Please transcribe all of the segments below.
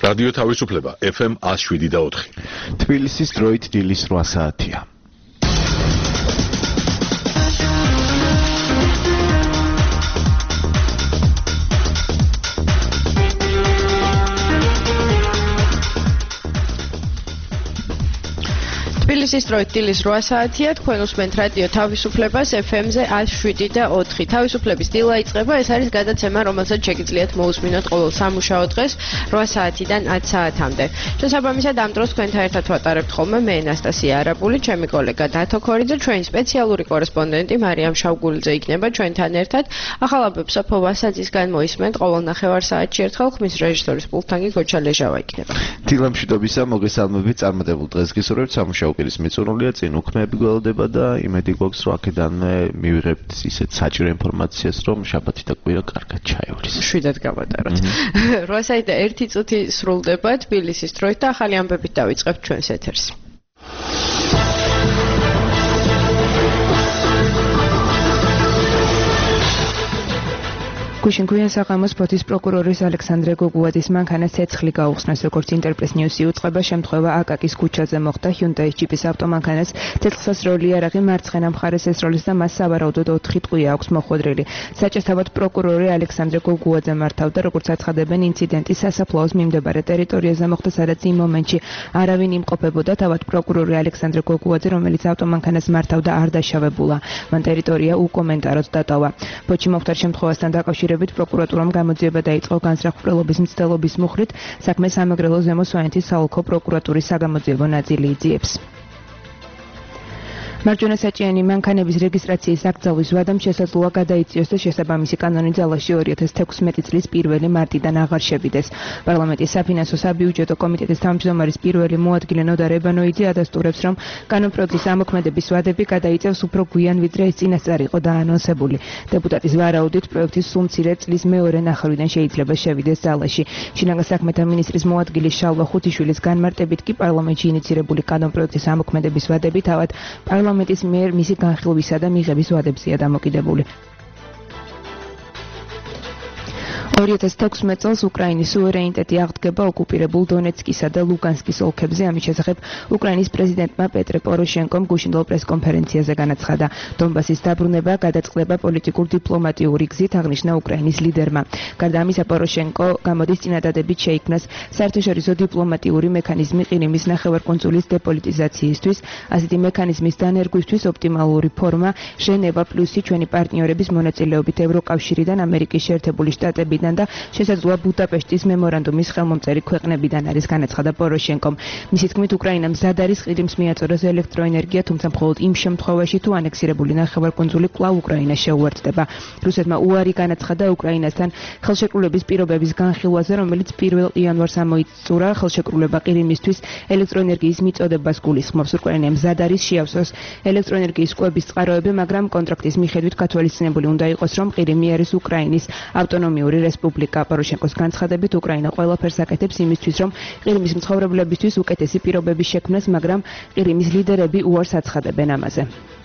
რადიო თავისუფლება FM 107.4. თბილისის დროით დილის 8 საათია. თბილისის დროით დილის 8 საათია, თქვენ უსმენთ რადიო თავისუფლებას FM-ზე 107.4. თავისუფლების დილა იწყება, ეს არის გადაცემა, რომელსაც შეგიძლიათ მოусმინოთ ყოველ სამუშაო დღეს 8 საათიდან 10 საათამდე. შესაბამისად, ამ დროს თქვენთან ერთად ვატარებთ ხოლმე მე ანასტასია არაბული, ჩემი კოლეგა დათო ქორიძე, ჩვენი სპეციალური კორესპონდენტი მარიამ შავგულიძე იქნება ჩვენთან ერთად. ახალაბებს სოფო ვასაძისგან მოისმენთ ყოველ ნახევარ საათში ერთხელ, ხმის რეჟისორის პულტთან გოჩა ლეჟავა იქნება. დილამშვიდობისა, მოგესალმებით, წარმატებულ დღეს გისურვებთ, სამუშაო ის მეწონულია წინ უქმეები გველოდება და იმედი გვაქვს რომ აქედანვე მივიღებთ ისეთ საჭირო ინფორმაციას რომ შაბათი და კვირა კარგად ჩაივლის. შვიდად გავატაროთ. 8:01 წუთი სრულდება თბილისის დროით და ახალი ამბებით დავიწყებთ ჩვენს ეთერს. გუშინგვიან საღამოს ფოთის პროკურორის ალექსანდრე გოგუაძის მანქანას ცეცხლი გაუხსნეს, როგორც ინტერპრეს ნიუსი უწყება, შემთხვევა აკაკის ქუჩაზე მოხდა. ჰიუნდაის ჯიპის ავტომანქანას ცეცხლსასროლი იარაღი მარცხენა მხარეს ესროლის და მას სავარაუდოდ 4 ტყვია აქვს მოხვედრილი. საჭესთავად პროკურორი ალექსანდრე გოგუაძე მართავდა, როგორც აცხადებენ, ინციდენტი სასაფლაოს მიმდებარე ტერიტორიაზე მოხდა, სადაც იმ მომენტში არავინ იმყოფებოდა. თავად პროკურორი ალექსანდრე გოგუაძე, რომელიც ავტომანქანას მართავდა, არ დაშავებულა. მან ტერიტორია უკომენტაროდ დატოვა. ფოთში მოხდა შემთხვევასთან დაკავშირებით პროკურატურამ გამოძიება დაიწყო განსაკუთრებულობის მცდელობის მუხლით. საქმეს სამეგრელო ზემო სვანეთის საოლქო პროკურატურის საგამოძიებო ნაწილი იძიებს. მარჯვენა საჭიანი მანქანების რეგისტრაციის აკრძალვის ვადამ შესაძლოა გადაიწიოს და შესაბამისი კანონი ძალაში 2016 წლის 1 მარტიდან აღარ შევიდეს. პარლამენტის საფინანსო საბიუჯეტო კომიტეტის თავმჯდომარის პირველი მოადგილე ნოდა რებანოიძე ადასტურებს, რომ კანონპროექტის ამოქმედების ვადები გადაიწევს უფრო გვიან, ვიდრე ეს წინასწარ იყო დაანონსებული. დეპუტატის ვარაუდით, პროექტის სულ მცირე წლის მეორე ნახევრიდან შეიძლება შევიდეს ძალაში. შინაგან საქმეთა მინისტრის მოადგილის შალვა ხუთიშვილის განმარტებით კი პარლამენტში ინიცირებული კანონპროექტის ამოქმედების ვადები თავად პარლამენტის მიერ მისი განხილვისა და მიღების ვადებზეა დამოკიდებული. 2016 წელს უკრაინის სუვერენიტეტი აღდგება ოკუპირებულ დონეცკისა და ლუგანსკის ოლქებზე. ამის შესახებ უკრაინის პრეზიდენტმა პეტრე პოროშენკომ გუშინდელ პრესკონფერენციაზე განაცხადა. დონბასის დაბრუნება გადაწყდება პოლიტიკურ დიპლომატიური გზით, აღნიშნა უკრაინის ლიდერმა. გარდა ამისა, პოროშენკო გამოდის წინადადებით შეიქმნას საერთაშორისო დიპლომატიური მექანიზმი ყირიმის ნახევარკუნძულის დეპოლიტიზაციისთვის. ასეთი მექანიზმის დანერგვისთვის ოპტიმალური ფორმა ჟენევა პლუსი ჩვენი პარტნიორების მონაწილეობით ევროკავშირიდან, ამერიკის შეერთებული შტატებიდან და შესაძლოა ბუდაპეშტის მემორანდუმის ხელმომწერი ქვეყნებიდან არის, განაცხადა პოროშენკომ. მისი თქმით, უკრაინა მზად არის ყირიმს მიაწოდოს ელექტროენერგია, თუმცა მხოლოდ იმ შემთხვევაში, თუ ანექსირებული ნახევარკუნძული კვლავ უკრაინას შეუერთდება. რუსეთმა უარი განაცხადა უკრაინასთან ხელშეკრულების პირობების განხილვაზე, რომელიც 1 იანვარს ამოიწურა. ხელშეკრულება ყირიმისთვის ელექტროენერგიის მიწოდებას გულისხმობს. უკრაინა მზად არის შეავსოს ელექტროენერგიის კვების წყაროები, მაგრამ კონტრაქტის მიხედვით გათვალისწინებული უნდა იყოს, რომ ყირიმი არის უკრაინის ავტონომიური რესპუბლიკა. პოროშენკოს განცხადებით, უკრაინა ყველაფერს აკეთებს იმისთვის, რომ ყირიმის მცხოვრებლებისთვის უკეთესი პირობები შექმნას, მაგრამ ყირიმის ლიდერები უარს აცხადებენ ამაზე.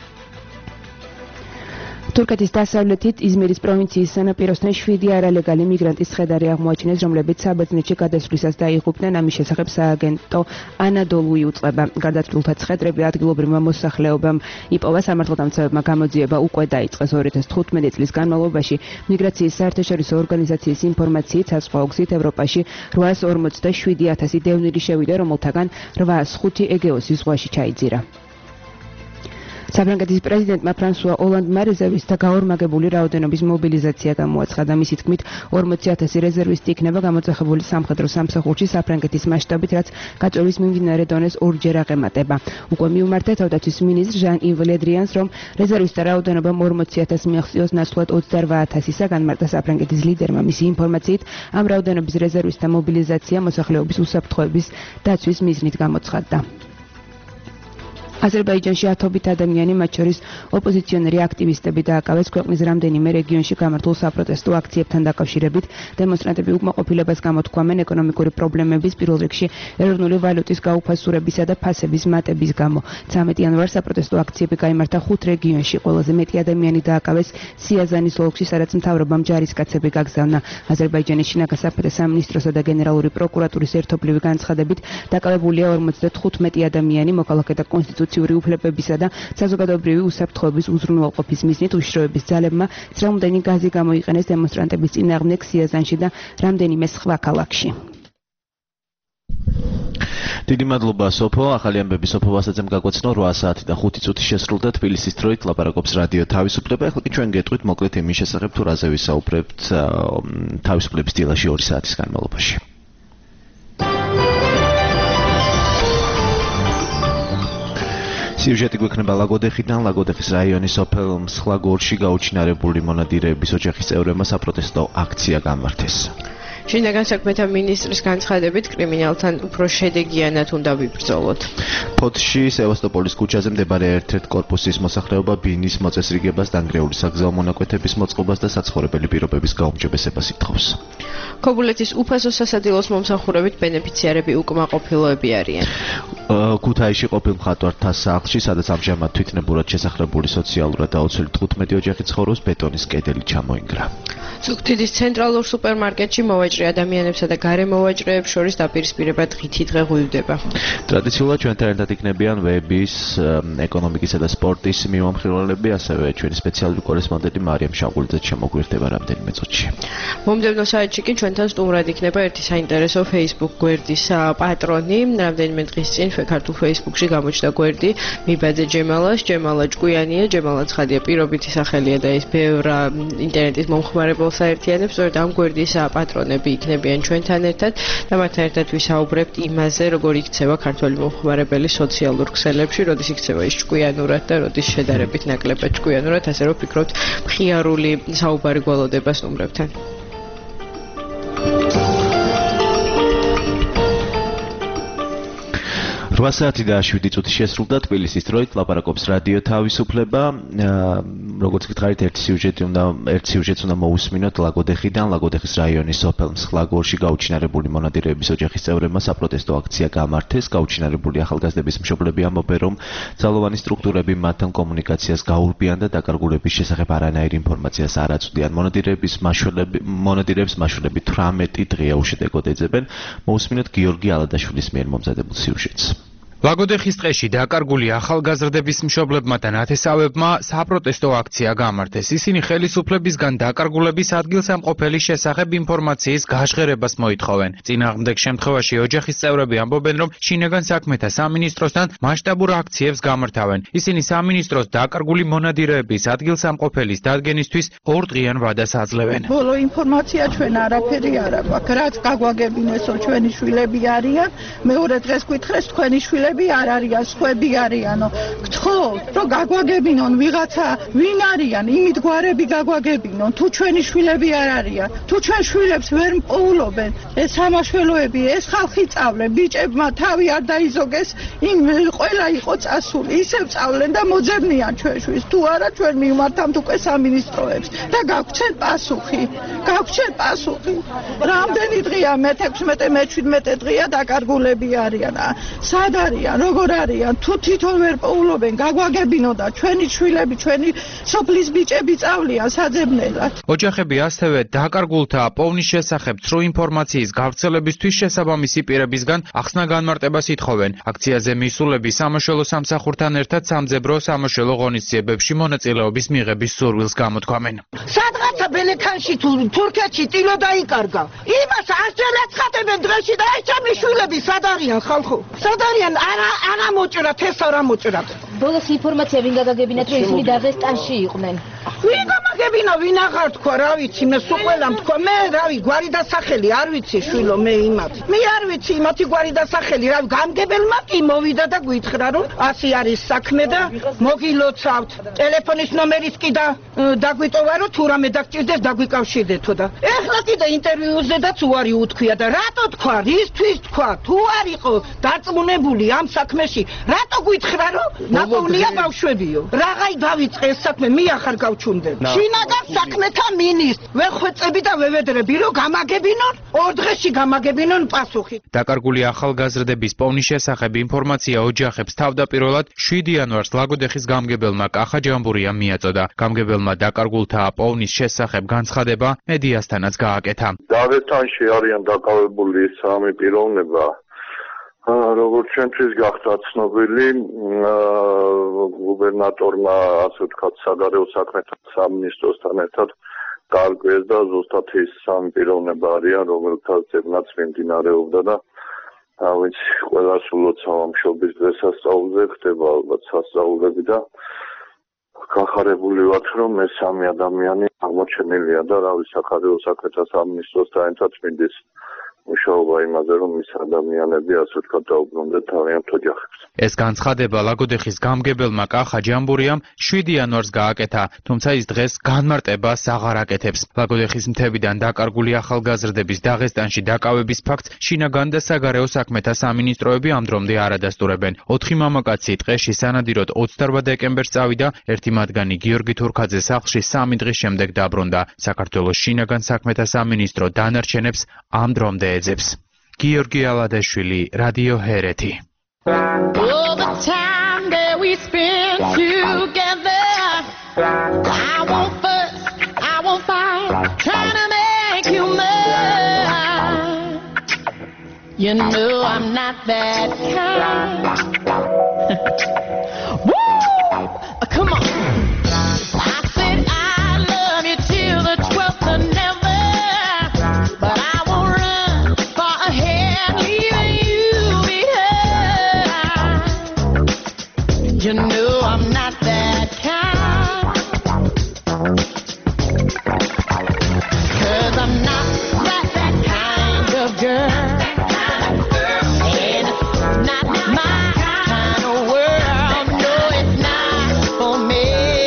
თურქეთის დასავლეთით იზმირის პროვინციის სანაპიროსთან 7 არალეგალი მიგრანტის ცხედარი აღმოაჩინეს, რომლებიც საბერძნეთში გადასვლისას დაიღუპნენ. ამის შესახებ სააგენტო ანადოლუი უწყება. გარდაცვლილთა ცხედრები ადგილობრივმა მოსახლეობამ იპოვა. სამართალდამცავებმა გამოძიება უკვე დაიწყეს. 2015 წლის განმავლობაში მიგრაციის საერთაშორისო ორგანიზაციის ინფორმაციით საზღვაო გზით ევროპაში 847,000 დევნილი შევიდა, რომელთაგან 805 ეგეოსის ზღვაში ჩაიძირა. საფრანგეთის პრეზიდენტმა ფრანსუა ოლანდმა რეზერვისტთა გაორმაგებული რაოდენობის მობილიზაცია გამოაცხადა. მისი თქმით, 40,000 რეზერვისტი იქნება გამოძახებული სამხედრო სამსახურში საფრანგეთის მასშტაბით, რაც გაწევის მიმდინარე დონეს ორჯერ აღემატება. უკვე მიუმართა თავდაცვის მინისტრ ჟან-ივ ლედრიანს, რომ რეზერვისტთა რაოდენობა 40,000 მიაღწიოს, ნაცვლად 28,000-ისა. განმარტა საფრანგეთის ლიდერმა. მისი ინფორმაციით, ამ რაოდენობის რეზერვისტთა მობილიზაცია მოსახლეობის უსაფრთხოების დაცვის მიზნით გამოცხადდა. აზერბაიჯანში ათობით ადამიანი, მათ შორის ოპოზიციონერი აქტივისტები დააკავეს ქვეყნის რამდენიმე რეგიონში გამართულ საპროტესტო აქციებთან დაკავშირებით. დემონსტრანტები უკმაყოფილებას გამოთქვამენ ეკონომიკური პრობლემების, პირველ რიგში ეროვნული ვალუტის გაუფასურებისა და ფასების მატების გამო. 13 იანვარს საპროტესტო აქციები გაიმართა 5 რეგიონში. ყველაზე მეტი ადამიანი დააკავეს სიაზანის ოლქში, სადაც მთავრობამ ჯარისკაცები გაგზავნა. აზერბაიჯანის შინაგან საქმეთა სამინისტროსა და გენერალური პროკურატურის ერთობლივი განცხადებით დაკავებულია 55 ადამიანი მოქალაქეთა კონსტიტუციური უფლებებისა და საზოგადოებრივი უსაფრთხოების უზრუნველყოფის მიზნით უშიშროების ძალებმა ძრავმდენი გაზი გამოიყენეს დემონსტრანტების წინააღმდეგ სიაზანში და რამდენიმე სხვა ქალაქში. დიდი მადლობა სოფო, ახალი ამბები სოფო ვასაძემ გაგვაცნო 8 საათი და 5 წუთი შესრულდა თბილისის დროით ლაპარაკობს რადიო თავისუფლება. ახლა კი ჩვენ გეტყვით მოკლედ იმის შესახებ თუ რაზე ვისაუბრებთ თავისუფლების დილაში 2 საათის განმავლობაში. სიუჟეტი გვექნება ლაგოდეხიდან. ლაგოდეხის რაიონის სოფელ მსხლაგორში გაუჩინარებული მონადირეების ოჯახის წევრებმა საპროტესტო აქცია გამართეს. შინაგან საქმეთა მინისტრის განცხადებით კრიმინალთან უფრო შედეგიანად უნდა ვიბრძოლოთ. ფოთში სევასტოპოლის ქუჩაზე მდებარე ერთ-ერთ კორპუსის მოსახლეობა ბინის მოწესრიგებას, დანგრეული საგზაო მონაკვეთების მოწყობას და საცხოვრებელი პირობების გაუმჯობესებას ითხოვს. ქობულეთის უფასო სასადილოს მომსახურებით ბენეფიციარები უკმაყოფილოები არიან. ქუთაისში ყოფილ მხატვართა სახლში, სადაც ამჟამად თვითნებურად შესახლებული სოციალურად დაუცველი 15 ოჯახი ცხოვრობს, ბეტონის კედელი ჩამოინგრა. ზუგდიდის ცენტრალურ სუპერმარკეტში მოვაჭრე ადამიანებსა და გარემოვაჭრეებს შორის დაპირისპირება დღითი დღე ღვივდება. ტრადიციულად ჩვენთან ერთად იქნებიან ვების, ეკონომიკისა და სპორტის მიმომხილველები, ასევე ჩვენი სპეციალური კორესპონდენტი მარიამ შაყულიძე შემოგვირდება რამდენიმე წუთში. მომდევნო საათში კი ჩვენთან სტუმრად იქნება ერთი საინტერესო Facebook გვერდის პატრონი. რამდენიმე დღის წინ ქართულ Facebook-ში გამოჩნდა გვერდი მიბაძე ჯემალას, ჯემალა ჭკვიანია, ჯემალა ცხადია პირობითი სახელია და ის ბევრ ინტერნეტის მომხმარებელს აერთიანებს. სწორედ ამ გვერდის პატრონები იქნებიან ჩვენთან ერთად და მათთან ერთად ვისაუბრებთ იმაზე, როგორ იქცევა ქართველი მომხმარებელი სოციალურ ქსელებში, როდის იქცევა ის ჭკვიანურად და როდის შედარებით ნაკლებად ჭკვიანურად, ასე რომ ვფიქრობთ მხიარული საუბარი გველოდება სტუმრებთან. 8 საათი და 7 წუთი შესრულდა თბილისის დროით ლაპარაკობს რადიო თავისუფლება. როგორც გითხარით, ერთ სიუჟეტს უნდა მოусმინოთ ლაგოდეხიდან. ლაგოდეხის რაიონის სოფელ მსხლაგორში გაუჩინარებული მონადირეების ოჯახის წევრებმა საპროტესტო აქცია გამართეს. გაუჩინარებული ახალგაზრდების მშობლები ამბობენ, რომ ძალოვანი სტრუქტურები მათთან კომუნიკაციას გაურბიან და დაკარგულების შესახებ არანაირ ინფორმაციას არ აწვდიან. მონადირეებს მაშველები 18 დღეა უშედეგოდ ეძებენ. მოусმინოთ გიორგი ალადაშვილის მიერ მომზადებულ სიუჟეტს. ლაგოდეხის ტყეში დაკარგული ახალგაზრდების მშობლებმა და ნათესავებმა საპროტესტო აქცია გამართეს. ისინი ხელისუფლებისგან დაკარგულების ადგილსამყოფელის შესახებ ინფორმაციის გაჟღერებას მოითხოვენ. წინააღმდეგ შემთხვევაში ოჯახის წევრები ამბობენ, რომ შინაგან საქმეთა სამინისტროსთან მასშტაბურ აქციებს გამართავენ. ისინი სამინისტროს დაკარგული მონადირეების ადგილსამყოფელის დადგენისთვის ორდღიან ვადას აძლევენ. ბოლო ინფორმაცია ჩვენ არაფერი არ აქვს. რაც გაგვაგებინესო ჩვენი შვილები არიან, მეორე დღეს გითხრეს თქვენი შვილები არ არიან, სხვები არიანო. გთხოვთ, რომ გაგვაგებინონ ვიღაცა ვინ არიან, იმით გვარები გაგვაგებინონ, თუ ჩვენი შვილები არ არიან, თუ ჩვენ შვილებს ვერ მპოულობენ, ეს სამაშველოები, ეს ხალხი წავლენ, ბიჭებმა თავი არ დაიზოგეს, იმ ყველა იყო წასული, ისევ წავლენ და მოძებნიან ჩვენ შვილს, თუ არა ჩვენ მივმართავთ უკვე სამინისტროებს და გაგვცენ პასუხი. რამდენი დღეა, მე-16, მე-17 დღეა დაკარგულები არიან. სად არიან, როგორ არიან, თუ თვითონ ვერ პოულობენ, გაგვაგებინო და ჩვენი შვილები, ჩვენი სოფლის ბიჭები წავლიან საძებნელად. ოჯახები ასევე დაკარგულთა პოვნის შესახებ ცრუ ინფორმაციის გავრცელებისთვის შესაბამისი პირებისგან ახსნა განმარტებას ითხოვენ. აქციაზე მისულები სამაშველო სამსახურთან ერთად სამძებრო სამაშველო ღონისძიებებში მონაწილეობის მიღების სურვილს გამოთქვამენ. სადღაცა ბელექანში თუ თურქეთში ტილო დაიკარგა. იმას არჩენ აცხადებენ დღეში და აი ჩემი შვილები სად არიან ხალხო? სად არიან? არა მოჭრათ, ეს არა მოჭრათ. ბოლოს ინფორმაცია ვინ გაგაგებინათ, რომ ისინი დაღესტანში იყვნენ? ვინ გამაგებინო ვინ აღარ თქვა რა ვიცი მე სულ ყველამ თქვა მე რავი გვარი და სახელი არ ვიცი შვილო მე იმათ მე არ ვიცი იმათი გვარი და სახელი რავი გამგებელმა კი მოვიდა და გითხრა რომ ასი არის საქმე და მოგილოცავთ ტელეფონის ნომერიც კი და დაგვიტოვა რომ თუ რამე დაგჭირდეს დაგვიკავშირდეთო და ეხლა კიდე ინტერვიუზედაც უარი უთქვია და რატო თქვა რისთვის თქვა თუ არ იყო დარწმუნებული ამ საქმეში რატო გითხრა რომ ნაპოვნია ბავშვებიო რაღაი დავიწყე ეს საქმე მე ახარ გავჩუნდები შინაგან საქმეთა მინისტრ ვეხვეწები და ვევედრები რომ გამაგებინონ ორ დღეში გამაგებინონ პასუხი დაკარგული ახალგაზრდების პოვნის შესახებ ინფორმაცია ოჯახებს თავდაპირველად 7 იანვარს ლაგოდეხის გამგებელმა კახა ჯამბურიამ მიაწოდა გამგებელმა დაკარგულთა პოვნის შესახებ განცხადება მედიასთანაც გააკეთა დაღესტანში არიან დაკავებული სამი პიროვნება როგორც ჩვენთვის გახდა ცნობილი გუბერნატორმა ასე ვთქვათ საგარეო საქმეთა სამინისტროსთან ერთად გაარკვიეს და ზუსტად ის სამი პიროვნება არიან რომელთა ძებნაც მიმდინარეობდა და ვინც ყველა სულოცავ მშობის დღესასწაულზე ხდება ალბათ სასწაულები და გახარებული ვართ რომ ეს სამი ადამიანი აღმოჩენილია და რავი საგარეო საქმეთა სამინისტროსთან ერთად მინდის მუშაობა იმაზე რომ ის ადამიანები ასე ვთქვათ დაუბრუნდეთ თავიანთ ოჯახებს. ეს განცხადება ლაგოდეხის გამგებელმა კახა ჯამბურიამ 7 იანვარს გააკეთა, თუმცა ის დღეს განმარტებას აღარ აკეთებს. ლაგოდეხის მთებიდან დაკარგული ახალგაზრდების დაღესტანში დაკავების ფაქტს შინაგან და საგარეო საქმეთა სამინისტროები ამ დრომდე არ ადასტურებენ. 4 მამაკაცი ტყეში სანადიროდ 28 დეკემბერს წავიდა, ერთი მათგანი გიორგი თურქაძე სახლში 3 დღის შემდეგ დაბრუნდა. საქართველოს შინაგან საქმეთა სამინისტრო დანარჩენებს ამ დრომდე ეძებს. გიორგი ალადაშვილი, რადიო ჰერეთი. All the time that we spend together, I won't fuss, I won't fight, trying to make you mine. You know I'm not that kind. Woo! Come on. I said I love you till the 12th of never, but I won't run far ahead, leaving you behind. You know I'm not that kind, 'cause I'm not that kind of girl. And it's not my kind of world. No, it's not for me.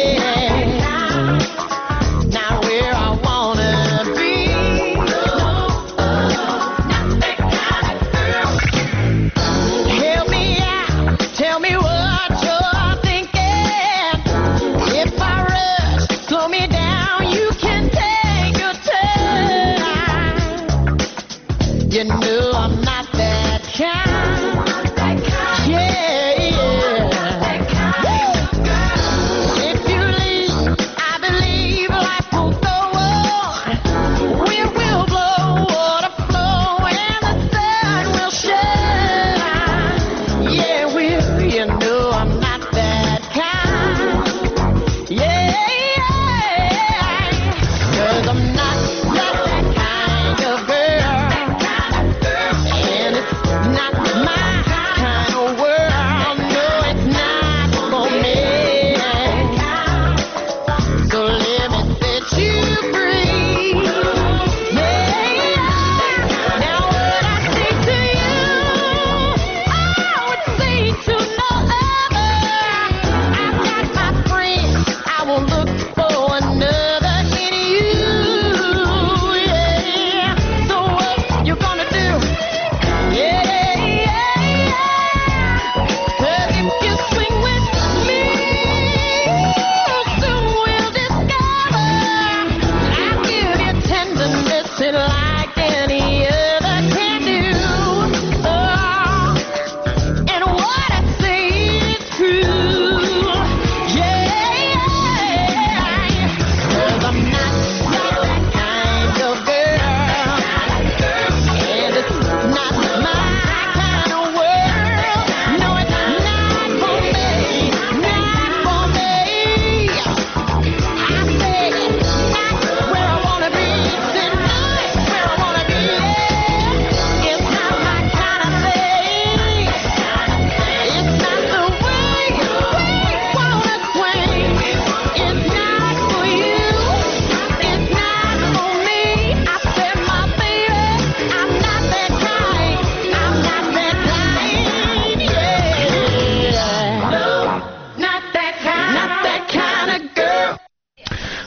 Not where I wanna be. Help me out, tell me what you're thinking. If I rush, slow me down, you can take your time. You know I'm not that kind. Yeah, yeah. If you leave, I believe life will go on. Wind will blow, water flow, and the sun will shine. Yeah, you know I'm not that kind. Yeah, yeah.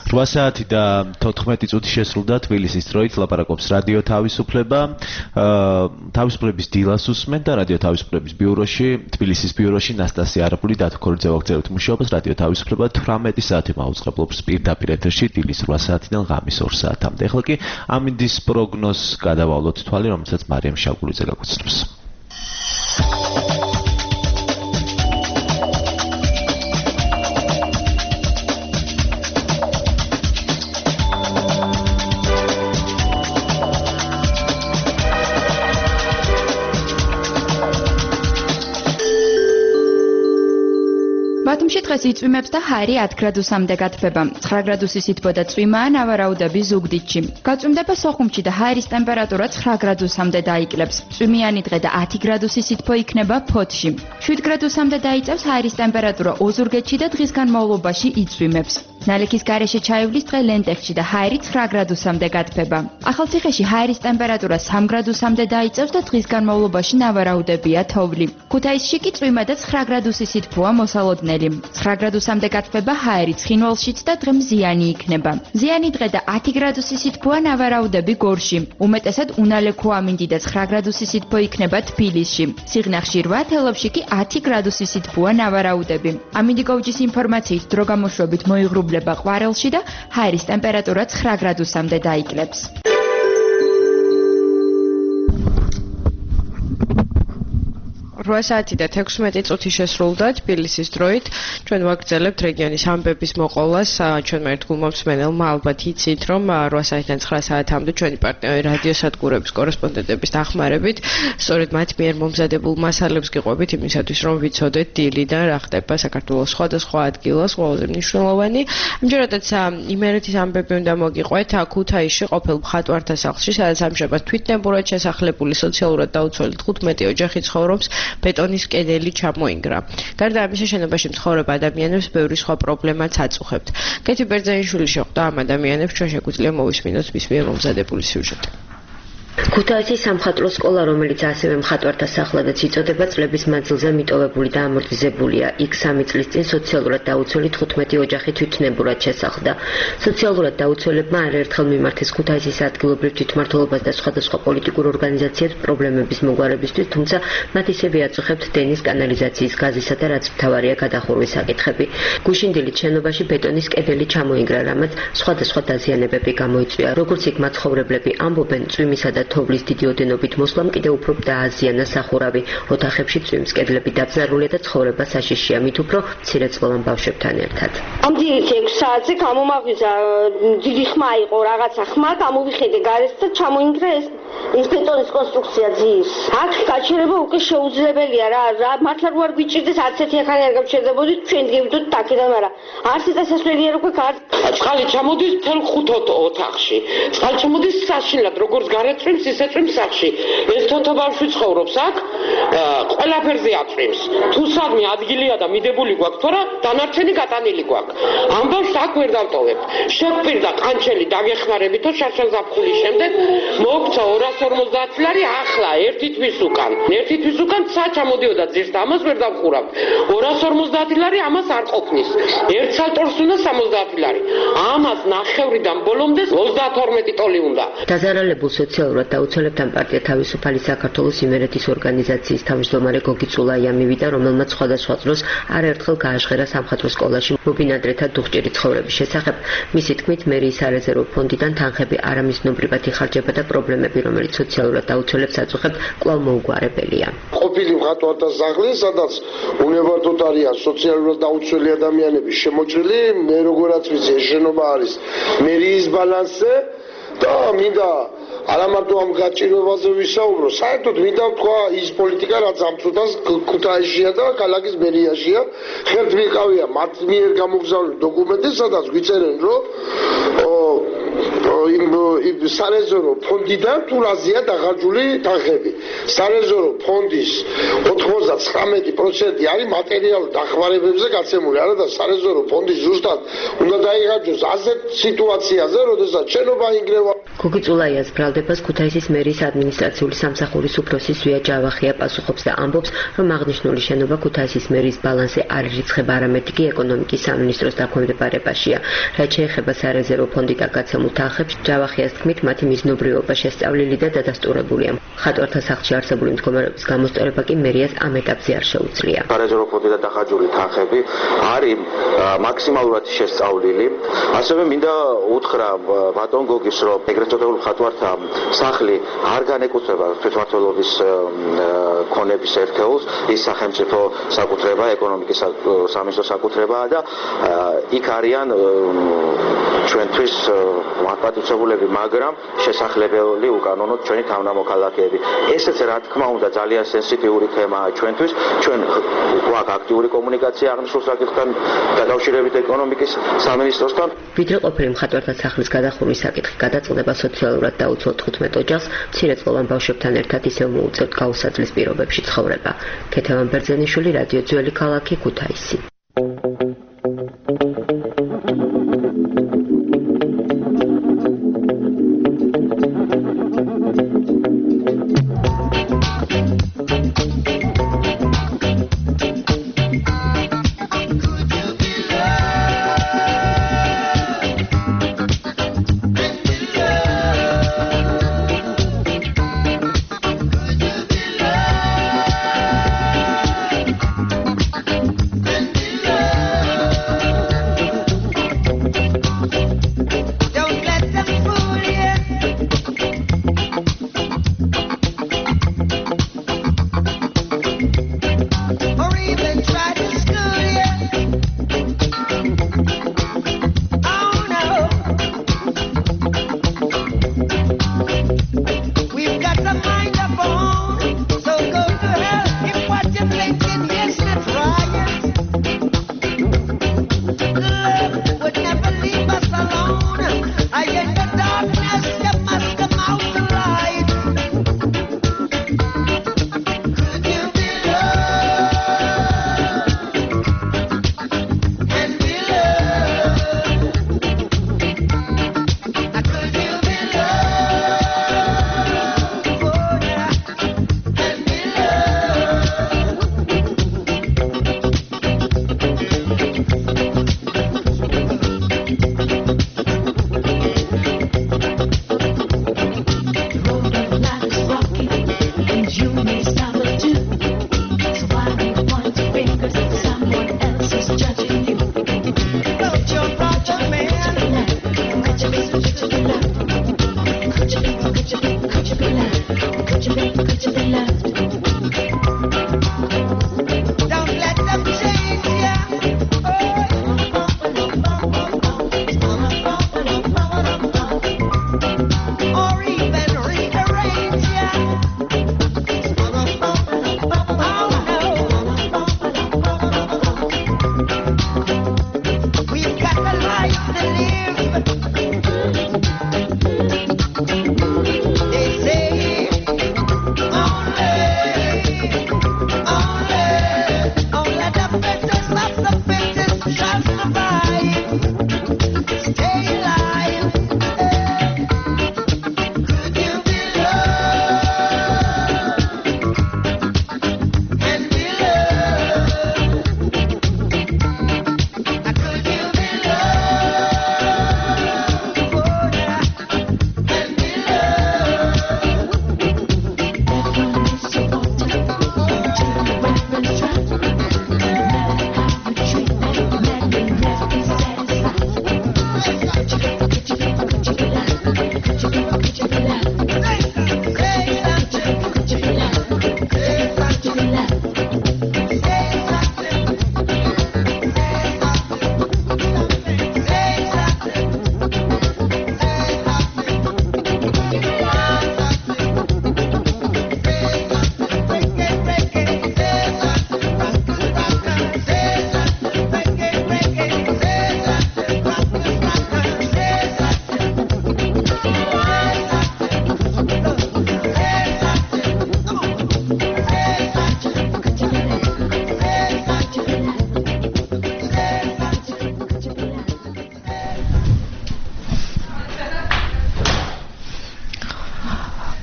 8 საათი და 14 წუთი შესრულდა თბილისის დროით ლაპარაკობს რადიო თავისუფლება. თავისუფლების დილას უსმენ და რადიო თავისუფლების ბიუროში, თბილისის ბიუროში ნასტასია არაბული დათქორიძე ვაგრძელებთ მუშაობას. რადიო თავისუფლება 18 საათი მაუწყებლობს პირდაპირ ეთერში დილის 8 საათიდან ღამის 2 საათამდე. ახლა კი ამინდის პროგნოზს გადავალოთ თვალი, რომელსაც მარიამ შაგულიძე გაგვაცნობს. ბათუმში დღეს იწვიმებს და ჰაერი 10 გრადუსამდე გათბება. 9 გრადუსი სითბო და წვიმაა ნავარაუდები ზუგდიდში. გაწვიმდება სოხუმში და ჰაერის ტემპერატურა 9 გრადუსამდე დაიკლებს. წვიმიანი დღე და 10 გრადუსი სითბო იქნება ფოთში. 7 გრადუსამდე დაიწევს ჰაერის ტემპერატურა ოზურგეთში და დღის განმავლობაში იწვიმებს. ნალექის გარეშე ჩაივლის დღე ლენტეხში და ჰაერი 9 გრადუსამდე გათბება. ახალციხეში ჰაერის ტემპერატურა 3 გრადუსამდე დაიწევს და დღის განმავლობაში ნავარაუდებია თოვლი. ქუთაისში კი წვიმა და 9 გრადუსი სითბოა მოსალოდნელი. 9 გრადუსამდე გათბება ჰაერი ცხინვალშიც და დღე მზიანი იქნება. მზიანი დღე და 10 გრადუსი სითბოა ნავარაუდები გორში. უმეტესად უნალექო ამინდი და 9 გრადუსი სითბო იქნება თბილისში. სიღნაღში 8, თელავში კი 10 გრადუსი სითბოა ნავარაუდები. ამინდი გოუჯის ინფორმაციით დრო გამოშვებით მოიღრუბლება ყვარელში და ჰაერის ტემპერატურა 9 გრადუსამდე დაიკლებს. 8 საათი და 16 წუთი შესრულდა თბილისის დროით. ჩვენ ვაგრძელებთ რეგიონის ამბების მოყოლას. ჩვენმა ერთგულმომსმენელმა ალბათ იცით, რომ 8 საათიდან 9 საათამდე ჩვენი პარტნიორი რადიოსადგურების კორესპონდენტების დახმარებით სწორედ მათ მიერ მომზადებულ მასალებს გიყვებით იმისათვის, რომ ვიცოდეთ დილიდან რა ხდება საქართველოს სხვადასხვა ადგილას, ყველაზე მნიშვნელოვანი. ამჯერადაც იმერეთის ამბები უნდა მოგიყვეთ. ქუთაისში ყოფილ მხატვართა სახლში, სადაც ამჟამად თვითნებურად შესახლებული სოციალურად დაუცველი 15 ოჯახი ცხოვრობს, ბეტონის კედელი ჩამოინგრა. გარდა ამისა, შენობაში მცხოვრებ ადამიანებს ბევრი სხვა პრობლემაც აწუხებთ. კეთი ბერძენიშვილი შეხვდა ამ ადამიანებს, ჩვენ შეგვიძლია მოვისმინოთ მის მიერ მომზადებული სიუჟეტი. ქუთაისის სამხატვრო სკოლა, რომელიც ასევე მხატვართა სახლადაც იწოდება, წლების მანძილზე მიტოვებული და ამორტიზებულია. იქ 3 წლის წინ სოციალურად დაუცველი 15 ოჯახი თვითნებურად შესახლდა. სოციალურად დაუცველებმა არაერთხელ მიმართეს ქუთაისის ადგილობრივ თვითმმართველობას და სხვადასხვა პოლიტიკურ ორგანიზაციებს პრობლემების მოგვარებისთვის, თუმცა მათ ისევე აწუხებთ დენის, კანალიზაციის, გაზისა და რაც მთავარია გადახურვის საკითხები. გუშინდილით შენობაში ბეტონის კედელი ჩამოინგრა, რამაც სხვადასხვა დაზიანებები გამოიწვია. როგორც იქ მაცხოვრებლები ამბობენ, წვიმისა და თოვლის დიდი ოდენობით მოსვლამ კიდევ უფრო დააზიანა სახურავი. ოთახებში წვიმის კედლები დაბზარულია და ცხოვრება საშიშია, მით უფრო მცირეწლოვან ბავშვებთან ერთად. ამ დილით 6 საათზე გამომაღვიძა, დიდი ხმა იყო, რაღაცა ხმა, გამოვიხედე გარეთ და ჩამოინგრა ეს ბეტონის კონსტრუქცია ძის. აქ გაჩერება უკვე შეუძლებელია რა მართლა რო არ გვიჭირდეს 10 ახალი არ გავჩერდებოდით, ჩვენ გივიდოთ აქედან, მაგრამ არც წესასვლელია რო გვქართ. წყალი ჩამოდის მთელ 5 ოთახში. წყალი ჩამოდის საშინლად, როგორც გარეთ წვიმს, ისე წვიმს სახში. ეს თოთო ბავშვი ცხოვრობს აქ, ყველაფერზე აწვიმს. თუ სადმე ადგილია და მიდებული გვაქვს, თორა დანარჩენი გატანილი გვაქვს. ამ ბავშვს აქ ვერ დავტოვებთ. შეგვპირდა ყანჩელი დაგეხმარებითო შარშანზაფხულის შემდეგ მოგცა 250 ლარი ახლა ერთი თვის უკან. ერთი თვის უკან ცა ჩამოდიოდა ძირს და ამას ვერ დავხურავთ. 250 ლარი ამას არ ყოფნის. ერთ სალტორს უნდა 70 ლარი. ამას ნახევრიდან ბოლომდე 32 ტოლი უნდა. დაზარალებულ სოციალურად დაუცველებთან პარტია თავისუფალი საქართველოს იმერეთის ორგანიზაციის თავმჯდომარე გოგი წულაია მივიდა, რომელმაც სხვადასხვა დროს არაერთხელ გააჟღერა სამხატვრო სკოლაში მობინადრეთა დუხჭირი ცხოვრების შესახებ. მისი თქმით, მერიის სარეზერვო ფონდიდან თანხები არამიზნობრივად იხარჯება და პრობლემები, რომელიც სოციალურად დაუცველებს აწუხებთ, კვლავ მოუგვარებელია. ყოფილი მხატვართა სახლი, სადაც უნებართოდ არიან სოციალურად დაუცველი ადამიანები შემოჭრილი, მე როგორაც ვიცი, ეს შენობა არის მერიის ბალანსზე და მინდა არა მარტო ამ გაჭირვებაზე ვისაუბრო, საერთოდ მინდა ვთქვა ის პოლიტიკა, რაც ამ წუთას ქუთაისშია და ქალაქის მერიაშია. ხელთ მიყავია მათ მიერ გამოგზავნილი დოკუმენტი, სადაც გვიწერენ, რომ იმ სარეზერვო ფონდიდან თულაზეა დაღარჯული თანხები. სარეზერვო ფონდის 99% არის მატერიალურ დახმარებებზე გაცემული, არა და სარეზერვო ფონდის ზუსტად უნდა დაიღარჯოს ასეთ სიტუაციაზე, როდესაც შენობა ინგრევა. გუგი წულაიას ბრალდებას ქუთაისის მერის ადმინისტრაციული სამსახურის უფროსი ზვია ჯავახია პასუხობს და ამბობს, რომ აღნიშნული შენობა ქუთაისის მერის ბალანსზე არ ირიცხება, არამედ კი ეკონომიკის სამინისტროს დაქვემდებარებაშია. რაც შეეხება სარეზერვო ფონდიდან გაცემულ თანხებს, ჯავახიას თქმით, მათი მიზნობრიობა შესწავლილი და დადასტურებულია. მხატვართა სახლში არსებული მდგომარეობის გამოსწორება კი მერიას ამ ეტაპზე არ შეუძლია. სარეზერვო ფონდიდან დახარჯული თანხები არის მაქსიმალურად შესწავლილი. ასევე მინდა უთხრა ბატონ გოგის, რომ ეგრეთ წოდებული მხატვართა სახლი არ განეკუთვნება თვითმმართველობის ქონების ერთეულს, ის სახელმწიფო საკუთრება, ეკონომიკის სამინისტროს საკუთრებაა და იქ არიან ჩვენთვის მართლმადიდებლები, მაგრამ შესახლებელი უკანონოდ ჩვენი თავმოქალაქეები. ესეც რა თქმა უნდა ძალიან სენსიტიური თემაა ჩვენთვის. ჩვენ გვაქვს აქტიური კომუნიკაცია აღნიშნულ საკითხთან დაკავშირებით ეკონომიკის სამინისტროსთან. ვიდრე ყოფილი მხატვართა სახლის გადახურვის საკითხი გადაწყდება სოციალურად დაუცველ 15 ოჯახს, მცირეწლოვან ბავშვებთან ერთად ისევ მოუწევთ გაუსაძლის პირობებში ცხოვრება. ქეთევან ბერძენიშვილი, რადიო ძველი ქალაქი, ქუთაისი.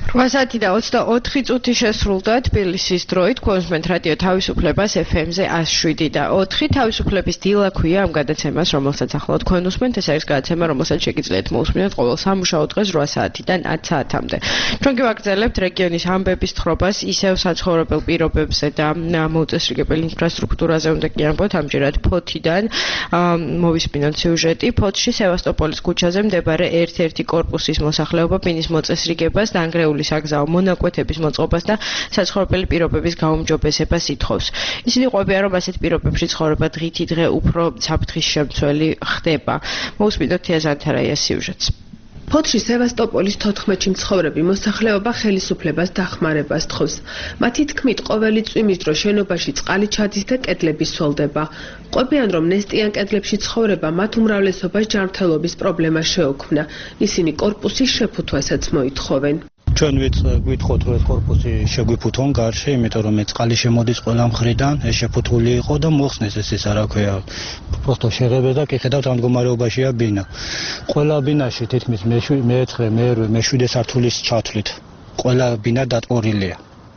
8 და 24 წუთი შესრულდა თბილისის დროით კონსუმენტ რადიო თავისუფლებას FM-ზე 107 და 4 თავისუფლების დილა ქვია ამ გადაცემას, რომელსაც ახლა თქვენ უსმენთ. ეს არის გადაცემა, რომელსაც შეგიძლიათ მოусმინოთ ყოველ სამუშაო დღეს 8 საათიდან 10 საათამდე. ჩვენ გაგრძელებთ რეგიონის ამბების თხრობას ისევ საცხოვრებელ პირობებზე და მოუწესრიგებელ ინფრასტრუქტურაზე უნდა კი ამბოთ. ამჯერად ფოთიდან მოვისმინოთ სიუჟეტი. ფოთში სევასტოპოლის ქუჩაზე მდებარე ერთ-ერთი კორპუსის მოსახლეობა ბინის მოწესრიგებას, დანგრეული საგზაო მონაკვეთების მოწყობას და საცხოვრებელი პირობების გაუმჯობესებას ითხოვს. ისინი ყვებიან, რომ ასეთ პირობებში ცხოვრება დღითი დღე უფრო საფრთხის შემცველი ხდება. მოусმინოთ თიაზანთარაიას სიუჟეტს. ფოთში სევასტოპოლის 14-ში მცხოვრები მოსახლეობა ხელისუფლებას დახმარებას თხოვს. მათი თქმით, ყოველი წვიმის დრო შენობაში წყალი ჩადის და კედლები სოლდება. ყვებიან, რომ ნესტიან კედლებში ცხოვრება მათ უმრავლესობას ჯანმრთელობის პრობლემა შეუქმნა. ისინი კორპუსის შეფუთვასაც მოითხოვენ. ჩვენ გვითხოვთ, რომ ეს კორპუსი შეგვიფუთონ გარშე, იმიტომ რომ წყალი შემოდის ყველა მხრიდან, ეს შეფუთული იყო და მოხსნეს ეს არა ქვია. პროსტო შეღებეს და კი ხედავთ ამ მდგომარეობაშია ბინა. ყველა ბინაში თითქმის მე-9, მე-8, მე-7 სართულის ჩათვლით. ყველა ბინა დატყორილია.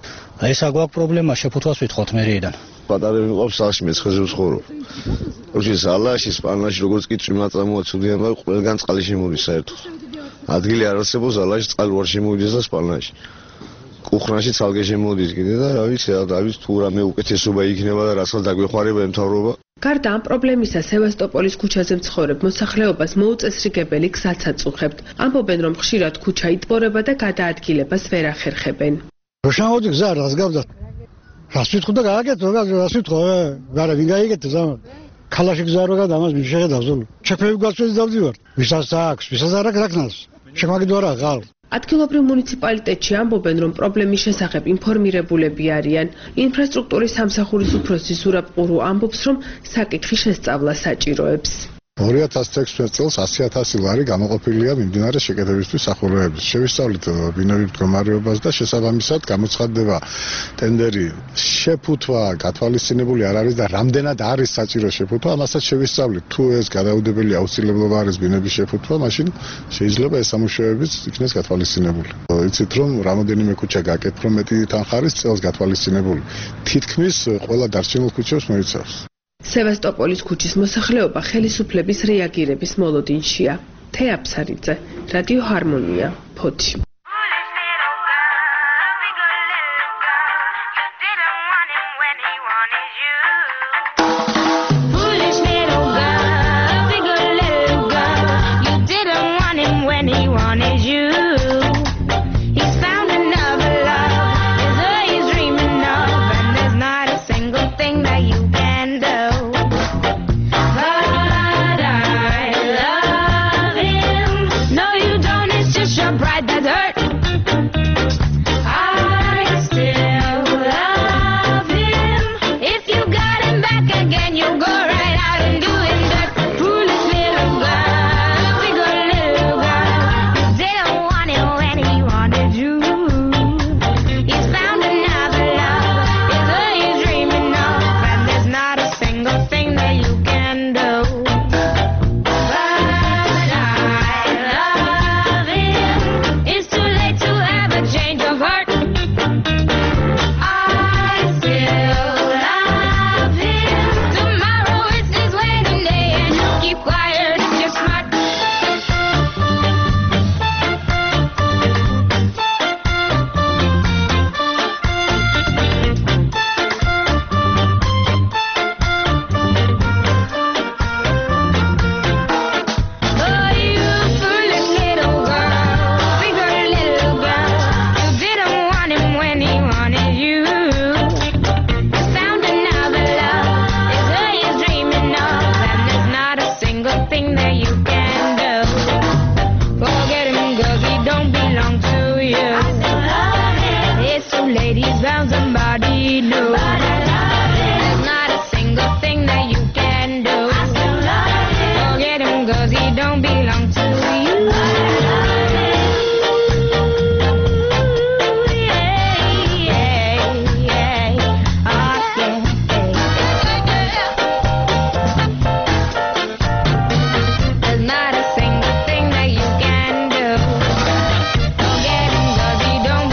ეს აგვაქვს პრობლემა, შეფუთვას ვითხოვთ მერიიდან. პატარები მიყავს სახლში, მეცხეზე ვცხოვრობ. როჩი ზალაში, სპანაში, როგორც კი წვიმა წამოაცუდიან, მაგრამ ყველგან წყალი შემოდის საერთოდ. ადგილი არ არსებობს, ზალაში წყალი ვარ შემოვიდეს და სპანაში. კუხრანში ცალკე შემოდის კიდე და რა ვიცი, თუ რამე უკეთესობა იქნება და რასაც დაგვეხმარება მთავრობა. გარდა ამ პრობლემისა, სევასტოპოლის ქუჩაზე მცხოვრებ მოსახლეობას მოუწესრიგებელი გზაც აწუხებთ. ამბობენ, რომ ხშირად ქუჩა იტბორება და გადაადგილებას ვერ ახერხებენ. რო შემოდი გზა რას გავდა? რას ვიტყვი და გააკეთო, რას ვიტყვი? არა, ვინ გაიგეთებს ამ? ქალაში გზა რო გადამას მიხედავს ზოლ. შეფები გვაწვდის დავდივარ. ვისაც აქვს, ვისაც არ აქვს რაკნას. შემაგიდო არა ღალ. ადგილობრივ მუნიციპალიტეტში ამბობენ, რომ პრობლემის შესახებ ინფორმირებულები არიან. ინფრასტრუქტურის სამსახურის უფროსი ზურაბ ყურუ ამბობს, რომ საკითხი შესწავლა საჭიროებს. 2016 წელს 100,000 ლარი გამოყოფილია მიმდინარე შეკეთებისთვის სახურავების. შევისწავლეთ ბინების მდგომარეობას და შესაბამისად გამოცხადდება ტენდერი. შეფუთვა გათვალისწინებული არ არის და რამდენად არის საჭირო შეფუთვა, ამასაც შევისწავლეთ. თუ ეს გადაუდებელი აუცილებლობა არის ბინების შეფუთვა, მაშინ შეიძლება ეს სამუშაოებიც იქნეს გათვალისწინებული. იცით რომ რამოდენიმე ქუჩა გაკეთრო მეტი თანხარის წელს გათვალისწინებული. თითქმის ყველა დარჩენილ ქუჩას მოიცავს. სევასტოპოლის ქუჩის მოსახლეობა ხელისუფლების რეაგირების მოლოდინშია. თეაფსარიძე, რადიო ჰარმონია, ფოთში. Don't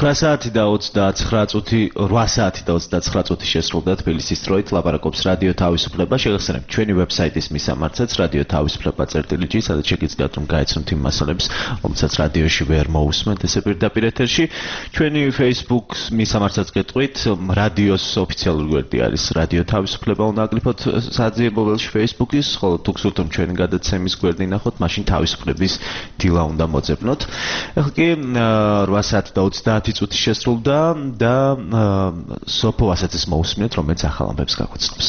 9 საათი და 29 წუთი 8 საათი და 29 წუთი შესრულდა თბილისის დროით ლაპარაკობს რადიო თავისუფლება. შეგახსენებთ ჩვენი ვებსაიტის მისამართიც რადიო თავისუფლება.gt, სადაც შეგიძლიათ რომ გაეცნოთ იმ მასალებს, რომელსაც რადიოში ვერ მოусმენთ ესე პირდაპირ ეთერში. ჩვენი Facebook-ის მისამართაც გეტყვით, რადიოს ოფიციალური გვერდი არის რადიო თავისუფლება, უნდა აკლიფოთ საძიებო ველში Facebook-ის, ხოლო თუ გსურთ რომ ჩვენი გადაცემის გვერდი ნახოთ, მაშინ თავისუფლების დილა უნდა მოძებნოთ. ეხლა კი 8 საათი და 30 წუთი შესრულდა და სოფო ასაცის მოусმინეთ, რომელიც ახალ ამბებს გაგვაცნობს.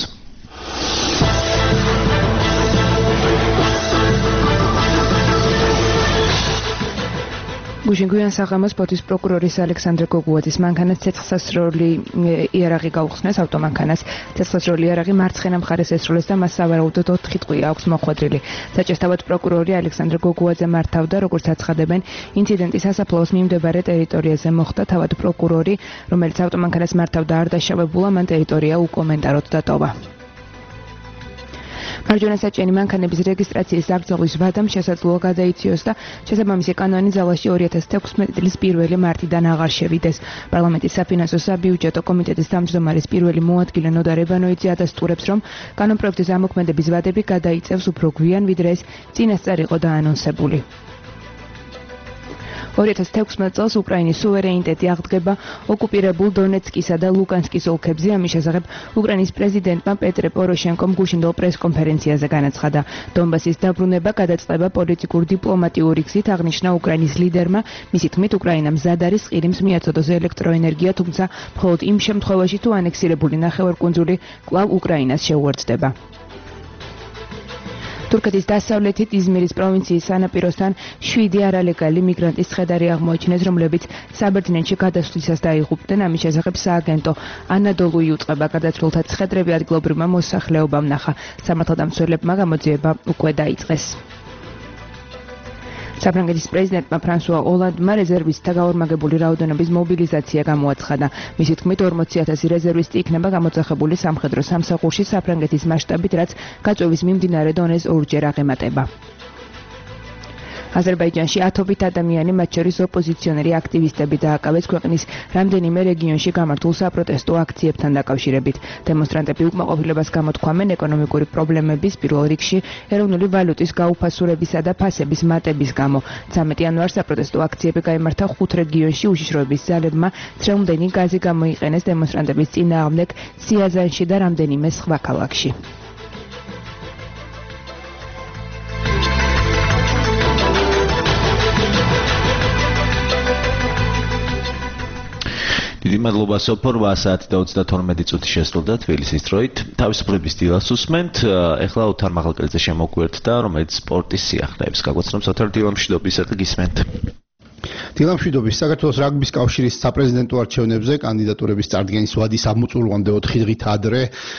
გუშინგვიან საღამოს პოტის პროკურორის ალექსანდრე გოგუაძის მანქანას ცეცხლსასროლი იარაღი გაუხსნეს ავტომანქანას. ცეცხლსასროლი იარაღი მარცხენა მხარეს ესრულეს და მას სავარაუდოდ 4 ტყვია აქვს მოხვედრილი. საჭესთავად პროკურორი ალექსანდრე გოგუაძე მართავდა, როგორც აცხადებენ, ინციდენტი სასაფლაოს მიმდებარე ტერიტორიაზე მოხდა. თავად პროკურორი, რომელიც ავტომანქანას მართავდა, არ დაშავებულა, მან ტერიტორია უკომენტაროდ დატოვა. მარჯვენა საჭიენი მანქანების რეგისტრაციის აღძრვის ვადამ შესაძლოა გადაიწიოს და შესაბამისი კანონი ძალაში 2016 წლის 1 მარტიდან აღარ შევიდეს. პარლამენტის საფინანსო საბიუჯეტო კომიტეტის თავმჯდომარის პირველი მოადგილე ნოდა რებანოიძე ადასტურებს, რომ კანონპროექტის ამოქმედების ვადები გადაიწევს უფრო გვიან, ვიდრე ეს წინასწარ იყო დაანონსებული. 2016 წელს უკრაინის სუვერენიტეტი აღდგება ოკუპირებულ დონეცკისა და ლუკანსკის ოლქებზე. ამის შესახებ უკრაინის პრეზიდენტმა პეტრე პოროშენკომ გუშინდელ პრეს-კონფერენციაზე განაცხადა. დონბასის დაბრუნება გადაწყდება პოლიტიკურ დიპლომატიური გზით, აღნიშნა უკრაინის ლიდერმა. მისი თქმით, უკრაინა მზად არის ყირიმს მიაწოდოს ელექტროენერგია, თუმცა მხოლოდ იმ შემთხვევაში, თუ ანექსირებული ნახევარკუნძული კვლავ უკრაინას შეუერთდება. თურქეთის დასავლეთით იზმირის პროვინციის სანაპიროსთან 7 არალეგალი მიგრანტის ცხედარი აღმოაჩინეს, რომლებიც საბერძნეთში გადასვლისას დაიღუპნენ. ამის შესახებ სააგენტო ანადოლუ იუწყება გადაცვლილთა ცხედრები ადგილობრივმა მოსახლეობამ ნახა. სამართალდამცველებმა გამოძიება უკვე დაიწყეს. საფრანგეთის პრეზიდენტმა ფრანსუა ოლანდმა რეზერვისტთა გაორმაგებული რაოდენობის მობილიზაცია გამოაცხადა. მისი თქმით, 40,000 რეზერვისტი იქნება გამოძახებული სამხედრო სამსახურში საფრანგეთის მასშტაბით, რაც გაწვევის მიმდინარე დონეს ორჯერ აღემატება. აზერბაიჯანში ათობით ადამიანი, მათ შორის ოპოზიციონერი აქტივისტები დააკავეს ქვეყნის რამდენიმე რეგიონში გამართულ საპროტესტო აქციებთან დაკავშირებით. დემონსტრანტები უკმაყოფილებას გამოთქვამენ ეკონომიკური პრობლემების, პირველ რიგში ეროვნული ვალუტის გაუფასურებისა და ფასების მატების გამო. 13 იანვარს საპროტესტო აქციები გაიმართა 5 რეგიონში. უშიშროების ძალებმა წრეუნდენი გაზი გამოიყენეს დემონსტრანტების წინააღმდეგ სიაზანში და რამდენიმე სხვა ქალაქში. დიდი მადლობა სოფო. 8 საათი და 32 წუთი შესრულდა თბილისის დროით. თავისუფლების დილას უსმენთ. ეხლა ოთარ მაღალკელიძე შემოგვიერთდა, რომელიც სპორტის სიახლეებს გაგვაცნობს. ოთარ, დილამშვიდობის, გისმენთ. დილამშვიდობის. საქართველოს რაგბის კავშირის საპრეზიდენტო არჩევნებზე კანდიდატურების წარდგენის ვადის აღმოწურვამდე 4 დღით ადრე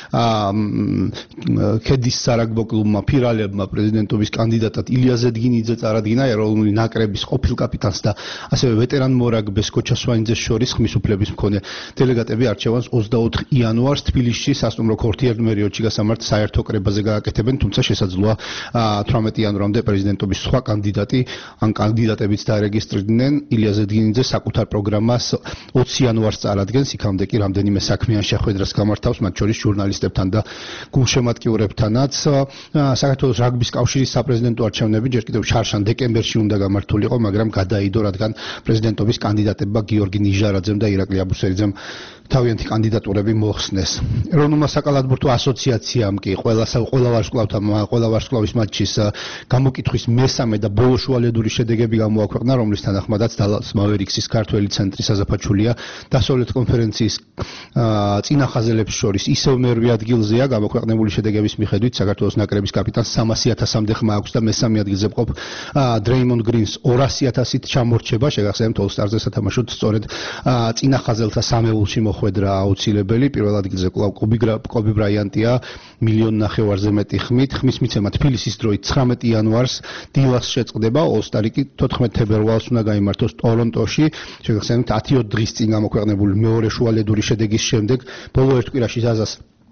ქედის სარაგბო კლუბმა ფირალებმა პრეზიდენტობის კანდიდატად ილია ზედგინიძე წარადგინა. ეროვნული ნაკრების ყოფილ კაპიტანს და ასევე ვეტერან მორაგბეს კოჩა სვანიძეს შორის ხმის უფლების მქონე დელეგატები არჩევანს 24 იანვარს თბილისში სასტუმრო ქორთიერ მერიოდში გასამართ საერთო კრებაზე გააკეთებენ, თუმცა შესაძლოა 18 იანვრამდე პრეზიდენტობის სხვა კანდიდატი ან კანდიდატებიც დარეგისტრირდნენ. ილია ზედგინიძე საკუთარ პროგრამას 20 იანვარს წარადგენს, იქამდე კი რამდენიმე საქმიან შეხვედრას გამართავს, მათ შორის ჟურნალისტებთან და გულშემატკივრებთანაც. საქართველოს რაგბის კავშირის საპრეზიდენტო არჩევნები ჯერ კიდევ შარშან დეკემბერში უნდა გამართულიყო, მაგრამ გადაიდო, რადგან პრეზიდენტობის კანდიდატებმა გიორგი ნიჟარაძემ და ირაკლი აბუსერიძემ თავიანთი კანდიდატურები მოხსნეს. ეროვნულმა საკალათბურთო ასოციაციამ კი ყველა ვარსკვლავის მატჩის გამოკითხვის მესამე და ბოლო შუალედური შედეგები გამოაქვეყნა, რომლის თანახმადაც დალას მავერიქსის ქართველი ცენტრი საზაფაჩულია დასავლეთ კონფერენციის წინახაზელებს შორის ისევ მერვე ადგილზეა. გამოქვეყნებული შედეგების მიხედვით საქართველოს ნაკრების კაპიტანს 300,000-მდე ხმა აქვს და მესამე ადგილზე მყოფ დრეიმონდ გრინს 200,000-ით ჩამორჩება. შეგახსენებთ, All-Stars-ზე სათამაშოდ სწორედ წინახაზელთა სამეულში მოხვედრა აუცილებელი. პირველ ადგილზე კვლავ კობი ბრაიანტია 1,5 მილიონზე მეტი ხმით. ხმის მიცემა თბილისის დროით 19 იანვარს დილას შეწყდება. All-Star-ი კი 14 თებერვალს უნდა გაიმართოს ტორონტოში. შეგახსენებთ, 10 დღის წინ გამოქვეყნებული მეორე შუალედური შედეგის შემდეგ ბოლო ერთ კვირაში ზაზას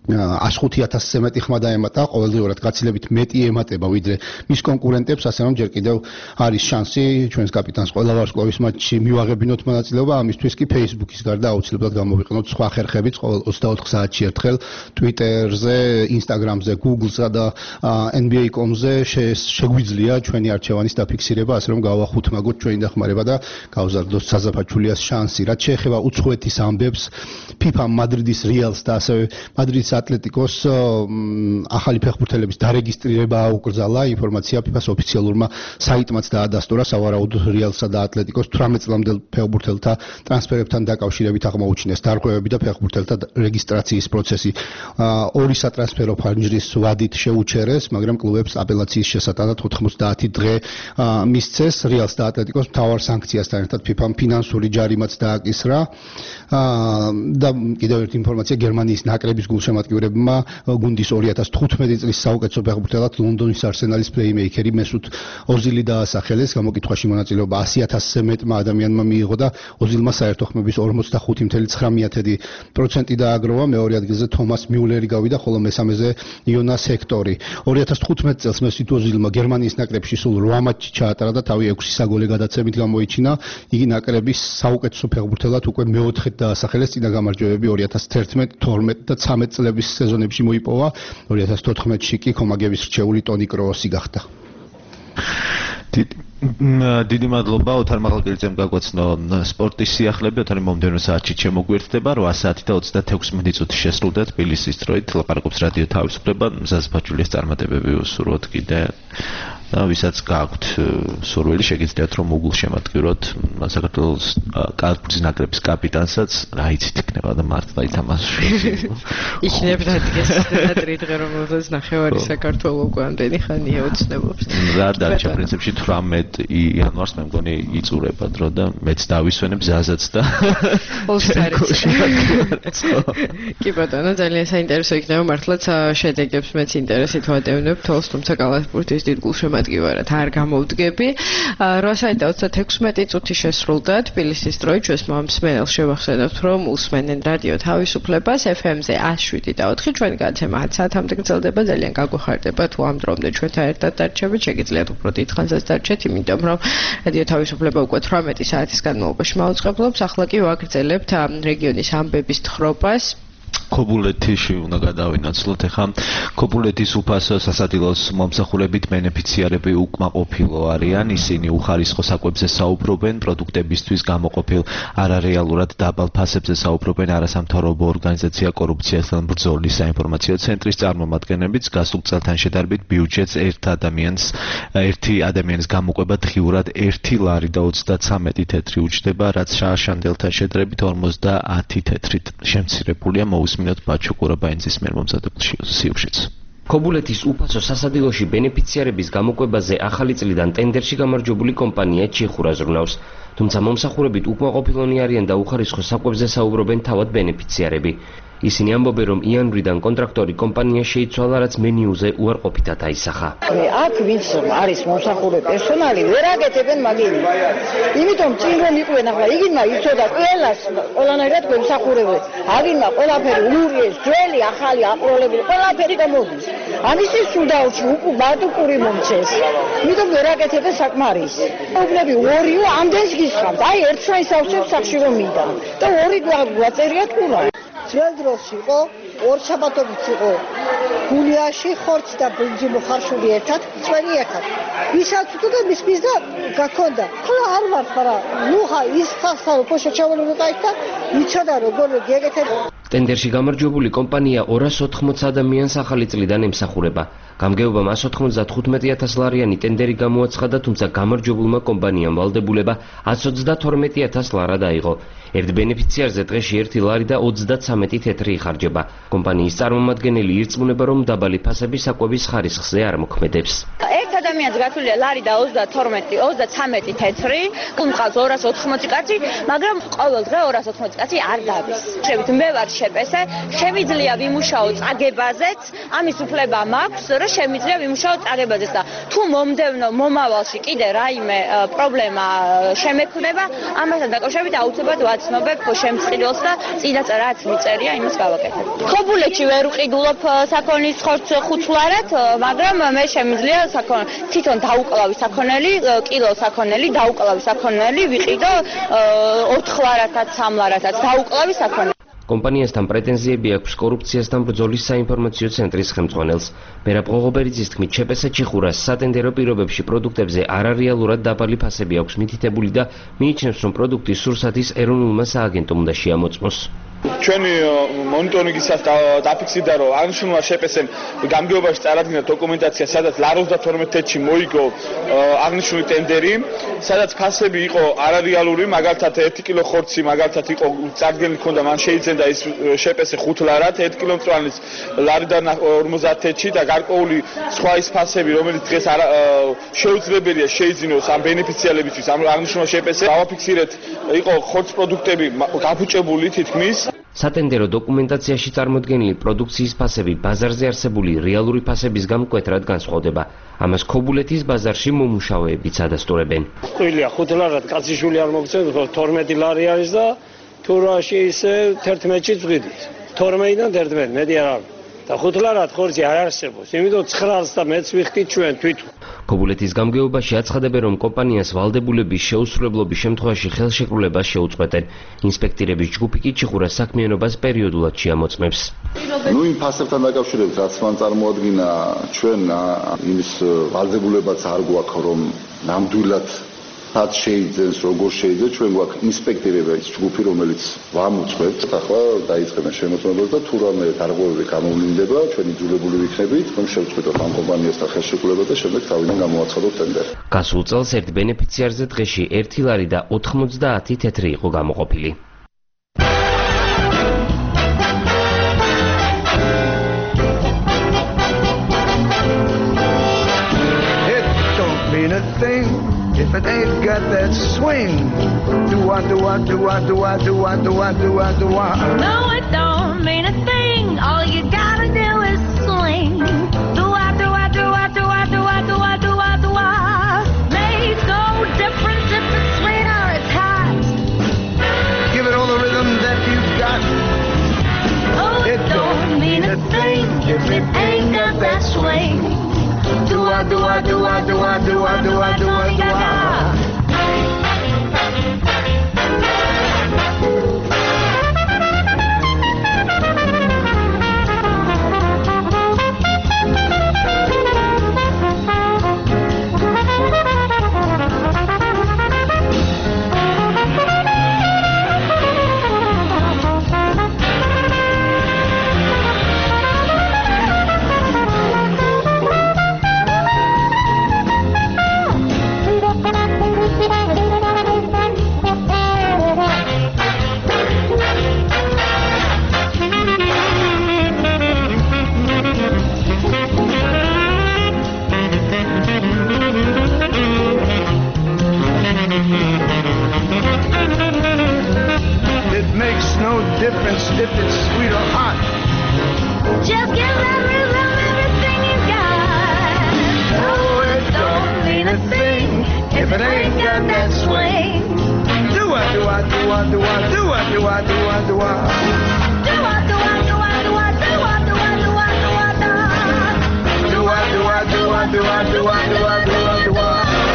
105,000-ზე მეტი ხმა დაემატა, ყოველდღიურად გაცილებით მეტი ემატება ვიდრე მის კონკურენტებს, ასე რომ ჯერ კიდევ არის შანსი ჩვენს კაპიტანს ყველა ვარსკვლავის მატჩში მივაღებინოთ მონაწილეობა, ამისთვის კი Facebook-ის გარდა აუცილებლად გამოვიყენოთ სხვა ხერხებიც ყოველ 24 საათში ერთხელ Twitter-ზე, Instagram-ზე, Google-ზე და NBA.com-ზე შეგვიძლია ჩვენი არჩევანის დაფიქსირება, ასე რომ გავახუთმაგოთ ჩვენი დახმარება და გავზარდოთ საზაფაჩულიას შანსი. რაც შეეხება უცხოეთის ამბებს, FIFA მადრიდის რეალს და ასევე მადრიდის ატლეტიკოს ახალი ფეხბურთელების დარეგისტრირება აუკრძალა. ინფორმაცია FIFA-ს ოფიციალურმა საიტმაც დაადასტურა. სავარაუდოდ რეალსა და ატლეტიკოს 18 წლამდელ ფეხბურთელთა ტრანსფერებთან დაკავშირებით აღმოუჩინეს დარღვევები და ფეხბურთელთა რეგისტრაციის პროცესი. ორი სატრანსფერო ფანჯრის ვადით შეუჩერეს, მაგრამ კლუბებს აპელაციის შესატანად 90 დღე მისცეს. რეალს და ატლეტიკოს მთავარ სანქციასთან ერთად FIFA-მ ფინანსური ჯარიმაც დააკისრა. და კიდევ ერთი ინფორმაცია, გერმანიის ნაკრების გულშემატკივრებმა გუნდის 2015 წლის საუკეთესო ფეხბურთელად ლონდონის არსენალის პლეიმეიკერი მესუტ ოზილი დაასახელეს. გამოკითხვაში მონაწილეობა 100,000-ზე მეტმა ადამიანმა მიიღო და ოზილმა საერთო ხმების 45.9% დააგროვა. მეორე ადგილზე თომას მიულერი გავიდა, ხოლო მესამეზე იონას ჰექტორი. 2015 წელს მესუტ ოზილმა გერმანიის ნაკრებში სულ 8 მატჩი ჩაატარა და თავი 6 საგოლე გადაცემით გამოიჩინა. იგი ნაკრების საუკეთესო ფეხბურთელად უკვე მეოთხედ დაასახელეს. წინა გამარჯვებები 2011, 12 და 13 წლების სეზონებში მოიპოვა. 2014-ში კი კომაგების რჩეული ტონი კროოსი გახდა. დიდი მადლობა ოთარ მაღალკელიძემ გაგვაცნო სპორტის სიახლეები. ოთარი მომდევნო საათში შემოგვიერთდება 8 საათი და 36 წუთი შესრულდა თბილისის დროით. ლაპარაკობს რადიო თავისუფლება. საზაფაჩულიას წარმატებები უსურვოთ კიდე და ვისაც გააქვთ სურვილი შეგიძლიათ რომ უგულ შემატკივროთ საქართველოს კალათბურთის ნაკრების კაპიტანსაც, რა იცით იქნება და მართლა ითამაშოს. იქნებ დადგეს თეატრი დღე რომელზეც ნახევარი საქართველო უკვე ამდენი ხანია უცნებობს. რა დარჩა პრინციპში 18 იანვარს მე მგონი იწურება დრო და მეც დავისვენებ ზაზაც და კი ბატონო, ძალიან საინტერესო იქნება მართლაც შედეგებს მეც ინტერესით ვადევნებ თავს, თუმცა კალათბურთის დიდ გულშემატკივარად არ გამოვდგები. 8:36 წუთი შესრულდა თბილისის დროით. ჩვენს მომსმენელს შევახსენებთ, რომ უსმენენ რადიო თავისუფლებას FM-ზე 107.4. ჩვენი გადაცემა 10 საათამდე გრძელდება. ძალიან გაგვეხარდება თუ ამ დრომდე ჩვენთან ერთად დარჩებით. შეგიძლიათ უფრო დიდ ხანსაც დარჩეთ, იმიტომ რომ რადიო თავისუფლება უკვე 18 საათის განმავლობაში მაუწყებლობს. ახლა კი ვაგრძელებთ რეგიონის ამბების თხრობას. ქობულეთში უნდა გადავინაცვლოთ. ეხლა ქობულეთის უფასო სასადილოს მომსახურებით ბენეფიციარები უკმაყოფილო არიან. ისინი უხარისხო საკვებზე საუბრობენ, პროდუქტებისთვის გამოყოფილ არარეალურად დაბალ ფასებზე საუბრობენ. არასამთავრობო ორგანიზაცია კორუფციასთან ბრძოლის საინფორმაციო ცენტრის წარმომადგენლებიც გასულ წელთან შედარებით ბიუჯეტს ერთი ადამიანის გამოყვება დღიურად 1 ლარი და 33 თეთრი უჩნდება, რაც შაშანდელთან შედარებით 50 თეთრით შემცირებულია. მოусმინოთ ბაჩო ყურაბაინძის მიერ მომზადებულ სიუჟეტს. ქობულეთის უფასო სასადილოში ბენეფიციარების გამოყვებაზე ახალი წლიდან ტენდერში გამარჯვებული კომპანია ჩიხურა ზრუნავს. თუმცა მომსახურებით უკმაყოფილონი არიან და უხარისხო საკვებზე საუბრობენ თავად ბენეფიციარები. ისინი ამბობენ, რომ იანვრიდან კონტრაქტორი კომპანია შეიცვალა, რაც მენიუზე უარყოფითად აისახა. აქ ვინც არის მომსახურე პერსონალი ვერ აკეთებენ მაგინი. იმიტომ წინ რომ იყვნენ ახლა იგინმა იცოდა ყველანაირად მომსახურებენ. აგინმა ყველაფერი ურიეს, ძველი, ახალი, აპროლებული, ყველაფერი გამოდის. ამისთვის სუდაუში ბატუკური მომცეს. იმიტომ ვერ აკეთებენ საკმარის. უბნები ორიო ამდენს გისხამთ. აი ერთმა ისავსებს სახში რომ მიდა. და ორი გვაწერიათ კულა. ძველ დროს იყო ორ შაბათობით იყო გულიაში ხორცი და ბრინჯი მოხარშული ერთად წვენი ერთად ვისაც უთუდა მის და გაქონდა ხოლო არ ვარ ხარა ნუ ხა ის ხალხა რო შეჩავებული და იცოდა როგორ გეგეთებ ტენდერში გამარჯვებული კომპანია 280 ადამიანს ახალი წლიდან ემსახურება. გამგეობამ 195,000 ლარიანი ტენდერი გამოაცხადა, თუმცა გამარჯვებულმა კომპანიამ ვალდებულება 132,000 ლარა დაიღო. ერთ ბენეფიციარზე დღეში 1 ლარი და 33 თეთრი იხარჯება. კომპანიის წარმომადგენელი ირწმუნება, რომ დაბალი ფასები საკვების ხარისხზე არ მოქმედებს. ერთ ადამიანს გათვლილია ლარი და 33 თეთრი, მყავს 280 კაცი, მაგრამ ყოველ დღე 280 კაცი არ დავის. შევით მე ვარ შეპესე, შემიძლია ვიმუშაო წაგებაზეც, ამის უფლება მაქვს, რომ შემიძლია ვიმუშაო წაგებაზეც და თუ მომდევნო მომავალში კიდე რაიმე პრობლემა შემექმნება, ამასთან დაკავშირებით აუცილებლად ვაცნობებ შემწყილს და წინაც რაც მიწერია, იმას გავაკეთებ. ხობულეთში ვერ ვყიდულობ საქონლის ხუცვლარად, მაგრამ მე შემიძლია თვითონ დაუკლავი საქონელი, კილო საქონელი, დაუკლავი საქონელი ვიყიდო 4 ლარათაც, 3 ლარათაც დაუკლავი საქონელი. კომპანიასთან პრეტენზიები აქვს კორუფციასთან ბრძოლის საინფორმაციო ცენტრის ხელმძღვანელს. მერაბ ღოღობერიძის თქმით, შეპესა ჩიხურას სატენდერო პირობებში პროდუქტებზე არარეალურად დაბალი ფასები აქვს მითითებული და მიიჩნევს, რომ პროდუქტი სურსათის ეროვნულმა სააგენტომ უნდა შეამოწმოს. ჩვენი მონიტორინგისას დაფიქსირდა, რომ აღნიშნულმა შეპესემ გამგეობაში წარადგინა დოკუმენტაცია, სადაც ლარ 32 თეთრში მოიგო აღნიშნული ტენდერი, სადაც ფასები იყო არარეალური, მაგალითად 1 კილო ხორცი მაგალითად იყო წარდგენილი ქონდა, მან შეიძენდა ის შეპესე 5 ლარად, 1 კილო მწვანის ლარიდან 50 თეთრში და გარკვეული სხვა ის ფასები, რომელიც დღეს შეუძლებელია შეიძინოს ამ ბენეფიციარებისთვის, ამ აღნიშნულ შეპესე დავაფიქსირეთ, იყო ხორც პროდუქტები გაფუჭებული თითქმის. სატენდერო დოკუმენტაციაში წარმოდგენილი პროდუქციის ფასები ბაზარზე არსებული რეალური ფასების გამკვეთრად განსხვავდება. ამას ქობულეთის ბაზარში მომუშავეებიც ადასტურებენ. ყრილია 5 ლარად კაციშვილი არ მოგწევს, 12 ლარი არის და თუ რაში ისე 11-ში წვიდით. 12-დან 11, მეტი არ არის. და 5 ლარად ხორცი არ არსებობს. იმიტომ 9-ს და მეც ვიხდით ჩვენ თვითონ. ქობულეთის გამგეობაში აცხადებენ, რომ კომპანიას ვალდებულების შეუსრულებლობის შემთხვევაში ხელშეკრულება შეუწყვეტენ. ინსპექტორების ჯგუფი კი ჩიხურას საქმიანობას პერიოდულად შეამოწმებს. იმ ფასებთან დაკავშირებით, რაც მან წარმოადგინა, ჩვენ იმის ვალდებულებაც არ გვაქვს, რომ ნამდვილად რაც შეიძლება როგორ შეიძლება ჩვენ გვაქვს ინსპექტორების ჯგუფი, რომელიც ვამოწმებთ. ახლა დაიწყებენ შემოწმებას და თუ რამე გარკვეული გამოვლინდება, ჩვენ იძულებული ვიქნებით, რომ შევწყვეტოთ ამ კომპანიასთან ხელშეკრულება და შემდეგ თავიდან გამოაცხადოთ ტენდერი. გასულ წელს ერთ ბენეფიციარზე დღეში 1 ლარი და 90 თეთრი იყო გამოყოფილი. If it ain't got that swing, do-wah, do-wah, do-wah, do-wah, do-wah, do-wah, do-wah, do-wah. No, it don't mean a thing. All you gotta do is swing. Do-wah, do-wah, do-wah, do-wah, do-wah, do-wah, do-wah, do-wah. Makes no difference if it's sweet or it's hot. Give it all the rhythm that you've got. Oh, it don't mean a thing if it ain't got that swing. Do-wah, do-wah, do-wah, do-wah, do-wah, do-wah, do-wah, do-wah. Difference if it's sweet or hot. Just give that rhythm everything you got. Oh, it don't mean a thing if it ain't got that swing. Do-wah, do-wah, do-wah, do-wah, do-wah, do-wah, do-wah, do-wah. Do-wah, do-wah, do-wah, do-wah, do-wah, do-wah, do-wah, do-wah, do-wah. Do-wah, do-wah, do-wah, do-wah, do-wah, do-wah, do-wah, do-wah.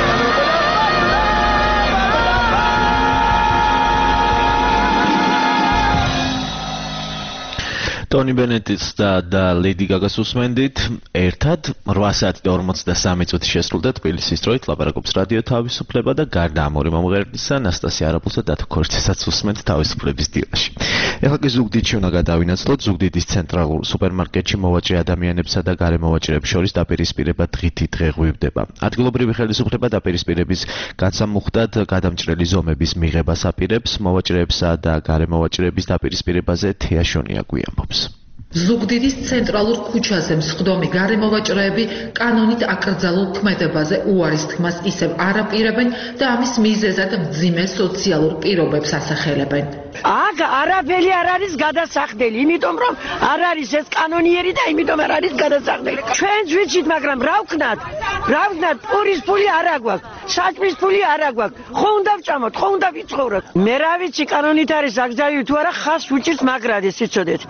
ტონი ბენეტის და ლედი გაგას უსმენდით ერთად 8 საათი და 53 წუთი შესრულდა თბილისის დროით ლაპარაკობს რადიო თავისუფლება და გარდა ამ ორი მომღერლისა ნასტასია არაბულსა და თქორჩესაც უსმენთ თავისუფლების დილაში. ეხლა კი ზუგდიდში უნდა გადავინაცვლოთ. ზუგდიდის ცენტრალურ სუპერმარკეტში მოვაჭრე ადამიანებსა და გარემოვაჭრეებს შორის დაპირისპირება დღითი დღე ღვივდება. ადგილობრივი ხელისუფლება დაპირისპირების განსამუხტად გადამჭრელი ზომების მიღებას აპირებს. მოვაჭრეებსა და გარემოვაჭრეების დაპირისპირებაზე თეაშონია გვიამბობს. ზუგდიდის ცენტრალურ ქუჩაზე მსხდომი გარემოვაჭრეები კანონით აკრძალულ ქმედებაზე უარის თქმას ისევ არ აპირებენ და ამის მიზეზად მძიმე სოციალურ პირობებს ასახელებენ. აქ არაფერი არ არის გადასახდელი, იმიტომ რომ არ არის ეს კანონიერი და იმიტომ არ არის გადასახდელი. ჩვენც ვიცით, მაგრამ რა ვქნათ? პურის ფული არ აგვაქვს, საჭმის ფული არ აგვაქვს. ხო უნდა ვჭამოთ, ხო უნდა ვიცხოვროთ. მე რა ვიცი, კანონით არის აკრძალული თუ არა, ხას უჭირს მაგრად ეს იცოდეთ.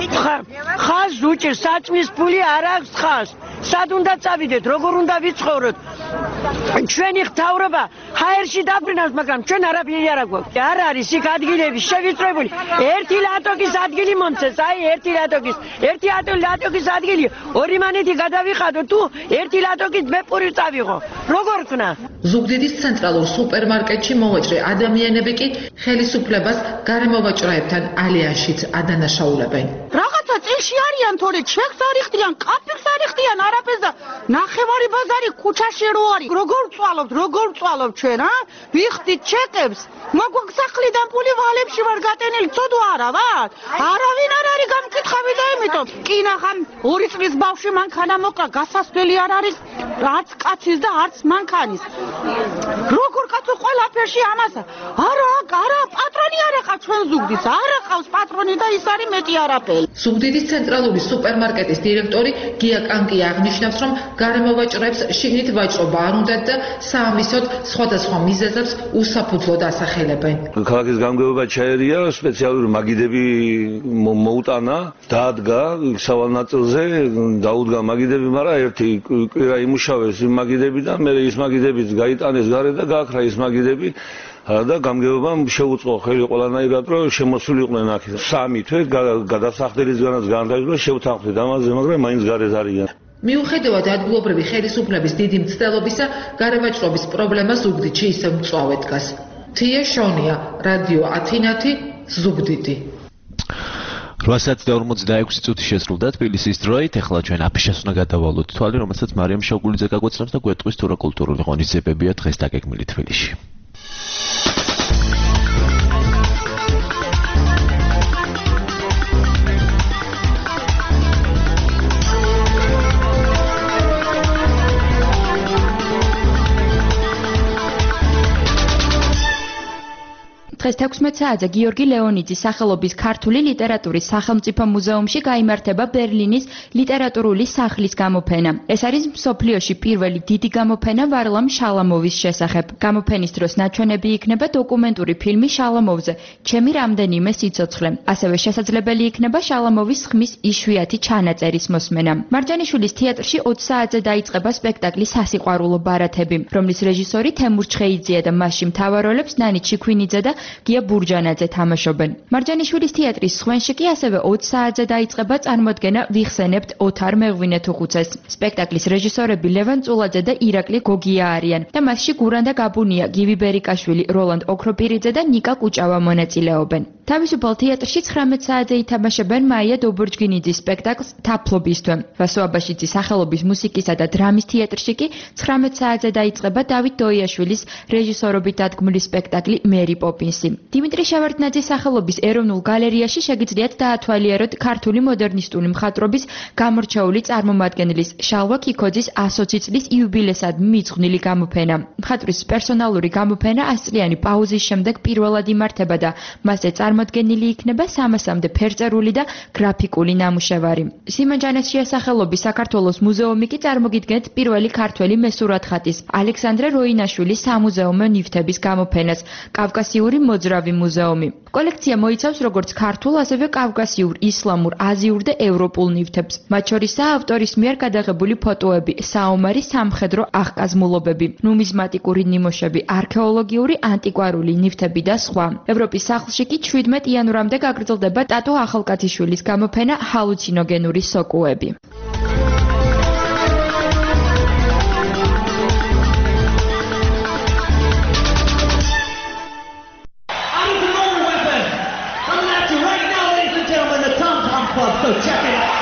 ხას უჭირს, საჭმის ფული არ აქვს ხას. სად უნდა წავიდეთ, როგორ უნდა ვიცხოვროთ? ჩვენი ღვთაურობა ჰაერში დაფრინავს, მაგრამ ჩვენ არაფერი არ აგვაქვს. არ არის იქ ადგილები შევიწრებული. ერთი ლატოკის ადგილი მომცეს, ერთი ლატოკის ადგილი, ორი მანეთი გადავიხადო თუ ერთი ლატოკის მე პური წავიღო. როგორ ქნა? ზუგდიდის ცენტრალურ სუპერმარკეტში მოვაჭრე ადამიანები კი ხელისუფლებას გარემოვაჭრეებთან ალიანსშიც ადანაშაულებენ. რაღაცა წილში არიან, თორე ჩეკს არ იხდიან, კაფეებს არ იხდიან, არაფერს და ნახევარი ბაზარი ქუჩაში რო არის. როგორ ვწვალობთ ჩვენ, ვიხდით ჩეკებს. მოგვაქვს სახლიდან ფული ვალებში ვარ გატენილი, ცოდვა არა ვარ? არავინ არ არის გამკითხავი და იმიტომ კი ნახამ 2 წლის ბავშვი მანქანა მოკრა, გასასვლელი არ არის რაც კაცის და არც მანქანის. როგორ კაცო ყველაფერში ამასა? არა, პატრონი არ აყავს ჩვენ ზუგდიდს, არ აყავს პატრონი და ის არის მეტი არაფერი. ზუგდიდის ცენტრალური სუპერმარკეტის დირექტორი გია კანკი აღნიშნავს, რომ გარემოვაჭრეებს შიგნით ვაჭრობა არ უნდათ და საამისოდ სხვადასხვა მიზეზებს უსაფუძვლოდ ასახელებენ. ქალაქის გამგეობა ჩაერია, სპეციალური მაგიდები მოუტანა, დაადგა სავალ ნაწილზე, დაუდგა მაგიდები, მაგრამ ერთი კვირა იმუშავეს იმ მაგიდებიდან, მე ის მაგიდებიც გაიტანეს გარე და გააქრა ის მაგიდები. და გამგეობამ შეუწყო ხელი ყველანაირად, რომ შემოსულიყვნენ აქ. 3 თვე გადასახდელისგანაც განთავსდა, შევთანხმდით ამაზე, მაგრამ მაინც გარეთ არიან. მიუხედავად ადგილობრივი ხელისუფლების დიდი მცდელობისა, გარემოვაჭრობის პრობლემა ზუგდიდში ისევ მწვავედ დგას. თია შონია, რადიო ათინათი, ზუგდიდი. 8:46 წუთი შესრულდა თბილისის დროით. ეხლა ჩვენ აფიშას უნდა გადავალოთ თვალი, რომელსაც მარიამ შოგვილიძე გაგვეცნობს და გვეტყვის თუ რა კულტურული ღონისძიებებია დღეს დაგეგმილი თბილისში. დღეს 16 საათზე გიორგი ლეონიძის სახელობის ქართული ლიტერატურის სახელმწიფო მუზეუმში გაიმართება ბერლინის ლიტერატურული სახლის გამოფენა. ეს არის მსოფლიოში პირველი დიდი გამოფენა ვარლამ შალამოვის შესახებ. გამოფენის დროს ნაჩვენები იქნება დოკუმენტური ფილმი შალამოვზე ჩემი რამდენიმე სიცოცხლე. ასევე შესაძლებელი იქნება შალამოვის ხმის იშვიათი ჩანაწერის მოსმენა. მარჯანიშვილის თეატრში 20 საათზე დაიწყება სპექტაკლი სასიყვარულო ბარათები, რომლის რეჟისორი თემურ ჩხეიძეა და მასში მთავარ როლებს ნანი ჩიქვინიძე და გია ბურჯანაძე თამაშობენ. მარჯანიშვილის თეატრის სხვენში კი ასევე 20 საათზე დაიწყება წარმოდგენა ვიხსენებთ ოთარ მეღვინეთუხუცეს. სპექტაკლის რეჟისორები ლევან წულაძე და ირაკლი გოგია არიან და მასში გურან და გაბუნია, გივი ბერიკაშვილი, როლანდ ოქროპირიძე და ნიკა კუჭავა მონაწილეობენ. თავისუფალ თეატრში 19 საათზე ითამაშებენ მაია დობორჯგინიძის სპექტაკლს თაფლობის თვე. ვასო აბაშიძის სახელობის მუსიკისა და დრამის თეატრში კი 19 საათზე დაიწყება დავით დოიაშვილის რეჟისორობით დადგმული სპექტაკლი მერი პოპინსი. დიმიტრი შევარდნაძის სახელობის ეროვნულ გალერეაში შეგიძლიათ დაათვალიეროთ ქართული მოდერნისტული მხატვრობის გამორჩეული წარმომადგენლის შალვა ქიქოძის 120 წლის იუბილესადმი მიძღვნილი გამოფენა. მხატვრის პერსონალური გამოფენა 100 წლიანი პაუზის შემდეგ პირველად იმართება და მასზე წარმოდგენილი იქნება 300-მდე ფერწერული და გრაფიკული ნამუშევარი. სიმონ ჯანაშიას სახელობის საქართველოს მუზეუმი კი წარმოგიდგენთ პირველი ქართველი მესურათხატის ალექსანდრე როინაშვილის სამუზეუმო ნივთების გამოფენას კავკასიური მოძრავი მუზეუმი. კოლექცია მოიცავს როგორც ქართულ, ასევე კავკასიურ, ისლამურ, აზიურ და ევროპულ ნივთებს. მათ შორისაა ავტორის მიერ გადაღებული ფოტოები, საომარი სამხედრო აღკაზმულობები, ნუმიზმატიკური ნიმუშები, არქეოლოგიური, ანტიკვარული ნივთები და სხვა. ევროპის სახლში კი 17 იანვრამდე გაგრძელდება ტატო ახალკათიშვილის გამოფენა ჰალუცინოგენური სოკოები. So check it out.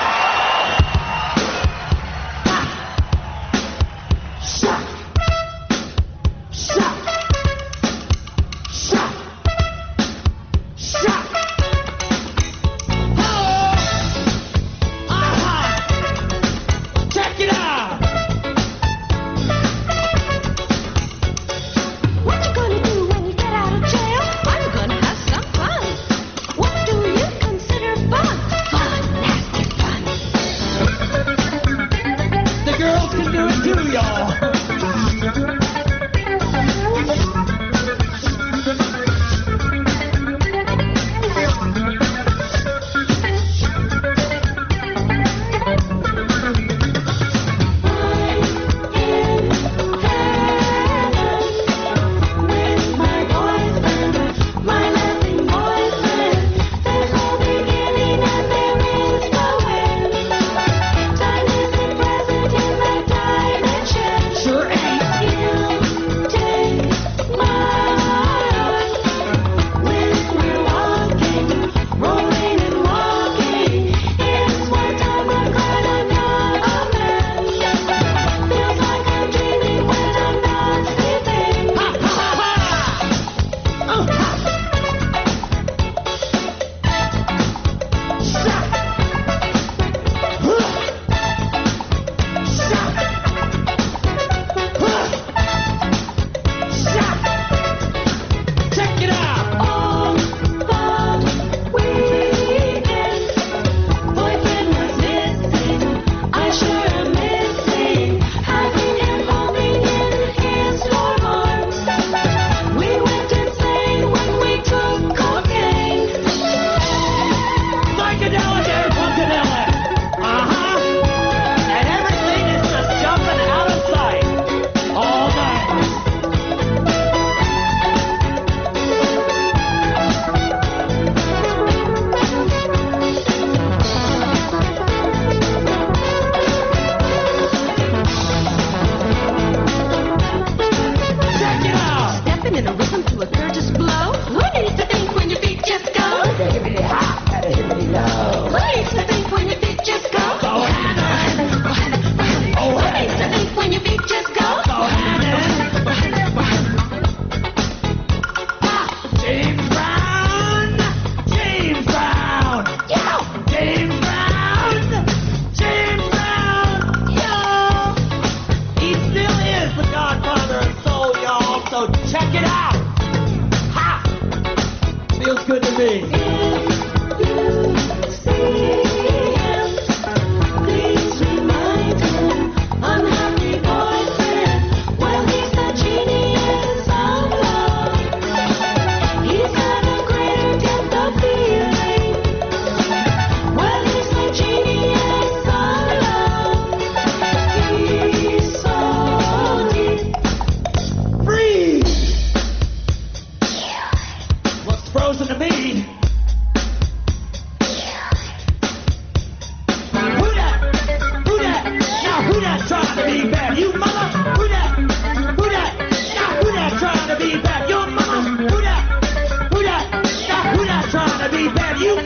Shot. Shot. Shot. Shot.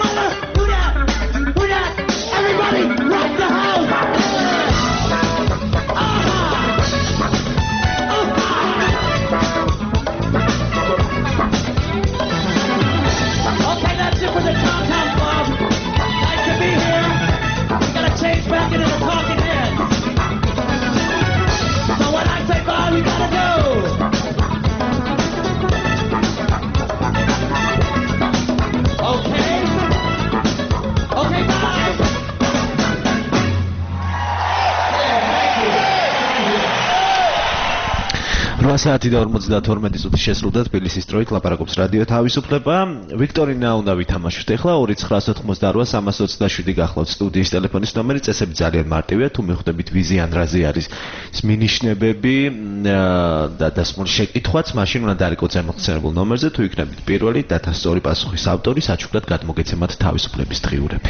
საათი და 52 წუთი შესრულდა თბილისის დროით ლაპარაკობს რადიო თავისუფლება. ვიქტორინა უნდა ვითამაშოთ ახლა 2988-327 გახლავთ სტუდიის ტელეფონის ნომერი. წესები ძალიან მარტივია, თუ მიხვდებით ვიზიან რაზე არის მინიშნებები და დასმული შეკითხვაც, მაშინ უნდა დაარეკოთ ზემოხსენებულ ნომერზე, თუ იქნებით პირველი დათასწორი პასუხის ავტორი, საჩუქრად გადმოგეცემათ თავისუფლების დღიურები.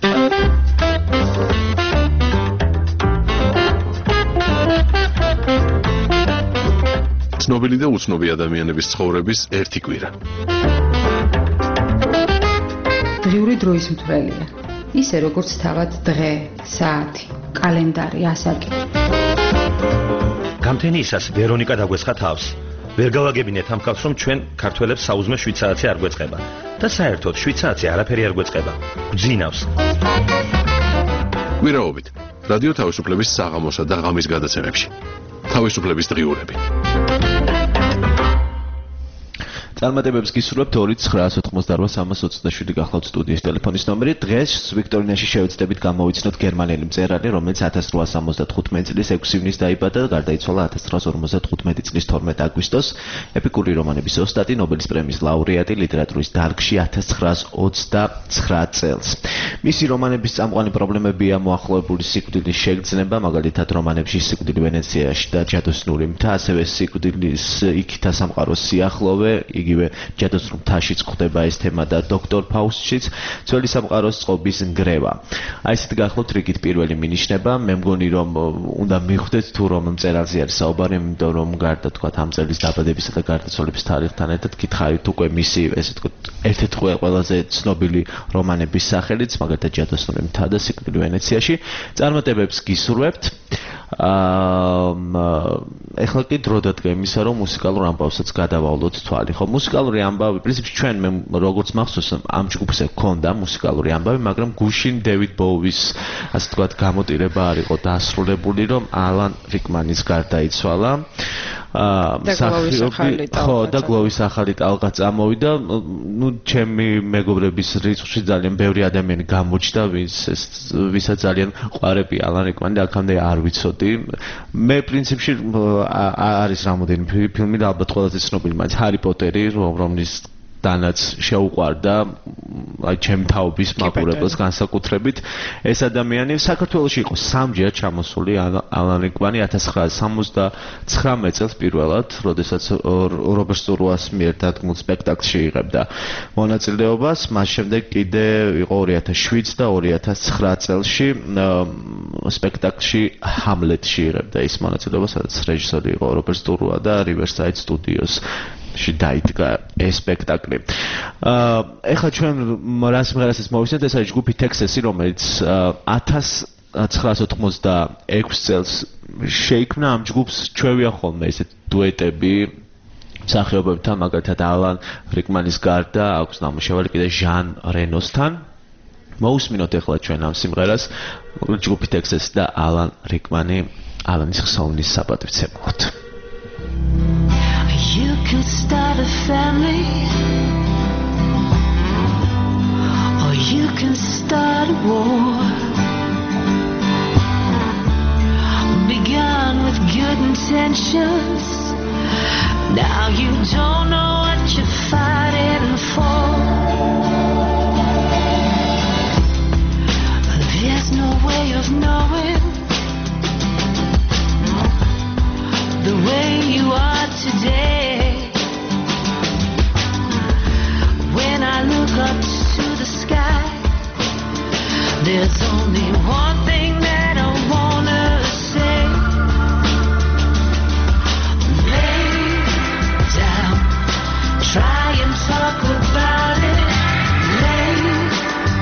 ცნობილი და უცნობი ადამიანების ცხოვრების ერთი კვირა. დღიური დროის მთვრელია. ისე როგორც თავად დღე, საათი, კალენდარი, ასაკი. გამთენიისას ვერონიკა დაგვეცხა თავს. ვერ გავაგებინეთ ამ ხალხს, რომ ჩვენ ქართველებს საუზმე 7 საათზე არ გვეწყება და საერთოდ 7 საათზე არაფერი არ გვეწყება. გვძინავს. კვირაობით რადიო თავისუფლების საღამოსა და ღამის გადაცემებში. თავისუფლების დღიურები. წარმატებებს გისურვებთ 2988-327 გახლავთ სტუდიის ტელეფონის ნომერი. დღეს ვიქტორინაში შევეცდებით გამოვიცნოთ გერმანელი მწერალი, რომელიც 1875 წლის 6 ივნისს დაიბადა და გარდაიცვალა 1955 წლის 12 აგვისტოს. ეპიკური რომანების ოსტატი, ნობელის პრემიის ლაურეატი, ლიტერატურის დარგში 1929 წელს. მისი რომანების წამყვანი პრობლემებია მოახლოებული სიკვდილის შეგრძნება, მაგალითად რომანებში სიკვდილი ვენეციაში და ჯადოსნური მთა, ასევე სიკვდილის იქითა სამყაროს სიახლოვე, იგივე ჯადოსნურ მთაშიც გვხვდება ეს თემა და დოქტორ ფაუსტშიც, ძველი სამყაროს წყობის ნგრევა. აი ესეთ გახლავთ რიგით პირველი მინიშნება. მე მგონი რომ უნდა მიხვდეთ თუ რომ მწერალზე არის საუბარი, იმიტომ რომ გარდა თქვა ამ წელს დაბადებისა და გარდაცვალების თარიღთან ერთად გითხარით უკვე მისი ესე თქვა ერთ-ერთი ყველაზე ცნობილი რომანების სახელიც, მაგალითად ჯადოსნური მთა და სიკვდილი ვენეციაში. წარმატებებს გისურვებთ. ეხლა კი დრო დადგა იმისა, რომ მუსიკალურ ამბავსაც გადავავლოთ თვალი. ხო, მუსიკალური ამბავი, პრინციპში ჩვენ მე როგორც მახსოვს, ამ ჯგუფზე გქონდა მუსიკალური ამბავი, მაგრამ გუშინ დევიდ ბოუის, ასე ვთქვათ, გამოტირება არ იყო დასრულებული, რომ ალან რიკმანის გარდაიცვალა. ხო, და გლოვის ახალი ტალღა წამოვიდა. ნუ ჩემი მეგობრების რიცხვში ძალიან ბევრი ადამიანი გამოჩნდა, ვისაც ძალიან ყვარები ალან რიკმანი და აქამდე არ ვიცოდი. მე პრინციპში არის რამოდენიმე ფილმი და ალბათ ყველაზე ცნობილი მაინც ჰარი პოტერი, რომლის დანაც შეუყვარდა აი ჩემი თაობის მაყურებელს განსაკუთრებით. ეს ადამიანი საქართველოში იყო 3-ჯერ ჩამოსული ალან რიკმანი 1979 წელს პირველად, როდესაც რობერტ სტურუას მიერ დადგმულ სპექტაკლში იღებდა მონაწილეობას, მას შემდეგ კიდე იყო 2007 და 2009 წელში სპექტაკლში ჰამლეტში იღებდა ის მონაწილეობა, სადაც რეჟისორი იყო რობერტ სტურუა და Riverside Studios დაიდგა ეს სპექტაკლი. ეხლა ჩვენ რას მღერასაც მოვისმენთ, ეს არის ჯგუფი Texas-ი, რომელიც 1986 წელს შეიქმნა. ამ ჯგუფს ჩვევია ხოლმე ესეთ დუეტები მსახიობებთან, მაგალითად ალან რიკმანის გარდა აქვს ნამუშევარი კიდე ჟან რენოსთან. მოусმინოთ ეხლა ჩვენ ამ სიმღერას, ჯგუფი Texas-ი და ალან რიკმანი, ალანის ხსოვნის საპატივცემლოდ. You could start a family, or you can start a war. Begun with good intentions, now you don't know what you're fighting for. There's no way of knowing the way you are today. When I look up to the sky, there's only one thing that I wanna say. Lay down, try and talk about it. Lay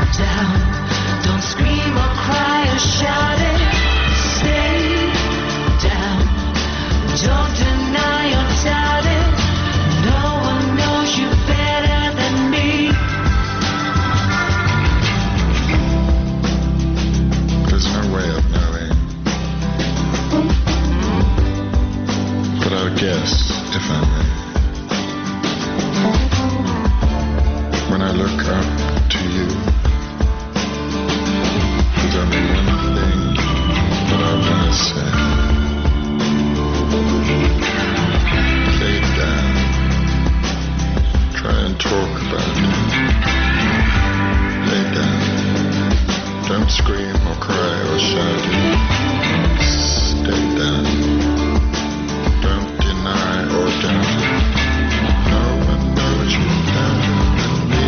Don't scream or cry or shout it. Stay down. Don't deny or doubt it. No one knows you better than me.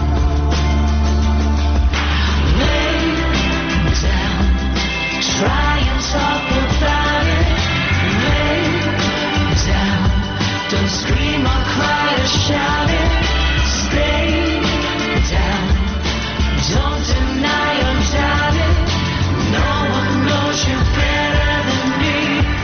Lay down, try and talk about it. Lay down, don't scream or cry or shout it. Stay down, don't deny or doubt it. No one knows you better than me.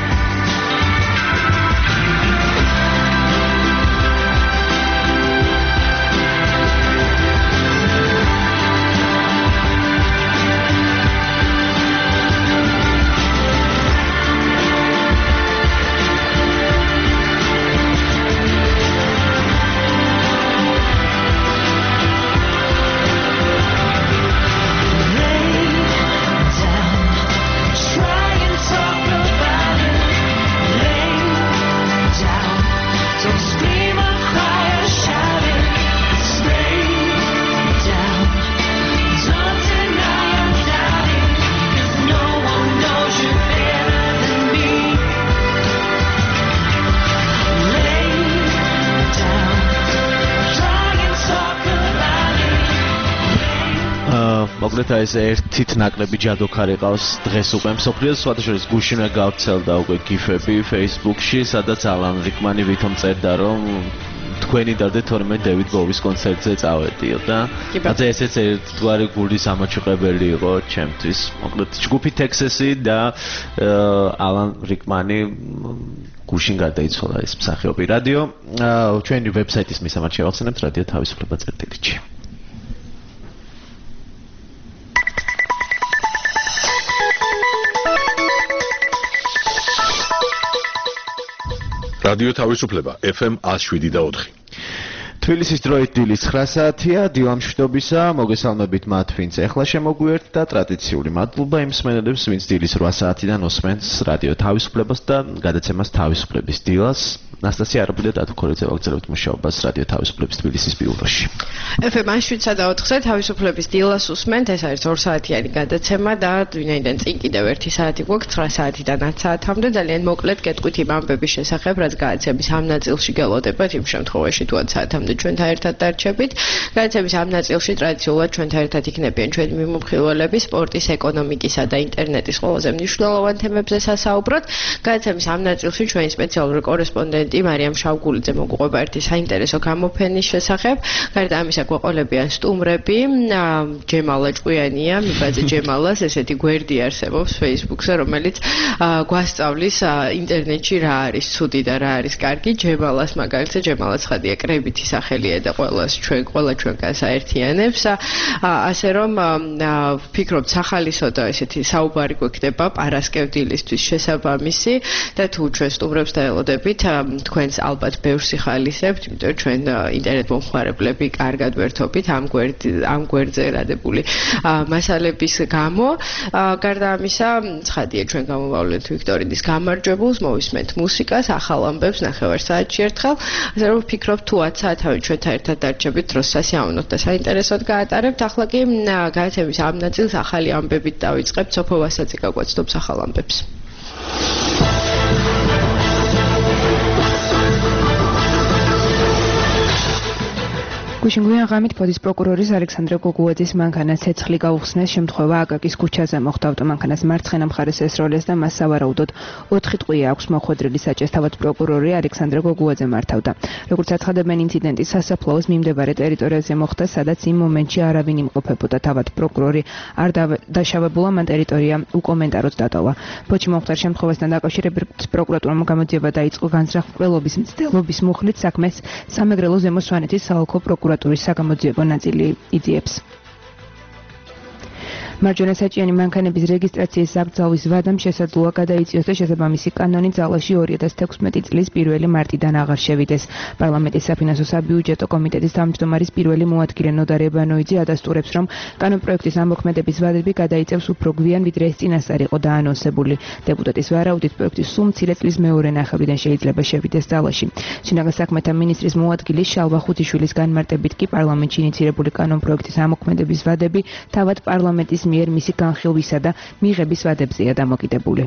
მოკლედ ეს ერთით ნაკლები ჯადოქარი ყავს დღეს უკვე მსოფლიოს სხვადასხვა გუშინვე გავრცელდა უკვე გიფები Facebook-ში, სადაც ალან რიკმანი ვითომ წერდა, რომ თქვენი და 12 დევიდ ბოვის კონცერტზე წავედიო და ასე ესეც ერთგვარი გულის ამოჭყებელი იყო ჩემთვის. მოკლედ ჯგუფი Texas-ი და ალან რიკმანი გუშინ გარდაიცვალა ეს მსახიობი. რადიო ჩვენი ვებსაიტის მისამართი შევახსენებთ რადიო თავისუფლება.ch. რადიო თავისუფლება FM 107.4. თბილისის დროით დილის 9 საათია, დილამშვიდობისა, მოგესალმებით მათ, ვინც ეხლა შემოგვიერთდა, ტრადიციული მადლობა იმ მსმენელებს, ვინც დილის 8 საათიდან უსმენს რადიო თავისუფლებას და გადაცემას თავისუფლების დილას. ნასტასია არაბილა და თქორეძე ვაგრძელებთ მუშაობას რადიო თავისუფლების თბილისის ბიუროში. FM 107.4-ზე თავისუფლების დილას უსმენთ, ეს არის 2 საათიანი გადაცემა და ვინაიდან წინ კიდევ 1 საათი გვაქვს 9 საათიდან 10 საათამდე ძალიან მოკლედ გეტყვით იმ ამბების შესახებ, რაც გადაცემის ამ ნაწილში გელოდებათ, იმ შემთხვევაში თუ 10 საათამდე ჩვენთან ერთად დარჩებით. გადაცემის ამ ნაწილში ტრადიციულად ჩვენთან ერთად იქნებიან ჩვენი მიმოხილველები სპორტის, ეკონომიკისა და ინტერნეტის ყველაზე მნიშვნელოვან თემებზე სასაუბროთ. გადაცემის ამ ნაწილში ჩვენი სპეციალური კორესპონდენტი მარიამ შავგულიძე მოგვიყვება ერთი საინტერესო გამოფენის შესახებ. გარდა ამისა გვეყოლებიან სტუმრები, ჯემალა ჭკვიანია, მიბაძე ჯემალას, ესეთი გვერდი არსებობს Facebook-ზე, რომელიც გვასწავლის ინტერნეტში რა არის ცუდი და რა არის კარგი. ჯემალას მაგალითად ჯემალა ცხადია კრებითი სახელია და ყველა ჩვენგანს აერთიანებს. ასე რომ ვფიქრობ სახალისო და ესეთი საუბარი გვექნება პარასკევდილისთვის შესაბამისი და თუ ჩვენ სტუმრებს დაელოდებით თქვენს ალბათ ბევრს იხალისებთ, იმიტომ ჩვენ ინტერნეტ მომხმარებლები კარგად ვერთობით ამ გვერდზე რადებული მასალების გამო. გარდა ამისა, ცხადია ჩვენ გამოვავლენთ ვიქტორინის გამარჯვებულს, მოვისმენთ მუსიკას, ახალ ამბებს ნახევარ საათში ერთხელ. ასე რომ ვფიქრობ თუ 10 საათავე ჩვენთან ერთად დარჩებით, დროს სასიამოვნოთ და საინტერესოდ გაატარებთ. ახლა კი გადაცემის ამ ნაწილს ახალი ამბებით დავიწყებთ. სოფო ვასაძე გაგვაცნობს ახალ ამბებს. გუშინ გვიან ღამით ფოდის პროკურორის ალექსანდრე გოგუაძის მანქანას ცეცხლი გაუხსნეს. შემთხვევა აკაკის ქუჩაზე მოხდა. ავტომანქანას მარცხენა მხარეს ესროლეს და მას სავარაუდოდ 4 ტყვია აქვს მოხვედრილი. საჭესთავად პროკურორი ალექსანდრე გოგუაძე მართავდა. როგორც აცხადებენ, ინციდენტი სასაფლაოს მიმდებარე ტერიტორიაზე მოხდა, სადაც იმ მომენტში არავინ იმყოფებოდა. თავად პროკურორი არ დაშავებულა, მან ტერიტორია უკომენტაროდ დატოვა. ფოთში მომხდარ შემთხვევასთან დაკავშირებით პროკურატურამ გამოძიება დაიწყო განზრახველობის მცდელობის მუხლით საქმეს სამეგრელო ზემო სვანეთის საოლქო პროკურატურის საგამოძიებო ნაწილი იძიებს. მარჯვენა საჭიანი მანქანების რეგისტრაციის საბრძავის ვადამ შესაძლოა გადაიწიოს და შესაბამისი კანონი ძალაში 2016 წლის 1 მარტიდან აღარ შევიდეს. პარლამენტის საფინანსო საბიუჯეტო კომიტეტის თავმჯდომარის პირველი მოადგილე ნოდარ ებანოიძე ადასტურებს, რომ კანონპროექტის ამოქმედების ვადები გადაიწევს უფრო გვიან, ვიდრე ეს წინასწარ იყო დაანონსებული. დეპუტატის ვარაუდით პროექტი სულ მცირე წლის მეორე ნახევრიდან შეიძლება შევიდეს ძალაში. შინაგან საქმეთა მინისტრის მოადგილის შალვა ხუთიშვილის განმარტებით კი პარლამენტში ინიცირებული კანონპროექტის ამოქმედების ვადები თავად პარლამენტის მიერ მისი განხილვისა და მიღების ვადებზეა დამოკიდებული.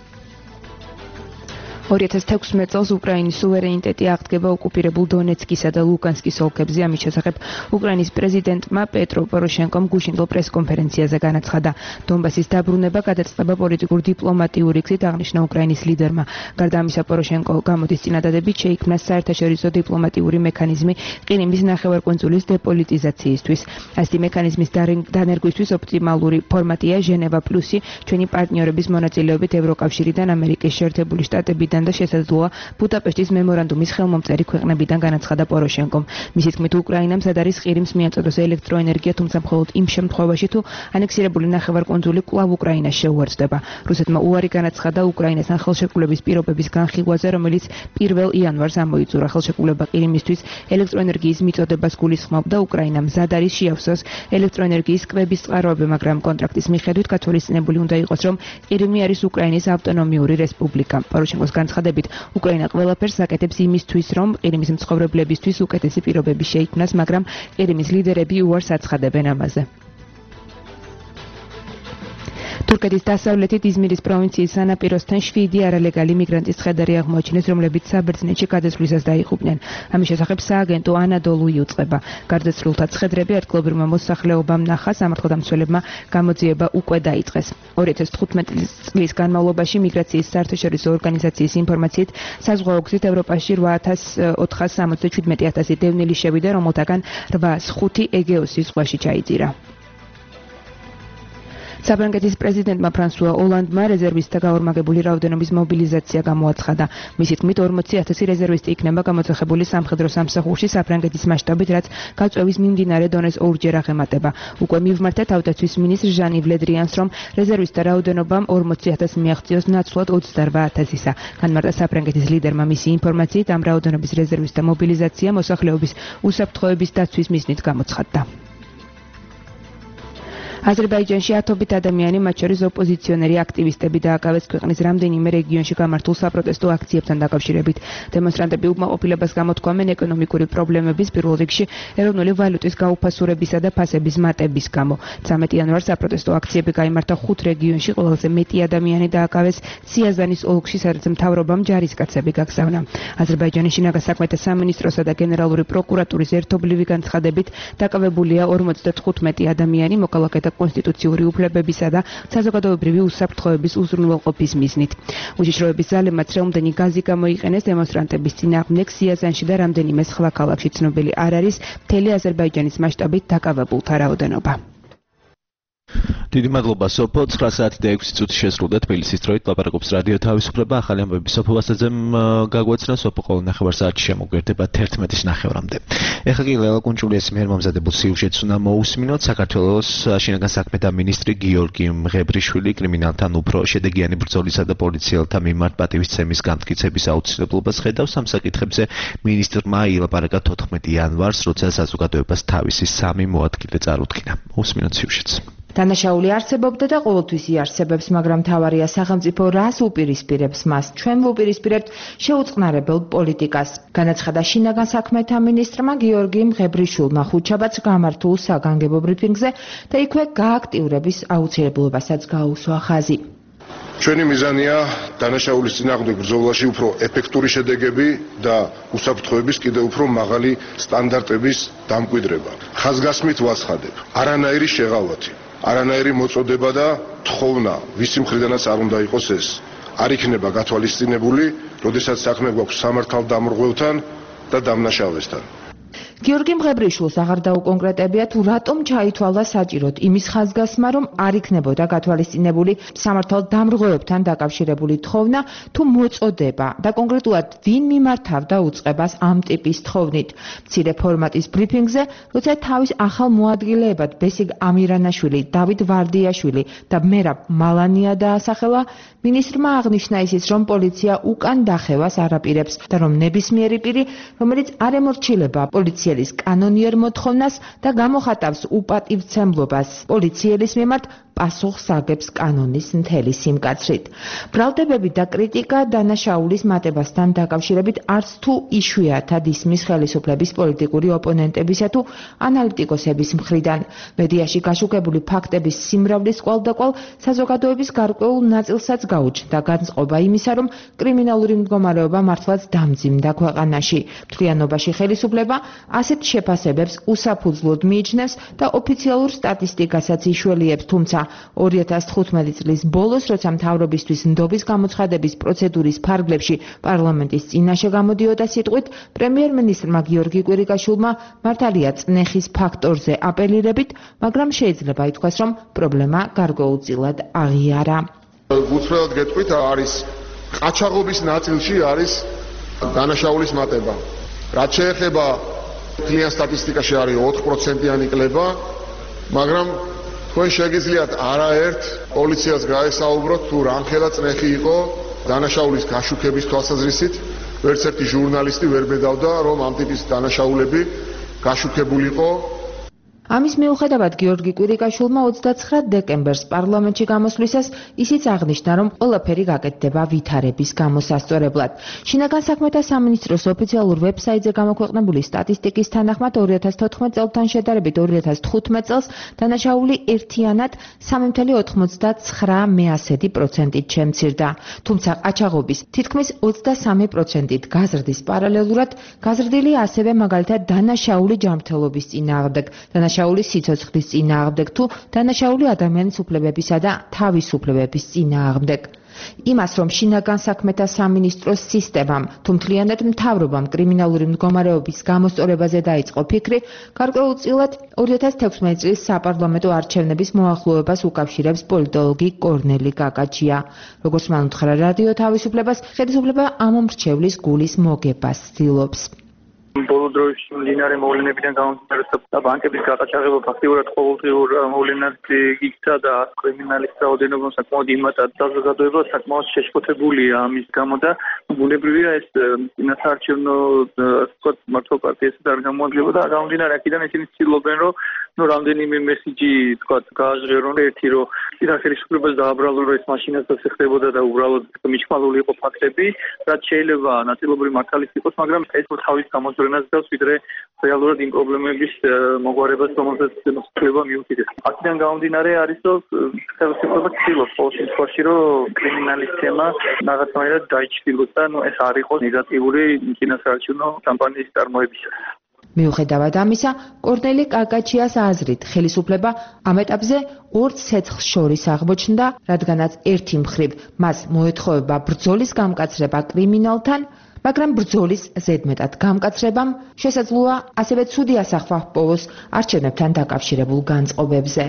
2016 წელს უკრაინის სუვერენიტეტი აღდგება ოკუპირებულ დონეცკისა და ლუგანსკის ოლქებზე. ამის შესახებ უკრაინის პრეზიდენტმა პეტრო პოროშენკომ გუშინდელ პრესკონფერენციაზე განაცხადა. დონბასის დაბრუნება გადაწყდება პოლიტიკურ დიპლომატიური გზით, აღნიშნა უკრაინის ლიდერმა. გარდა ამისა, პოროშენკო გამოდის წინადადებით შეიქმნა საერთაშორისო დიპლომატიური მექანიზმი ყირიმის ნახევარკუნძულის დეპოლიტიზაციისთვის. ასეთი მექანიზმის დანერგვისთვის ოპტიმალური ფორმატია ჟენევა პლუსი, ჩვენი პარტნიორების მონაწილეობით ევროკავშირიდან, ამერიკის შეერთებული შტატებიდან და შესაძლოა ბუდაპეშტის მემორანდუმის ხელმომწერი ქვეყნებიდან, განაცხადა პოროშენკომ. მისი თქმით, უკრაინამ სად არის ყირიმს მიაწოდოს ელექტროენერგია, თუმცა მხოლოდ იმ შემთხვევაში, თუ ანექსირებული ნახევარკუნძული კვლავ უკრაინას შეუერთდება. რუსეთმა უარი განაცხადა უკრაინასთან ხელშეკრულების პირობების განხილვაზე, რომელიც 1 იანვარს ამოიწურა. ხელშეკრულება ყირიმისთვის ელექტროენერგიის მიწოდებას გულისხმობდა. უკრაინა მზად არის შეავსოს ელექტროენერგიის კვების წყაროები, მაგრამ კონტრაქტის მიხედვით გათვალისწინებული უნდა იყოს, რომ ყირიმი არის უკრაინის ავტონომიური რესპუბლიკა. პოროშენკოს განცხადებით, უკრაინა ყველაფერს აკეთებს იმისთვის, რომ ყირიმის მცხოვრებლებისთვის უკეთესი პირობები შეიქმნას, მაგრამ ყირიმის ლიდერები უარს აცხადებენ ამაზე. თურქეთის დასავლეთით იზმირის პროვინციის სანაპიროსთან 7 არალეგალი მიგრანტის ცხედარი აღმოაჩინეს, რომლებიც საბერძნეთში გადასვლისას დაიღუპნენ. ამის შესახებ სააგენტო ანადოლუ იუწყება. გარდაცვლილთა ცხედრები ადგილობრივმა მოსახლეობამ ნახა, სამართალდამცველებმა გამოძიება უკვე დაიწყეს. 2015 წლის განმავლობაში მიგრაციის საერთაშორისო ორგანიზაციის ინფორმაციით საზღვაო გზით ევროპაში 467,000 დევნილი შევიდა, რომელთაგან 805 ეგეოსის ზღვაში ჩაიძირა. საფრანგეთის პრეზიდენტმა ფრანსუა ოლანდმა რეზერვისტთა გაორმაგებული რაოდენობის მობილიზაცია გამოაცხადა. მისი თქმით, 40,000 რეზერვისტი იქნება გამოცხებული სამხედრო სამსახურში საფრანგეთის მასშტაბით, რაც გაწევის მიმდინარე დონეს ორჯერ აღემატება. უკვე მივმართა თავდაცვის მინისტრ ჟან-იվ ლედრიანს, რომ რეზერვისტთა რაოდენობამ 40,000 მიაღწიოს ნაცვლად 28,000-ისა. განმარტა საფრანგეთის ლიდერმა მისი ინფორმაციით, ამ რაოდენობის რეზერვისტთა მობილიზაცია მოსახლეობის უსაფრთხოების დაცვის მიზნით გამოცხადდა. აზერბაიჯანში ათობით ადამიანი, მათ შორის ოპოზიციონერი აქტივისტები დააკავეს ქვეყნის რამდენიმე რეგიონში გამართულ საპროტესტო აქციებთან დაკავშირებით. დემონსტრანტები უკმაყოფილებას გამოთქვამენ ეკონომიკური პრობლემების, პირველ რიგში ეროვნული ვალუტის გაუფასურებისა და ფასების მატების გამო. 13 იანვარს საპროტესტო აქციები გაიმართა 5 რეგიონში, ყველაზე მეტი ადამიანი დააკავეს სიაზანის ოლქში, სადაც მთავრობამ ჯარისკაცები გაგზავნა. აზერბაიჯანის შინაგან საქმეთა სამინისტროსა და გენერალური პროკურატურის ერთობლივი განცხადებით დაკავებულია 55 ადამიანი მოქალაქეთა კონსტიტუციური უფლებებისა და საზოგადოებრივი უსაფრთხოების უზრუნველყოფის მიზნით. უშიშროების ძალებმა წრეუმდენი გაზი გამოიყენეს დემონსტრანტების წინააღმდეგ სიაზანში და რამდენიმე სხვა ქალაქში. ცნობილი არ არის მთელი აზერბაიჯანის მასშტაბით დაკავებულთა რაოდენობა. დიდი მადლობა სოფო. 9 საათი და 6 წუთი შესრულდა თბილისის დროით. ლაპარაკობს რადიო თავისუფლება. ახალი ამბები სოფო ვასაძემ გაგვაცნა. სოფო ყოველ ნახევარ საათში შემოგვერდება 11:09-მდე. ეხლა კი ლელა კუნჭულიას მიერ მომზადებულ სიუჟეტს უნდა მოусმინოთ. საქართველოს შინაგან საქმეთა მინისტრი გიორგი მღებრიშვილი კრიმინალთან უფრო შედეგიანი ბრძოლისა და პოლიციელთა მიმართ პატივისცემის განმტკიცების აუცილებლობას ხედავს. ამ საკითხებზე მინისტრმა ილაპარაკა 14 იანვარს, როცა საზოგადოებას თავისი 3 მოადგილე წარუდგინა. მოусმინოთ სიუჟეტს. დანაშაული არსებობდა და ყოველთვის იარსებებს, მაგრამ მთავარია სახელმწიფო რას უპირისპირებს მას. ჩვენ ვუპირისპირებთ შეუწყნარებელ პოლიტიკას. განაცხადა შინაგან საქმეთა მინისტრმა გიორგი მღებრიშვილმა ხუთშაბათს გამართულ საგანგებო ბრიფინგზე და იქვე გააქტიურების აუცილებლობასაც გაუსვა ხაზი. ჩვენი მიზანია დანაშაულის წინააღმდეგ ბრძოლაში უფრო ეფექტური შედეგები და უსაფრთხოების კიდევ უფრო მაღალი სტანდარტების დამკვიდრება. ხაზგასმით ვაცხადებ, არანაირი შეღავათი, არანაირი მოწოდება და თხოვნა, ვისი მხრიდანაც არ უნდა იყოს ეს, არ იქნება გათვალისწინებული, როდესაც საქმე გვაქვს სამართალდამრღვევთან და დამნაშავესთან. გიორგი მღებრიშვილს აღარ დაუკონკრეტებია თუ რატომ ჩაითვალა საჭიროდ იმის ხაზგასმა, რომ არ იქნებოდა გათვალისწინებული სამართალდამრღვევებთან დაკავშირებული თხოვნა თუ მოწოდება და კონკრეტულად ვინ მიმართავდა უწყებას ამ ტიპის თხოვნით. მცირე ფორმატის ბრიფინგზე, როცა თავის ახალ მოადგილეებად ბესიგ ამირანაშვილი, დავით ვარდიაშვილი და მერაბ მალანია დაასახელა, მინისტრმა აღნიშნა ისიც, რომ პოლიცია უკან დახევას არაპირებს და რომ ნებისმიერი პირი, რომელიც არ ემორჩილება პოლიციელის კანონიერ მოთხოვნას და გამოხატავს უპატივცემლობას პოლიციელის მიმართ, პასუხს აგებს კანონის მთელი სიმკაცრით. ბრალდებები და კრიტიკა დანაშაულის მატებასთან დაკავშირებით არც თუ იშვიათად ისმის ხელისუფლების პოლიტიკური ოპონენტებისა თუ ანალიტიკოსების მხრიდან. მედიაში გაშუქებული ფაქტების სიმრავლის კვალდაკვალ საზოგადოების გარკვეულ ნაწილსაც გაუჩნდა განწყობა იმისა, რომ კრიმინალური მდგომარეობა მართლაც დამძიმდა ქვეყანაში. მთლიანობაში ხელისუფლება ასეთ შეფასებებს უსაფუძვლოდ მიიჩნევს და ოფიციალურ სტატისტიკასაც იშველიებს, თუმცა 2015 წლის ბოლოს, როცა მთავრობისთვის ნდობის გამოცხადების პროცედურის ფარგლებში პარლამენტის წინაშე გამოდიოდა სიტყვით, პრემიერ-მინისტრმა გიორგი კვირიკაშვილმა მართალია წნეხის ფაქტორზე აპელირებით, მაგრამ შეიძლება ითქვას, რომ პრობლემა გარკვეულწილად აღიარა. უცვლელად გეტყვით, არის ყაჩაღობის ნაწილში არის დანაშაულის მატება. რაც შეეხება კლიან სტატისტიკაში არის 4%-იანი კლება, მაგრამ თქვენ შეგიძლიათ არაერთ პოლიციას გაესაუბროთ თუ რამხელა წნეხი იყო დანაშაულის გაშუქების თვალსაზრისით. ვერც ერთი ჟურნალისტი ვერ ბედავდა, რომ ამ ტიპის დანაშაულები გაშუქებულიყო. ამის მიუხედავად გიორგი კვირიკაშვილმა 29 დეკემბერს პარლამენტში გამოსვლისას ისიც აღნიშნა, რომ ყველაფერი გაკეთდება ვითარების გამოსასწორებლად. შინაგან საქმეთა სამინისტროს ოფიციალურ ვებსაიტზე გამოქვეყნებული სტატისტიკის თანახმად 2014 წელთან შედარებით 2015 წელს დანაშაული ერთიანად 3.99%-ით შემცირდა. თუმცა ყაჩაღობის თითქმის 23%-ით გაზრდის პარალელურად გაზრდილი ასევე მაგალითად დანაშაული ჯანმრთელობის წინააღმდეგ, დანაშაული სიცოცხლის წინააღმდეგ თუ დანაშაული ადამიანის უფლებებისა და თავისუფლებების წინააღმდეგ. იმას, რომ შინაგან საქმეთა სამინისტროს სისტემამ თუ მთლიანად მთავრობამ კრიმინალური მდგომარეობის გამოსწორებაზე დაიწყო ფიქრი, გარკვეულწილად 2016 წლის საპარლამენტო არჩევნების მოახლოებას უკავშირებს პოლიტოლოგი კორნელი კაკაჩია. როგორც მან უთხრა რადიო თავისუფლებას, ხელისუფლება ამ მრჩევლის გულის მოგებას ცდილობს. ბოლო დროში მდინარე მოვლენებიდან გამომდინარე და ბანკების გაკაჩაღება ფაქტიურად ყოველდღიურ მოვლენად იქცა და კრიმინალის რაოდენობა საკმაოდ იმატა საზოგადოება საკმაოდ შეშფოთებულია ამის გამო და ბუნებრივია ეს წინასაარჩევნო თქვა მართო პარტიასთან არ გამოადგება და გამომდინარე აქედან ისინი ცდილობენ რომ რამდენიმე მესიჯი თქვა გააჟღერონ ერთი რომ ხელისუფლებას დააბრალონ რომ ეს მაშინაც ხდებოდა და უბრალოდ მიჩქმალული იყო ფაქტები რაც შეიძლება ნაწილობრივ მართალიც იყოს მაგრამ ეს თავის გამოძრენას და ვიდრე რეალურად იმ პრობლემების მოგვარებას რომელსაც ხელისუფლება მიუწიდეს. აქედან გამომდინარე არის რომ ხელისუფლება ცდილობს ყოველ შემთხვევაში რომ კრიმინალის თემა რაღაცნაირად დაიჩtildeოს და ეს არ იყოს ნეგატიური წინასაარჩევნო კამპანიის წარმოებისას. მიუხედავად ამისა, კორნელი კაკაჩიას აზრით, ხელისუფლება ამ ეტაპზე ორ ცეცხლს შორის აღმოჩნდა, რადგანაც ერთი მხრივ მას მოეთხოვება ბრძოლის გამკაცრება კრიმინალთან, მაგრამ ბრძოლის ზედმეტად გამკაცრებამ შესაძლოა ასევე ცუდი ასახვა ჰპოვოს არჩევნებთან დაკავშირებულ განწყობებზე.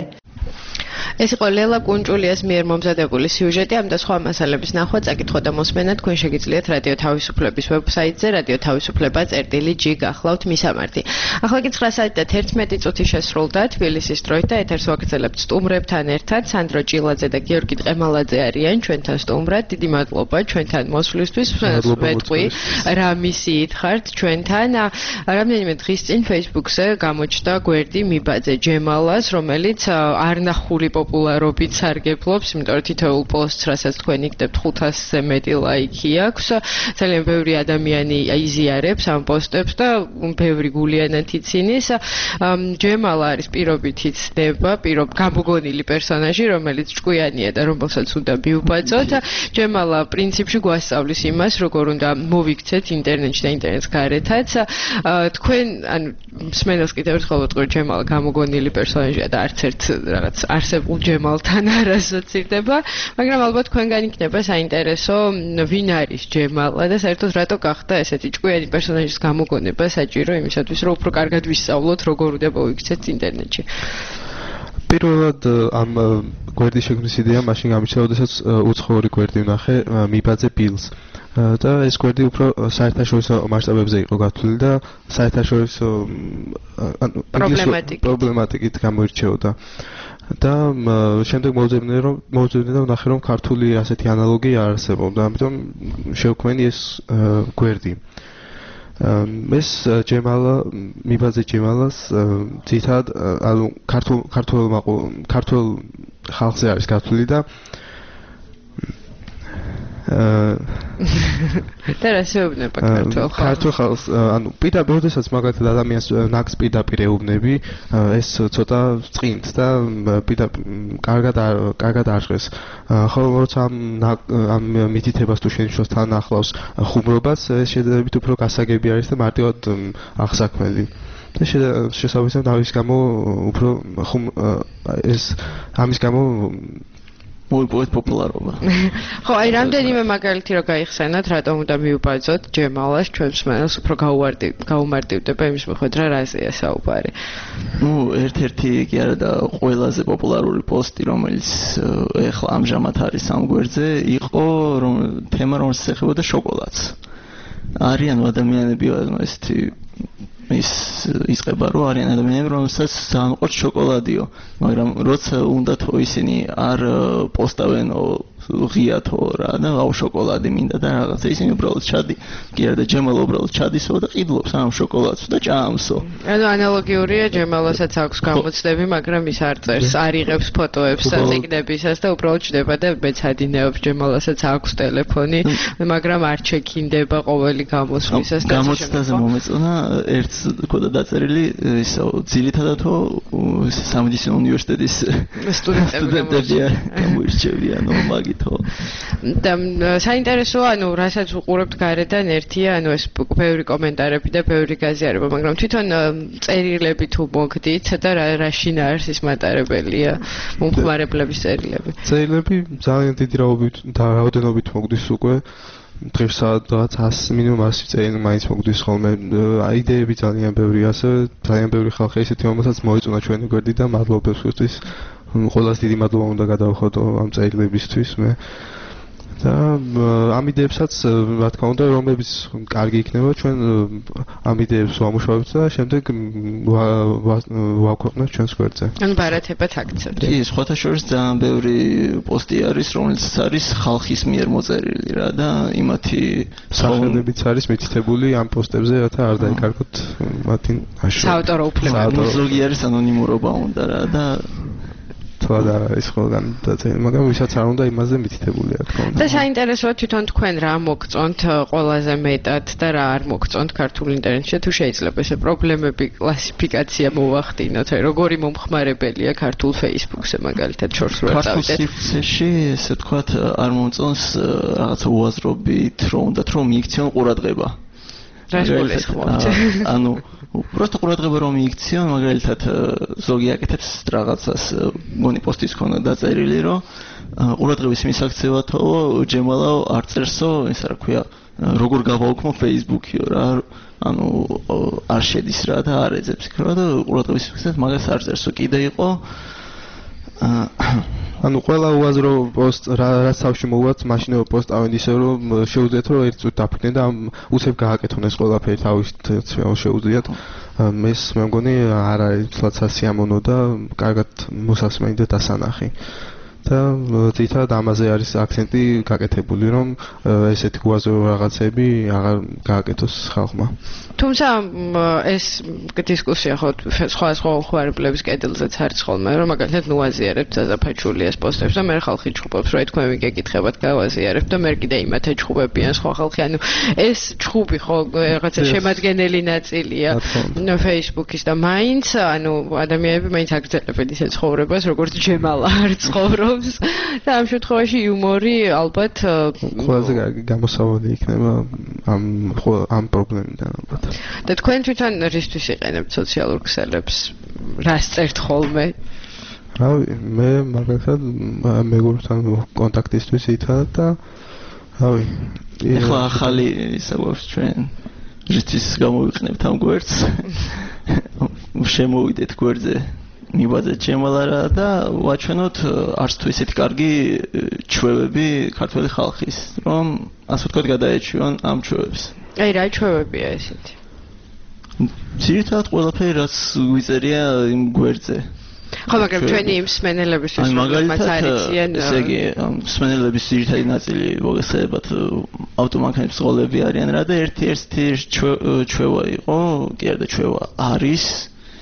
ეს იყო ლელა კუნჭულიას მიერ მომზადებული სიუჟეტი, ამ და სხვა მასალების ნახვა, წაკითხვა და მოსმენა თქვენ შეგიძლიათ რადიო თავისუფლების ვებსაიტზე radiotavisupleba.g გახლავთ მისამართი. ახლა კი 9 საათი და 11 წუთი შესრულდა თბილისის დროით და ეთერს ვაგრძელებთ სტუმრებთან ერთად. სანდრო ჭილაძე და გიორგი ტყემალაძე არიან ჩვენთან სტუმრად. დიდი მადლობა ჩვენთან მოსვლისთვის. ვეთყვი რა მისიით ხართ ჩვენთან. რამდენიმე დღის წინ Facebook-ზე გამოჩნდა გვერდი მიბაძე ჯემალას, რომელიც არნახული პოპულარობით სარგებლობს, იმიტომ რომ თითოეულ პოსტს, რასაც თქვენ იქნებთ 500-ზე მეტი ლაიქი აქვს. ძალიან ბევრი ადამიანი იზიარებს ამ პოსტებს და ბევრი გულიანად ცინის. ჯემალა არის პირობითი ცდება, გამოგონილი პერსონაჟი, რომელიც ჭკვიანია და რომელსაც უნდა მიუბაძოთ. ჯემალა პრინციპში გვასწავლის იმას, როგორ უნდა მოვიქცეთ ინტერნეტში და ინტერნეტს გარეთაც. თქვენ, ანუ მსმენელს კიდევ ერთხელ ვიტყვი, ჯემალა გამოგონილი პერსონაჟია და არც ერთ რაღაც არსებულ ჯემალთან არ ასოცირდება, მაგრამ ალბათ თქვენგან იქნება საინტერესო ვინ არის ჯემალა და საერთოდ რატო გახდა ესეთი ჭკვიანი პერსონაჟის გამოგონება საჭირო იმისათვის, რომ უფრო კარგად ვისწავლოთ, როგორ უნდა მოვიქცეთ ინტერნეტში. პირველად ამ გვერდის შექმნის იდეა მაშინ გამიჩნდა, როდესაც უცხოური გვერდი ვნახე მიბაძე ბილს. და ეს გვერდი უფრო საერთაშორისო მასშტაბებზე იყო გათვლილი და საერთაშორისო პრობლემატიკით გამოირჩეოდა. და შემდეგ მოვძებნე და ვნახე რომ ქართული ასეთი ანალოგი არ არსებობდა, ამიტომ შევქმენი ეს გვერდი. ეს ჯემალა მიბაძე ჯემალას ძირითადად ანუ ქართულ ხალხზე არის გათვლილი და და რასეუბნება ქართულ ხალხს ანუ პირდაპირ როდესაც მაგალითად ადამიანს ნაკს პირდაპირ ეუბნები ეს ცოტა წინთ და კარგად არხეს ხოლო როცა ამ მითითებას თუ შენიშნოს თან ახლავს ხუმრობას ეს შედარებით უფრო გასაგები არის და მარტივად აღსაქმელი და შესაბამისად ამის გამო უფრო ეს ამის გამო მოიპოვეთ პოპულარობა. ხო, აი რამდენიმე მაგალითი რო გაიხსენათ, რატომ უნდა მიუბაძოთ ჯემალას ჩვენს მენელს უფრო გაუმარტივდება იმის მიხედვით რა რაზეა საუბარი. ნუ ერთ-ერთი კი არა და ყველაზე პოპულარული პოსტი რომელიც ეხლა ამჟამად არის ამ გვერდზე იყო თემა რომელსაც ეხებოდა შოკოლადს. არიან ადამიანები ესეთი ისყება რომ არიან ადამიანები რომელსაც ძალიან უყვართ შოკოლადიო მაგრამ როცა უნდათო ისინი არ პოსტავენო ღიათო რა და აუ შოკოლადი მინდა და რაღაცა ისინი უბრალოდ ჩადი კი არა და ჯემალა უბრალოდ ჩადისო და ყიდლობს ამ შოკოლადს და ჭამსო ანუ ანალოგიურია ჯემალასაც აქვს გამოცდები მაგრამ ის არ წერს არ იღებს ფოტოებს საწიგნებისას და უბრალოდ ჩდება და მეცადინეობს ჯემალასაც აქვს ტელეფონი მაგრამ არ ჩეკინდება ყოველი გამოსვლისას და გამოცდაზე მომეწონა ერთ ქოდა დაწერილი ისო ძირითადათო სამედიცინო უნივერსიტეტის სტუდენტები გამოირჩევიან მაგითო და საინტერესოა ანუ რასაც უყურებთ გარედან ერთია ანუ ეს ბევრი კომენტარები და ბევრი გაზიარება მაგრამ თვითონ წერილები თუ მოგდით და რა შინაარსის მატარებელია მომხმარებლების წერილები ძალიან დიდი რაოდენობით მოგდის უკვე დღეს სადღაც 100 მინიმუმ 100 წერილი მაინც მოგდის ხოლმე იდეები ძალიან ბევრია ასე ძალიან ბევრი ხალხი ისეთი რომელსაც მოეწონა ჩვენი გვერდი და მადლობებისთვის ყველას დიდი მადლობა უნდა გადავხოთ ამ წერილებისთვის მე და ამ იდეებსაც რა თქმა უნდა რომლებიც კარგი იქნება ჩვენ ამ იდეებს ვამუშავებთ და შემდეგ ვაქვეყნებთ ჩვენს გვერდზე. ანუ ბარათებად აქცევთ. კი, სხვათა შორის ძალიან ბევრი პოსტი არის, რომელიც არის ხალხის მიერ მოწერილი რა და იმათი სახელებიც არის მითითებული ამ პოსტებზე, რათა არ დაიკარგოთ მათი საავტორო უფლებები. ზოგი არის ანონიმურობა უნდა რა და და ის ყველგან დაწერილი, მაგრამ ვისაც არ უნდა იმაზე მითითებული აქვს. და საინტერესოა თვითონ თქვენ რა მოგწონთ ყველაზე მეტად და რა არ მოგწონთ ქართულ ინტერნეტში თუ შეიძლება ესე პრობლემები კლასიფიკაცია მოვახდინოთ, აი როგორი მომხმარებელია ქართულ Facebook-ზე მაგალითად შორს რა წავიდეთ. ქართულ Facebook-ში ესე თქვათ არ მომწონს რაღაცა უაზრობით რომ უნდათ რომ მიიქციონ ყურადღება. რა გულისხმობთ? ანუ просто ყურადღება რომ მიიქციონ, მაგალითად ზოგი აკეთებს რაღაცას, მგონი პოსტის ქონა დაწერილი, რომ ყურადღების მისაქცევათო ჯემალაო არ წერსო, ისა რა ქვია, როგორ გავაუქმო Facebook-იო რა, ანუ არ შედის რა და არ ეძებს იქ რა და ყურადღების მისაქცევათ მაგას არ წერსო, კიდე იყო ანუ ყველა უაზრო პოსტ რაც თავში მოვუვათ, მაშინო პოსტ ავენ ისე რომ შეუძლიათ რომ ერთ წუთი დაფიქრდნენ და უცებ გააკეთონ ეს ყველაფერი თავისით შეუძლიათ. ეს მე მგონი არ არის თლაც სასიამოვნო და კარგად მოსასმენი და დასანახი. და თითქოს ამაზე არის აქცენტი გაკეთებული, რომ ესეთი უაზრო რაღაცები აღარ გააკეთოს ხალხმა. თუმცა ეს დისკუსია ხო სხვა ხმარებლების კედელზეც არის ხოლმე, რომ მაგალითად ნუაზიარებთ ზაზაფაჩულიას პოსტებს და მე ხალხი ჩხუბობს, რომ თქვენ ვიგეკითხებათ გავაზიარებთ და მე კიდე იმათ ეჩხუბებიან სხვა ხალხი. ანუ ეს ჩხუბი ხო რაღაცა შემადგენელი ნაწილია Facebook-ის და მაინც ანუ ადამიანები მაინც აგრძელებენ ისეთ ცხოვრებას, როგორც ჯემალა არ ცხოვრობს და ამ შემთხვევაში იუმორი ალბათ ყველაზე კარგი გამოსავალი იქნება ამ პრობლემიდან ალბათ. და თქვენ თვითონ რისთვის იყენებთ სოციალურ ქსელებს? რას წერთ ხოლმე? რავი, მე მაგალითად მეგობრებთან კონტაქტისთვის ითარ და რავი, ეხლა ახალი ისა გვაქვს ჩვენ რისთვის გამოვიყენებთ ამ გვერდს. შემოვიდეთ გვერდზე მიბაძეთ ჯემალა რა და ვაჩვენოთ არც თუ ისეთი კარგი ჩვევები ქართველი ხალხის, რომ ასე ვთქვათ გადაეჩვიონ ამ ჩვევებს. აი რა ჩვევებია ესეთი? ძირითადად ყველაფერი რაც ვიწერია იმ გვერდზე. ხო, მაგრამ ჩვენი იმ მსმენელებისთვის რომელმაც არიციან ესე იგი მსმენელების ძირითადი ნაწილი მოგესწრებათ ავტომანქანების ღოლები არიან რა და ერთი ჩვევა იყო, კი არა და ჩვევა არის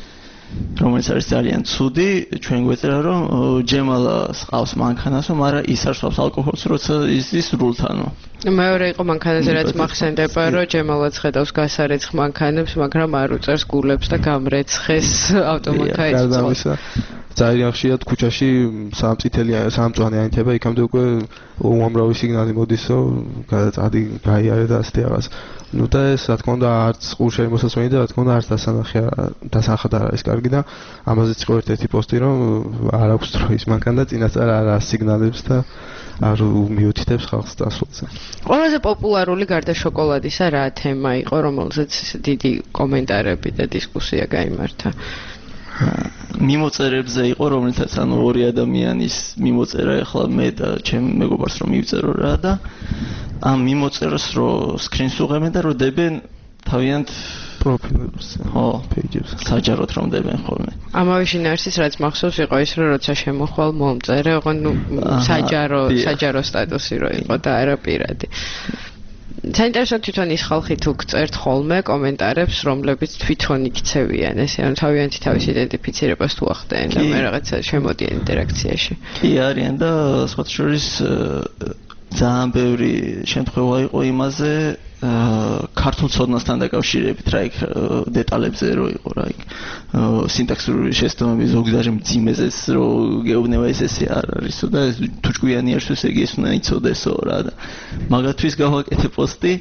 რომელიც არის ძალიან ცუდი, ჩვენ გვეწერა რომ ჯემალას ყავს მანქანასო, მაგრამ ის არ სვავს ალკოჰოლს, როცა ის სრულთანო. მეორე იყო მანქანაზე რაც მახსენდება, რომ ჯემალაც ხედავს გასარეცხ მანქანებს, მაგრამ არ უწევს გულებს და გამრეცხეს ავტომანქა ეწვევს. ძალიან ხშირად ქუჩაში სამწვანე ანთება, იქამდე უკვე უამრავი სიგნალი მოდის, რომ გადაწადი გაიარე და ასეთი რაღაც. ნუ და ეს რა თქმა უნდა არც ყურშელი მოსასმენი და რა თქმა უნდა არც დასანახად არ არის კარგი და ამაზეც იყო ერთ-ერთი პოსტი, რომ არ აქვს დრო ის მანქანა და წინასწარ არ არის სიგნალებს და არ მიუთითებს ხალხს წასვლაზე. ყველაზე პოპულარული გარდა შოკოლადისა რა თემა იყო, რომელზეც დიდი კომენტარები და დისკუსია გაიმართა? მიმოწერებზე იყო, რომელთაც ანუ ორი ადამიანის მიმოწერა, ახლა მე და ჩემ მეგობარს რომ მივწერო რა და ამ მიმოწერას რომ სკრინს უღებენ და რომ დებენ თავიანთ პროფილებს, ხო, პეიჯებს, საჯაროდ რომ დებენ ხოლმე. ამავე შინაარსის რაც მახსოვს იყო ის, რომ როცა შემოხვალ მომწერე, ოღონდ ნუ საჯარო სტატუსი რო იყო და არა პირადი. საინტერესო თვითონ ის ხალხი თუ გწერთ ხოლმე კომენტარებს, რომლებიც თვითონ იქცევიან, ესე ანუ თავიანთი თავის იდენტიფიცირებას თუ ახდენენ და მე რაღაცა შემოდიან ინტერაქციაში. კი არიან და სხვათა შორის ძალიან ბევრი შემთხვევა იყო იმაზე, ქართულ ცოდნასთან დაკავშირებით რა იქ დეტალებზე რო იყო რა იქ სინტაქსური შეცდომები ზოგადად მძიმეზეც რო გეუბნება ესე არ არისო და თუ ჭკვიანი არს ესე იგი ეს უნდა იცოდესო რა და მაგათთვის გავაკეთე პოსტი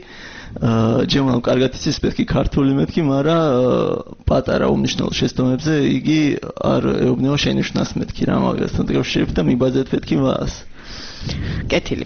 ჯემალ კარგად იცის მეთქი ქართული მეთქი მაგრამ პატარა უმნიშვნელო შეცდომებზე იგი არ ეუბნება შენიშვნას მეთქი რა მაგასთან დაკავშირებით და მიბაძეთ მეთქი მას კეთილი.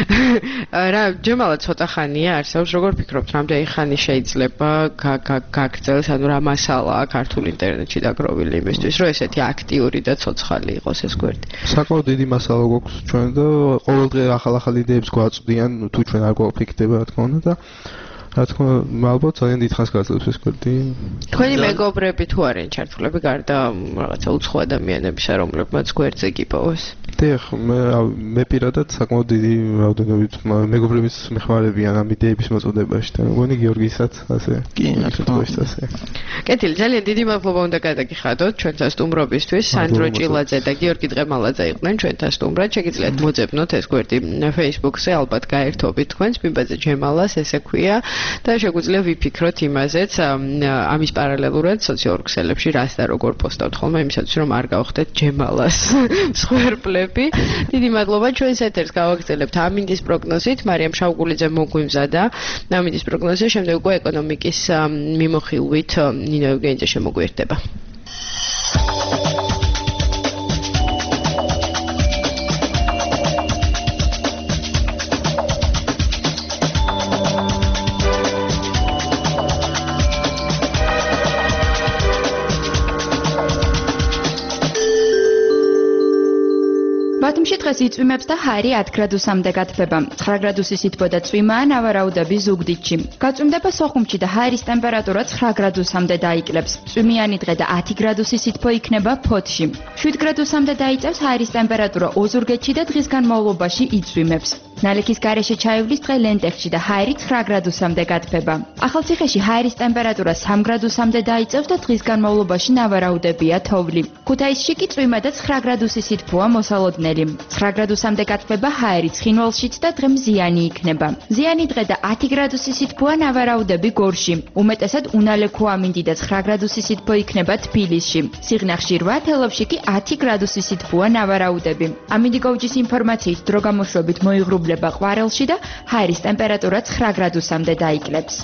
რა ჯემალა ცოტა ხანია არსებობს, როგორ ფიქრობთ, რამდენი ხანი შეიძლება გაგრძელდეს, ანუ რა მასალაა ქართულ ინტერნეტში დაგროვილი იმისთვის, რომ ესეთი აქტიური და ცოცხალი იყოს ეს გვერდი? საკმაოდ დიდი მასალა გვაქვს ჩვენ და ყოველდღე ახალ იდეებს გვაწვდიან, თუ ჩვენ არ გვაფიქრდება რა თქმა უნდა და რა თქმა უნდა, ალბათ ძალიან დიდ ხანს გაძლევს ეს გვერდი. თქვენი მეგობრები თუ არიან ჩართულები გარდა რაღაცა უცხო ადამიანებისა, რომლებმაც გვერდზე გიპოვეს? დიახ, მე პირადად საკმაოდ დიდი რაოდენობით მეგობრებიც მეხმარებიან ამ იდეების მოწოდებაში და მგონი გიორგისაც ასე. კი, ნაკლებად ასე. კეთილი, ძალიან დიდი მადლობა უნდა გადაგიხადოთ ჩვენთან სტუმრობისთვის. სანდრო ჭილაძე და გიორგი დღემალაძე იყვნენ ჩვენთან სტუმრად. შეგიძლიათ მოძებნოთ ეს გვერდი Facebook-ზე, ალბათ გაერთობით თქვენს მიბაძე ჯემალას, ესე ქვია. და შეგვიძლია ვიფიქროთ იმაზეც ამის პარალელურად სოციალურ ქსელებში რას და როგორ პოსტავთ ხოლმე იმისათვის რომ არ გავხდეთ ჯემალას მსხვერპლები. დიდი მადლობა ჩვენს ეთერს გავაგრძელებთ ამინდის პროგნოზით. მარიამ შავგულიძე მოგვიმზადა ამინდის პროგნოზზე, შემდეგ უკვე ეკონომიკის მიმოხილვით ნინო ევგენიძე შემოგვიერთდება. ბათუმში დღეს იწვიმებს და ჰაერი 10 გრადუსამდე გათბება. 9 გრადუსის სითბო და წვიმაა ნავარაუდები ზუგდიდში. გაწვიმდება სოხუმში და ჰაერის ტემპერატურა 9 გრადუსამდე დაიკლებს. წვიმიანი დღე და 10 გრადუსის სითბო იქნება ფოთში. 7 გრადუსამდე დაიწევს ჰაერის ტემპერატურა ოზურგეთში და დღის განმავლობაში იწვიმებს. ნალექის გარეშე ჩაივლის დღე ლენტეხში და ჰაერი 9 გრადუსამდე გათბება. ახალციხეში ჰაერის ტემპერატურა 3 გრადუსამდე დაიწევს და დღის განმავლობაში ნავარაუდებია თოვლი. ქუთაისში კი წვიმა და 9 გრადუსის სითბოა მოსალოდნელი. 9 გრადუსამდე გათბება ჰაერი ცხინვალშიც და დღე მზიანი იქნება. მზიანი დღე და 10 გრადუსის სითბოა ნავარაუდები გორში. უმეტესად უნალექო ამინდი და 9 გრადუსის სითბო იქნება თბილისში. სიღნაღში 8, თელავში კი 10 გრადუსის სითბოა ნავარაუდები. ამინდი გოუჯის ინფორმაციით დრო გამოშვებით მოიღრუბლება ყვარელში და ჰაერის ტემპერატურა 9 გრადუსამდე დაიკლებს.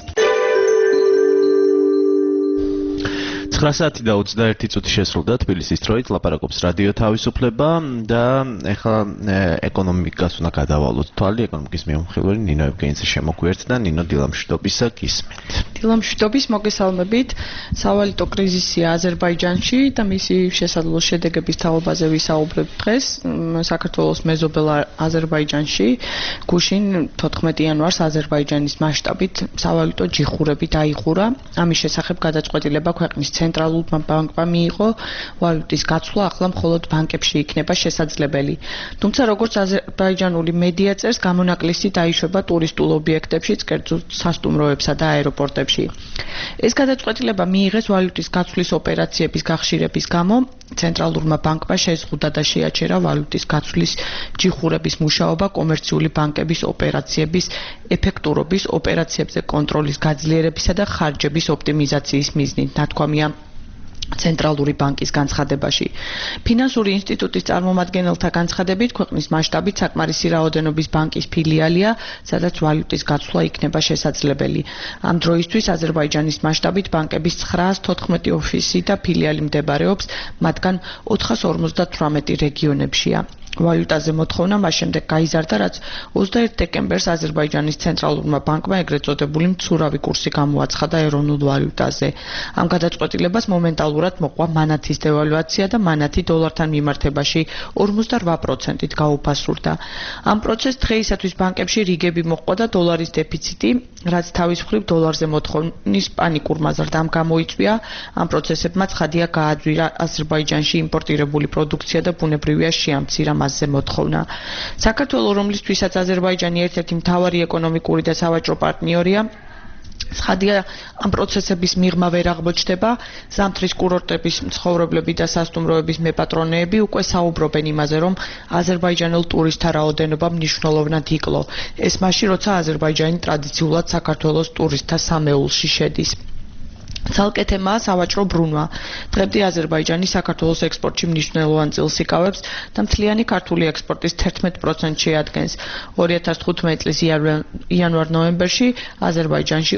9 საათი და 21 წუთი შესრულდა თბილისის დროით, ლაპარაკობს რადიო თავისუფლება და ეხლა ეკონომიკას უნდა გადავალოთ თვალი, ეკონომიკის მიმოხილველი ნინო ევგენიძე შემოგვიერთდა. ნინო, დილამშვიდობისა გისმენთ. დილამშვიდობის, მოგესალმებით. სავალუტო კრიზისი აზერბაიჯანში და მისი შესაძლო შედეგების თაობაზე ვისაუბრებთ დღეს. საქართველოს მეზობელ აზერბაიჯანში გუშინ 14 იანვარს აზერბაიჯანის მასშტაბით სავალუტო ჯიხურები დაიხურა. ამის შესახებ გადაწყვეტილება ქვეყნის ცენტრალურმა ბანკმა მიიღო ვალუტის გაცვლა ახლა მხოლოდ ბანკებში იქნება შესაძლებელი. თუმცა როგორც აზერბაიჯანული მედია წერს, გამონაკლისი დაიშვება ტურისტულ ობიექტებშიც, კერძოდ სასტუმროებსა და აეროპორტებში. ეს გადაწყვეტილება მიიღეს ვალუტის გაცვლის ოპერაციების გახშირების გამო. ცენტრალურმა ბანკმა შეზღუდა და შეაჩერა ვალუტის გაცვლის ჯიხურების მუშაობა კომერციული ბანკების ოპერაციების ეფექტურობის, ოპერაციებზე კონტროლის გაძლიერებისა და ხარჯების ოპტიმიზაციის მიზნით, ნათქვამია ცენტრალური ბანკის განცხადებაში. ფინანსური ინსტიტუტის წარმომადგენელთა განცხადებით, ქვეყნის მასშტაბით საკმარისი რაოდენობის ბანკის ფილიალია, სადაც ვალუტის გაცვლა იქნება შესაძლებელი. ამ დროისთვის აზერბაიჯანის მასშტაბით ბანკების 914 ოფისი და ფილიალი მდებარეობს, მათგან 458 რეგიონებშია. ვალუტაზე მოთხოვნა მას შემდეგ გაიზარდა, რაც 21 დეკემბერს აზერბაიჯანის ცენტრალურმა ბანკმა ეგრეთ წოდებული მცურავი კურსი გამოაცხადა ეროვნულ ვალუტაზე. ამ გადაწყვეტილებას მომენტალურად მოყვა მანათის დევალვაცია და მანათი დოლართან მიმართებაში 48%-ით გაუფასურდა. ამ პროცესს დღეისათვის ბანკებში რიგები მოყვა და დოლარის დეფიციტი, რაც თავის მხრივ დოლარზე მოთხოვნის პანიკურ მაზრდამ გამოიწვია. ამ პროცესებმა ცხადია გააძვირა აზერბაიჯანში იმპორტირებული პროდუქცია და ბუნებრივია შეამცირა მასზე მოთხოვნა. საქართველოს, რომლისთვისაც აზერბაიჯანი ერთ-ერთი მთავარი ეკონომიკური და სავაჭრო პარტნიორია, ცხადია ამ პროცესების მიღმა ვერ აღმოჩნდება. ზამთრის კურორტების მცხოვრებლები და სასტუმროების მეპატრონეები უკვე საუბრობენ იმაზე, რომ აზერბაიჯანელ ტურისტთა რაოდენობა მნიშვნელოვნად იკლო. ეს მაშინ, როცა აზერბაიჯანი ტრადიციულად საქართველოს ტურისტთა სამეულში შედის. ცალკე თემაა სავაჭრო ბრუნვა. დღემდე აზერბაიჯანი საქართველოს ექსპორტში მნიშვნელოვან წილს იკავებს და მთლიანი ქართული ექსპორტის 11% შეადგენს. 2015 წლის იანვარ-ნოემბერში აზერბაიჯანში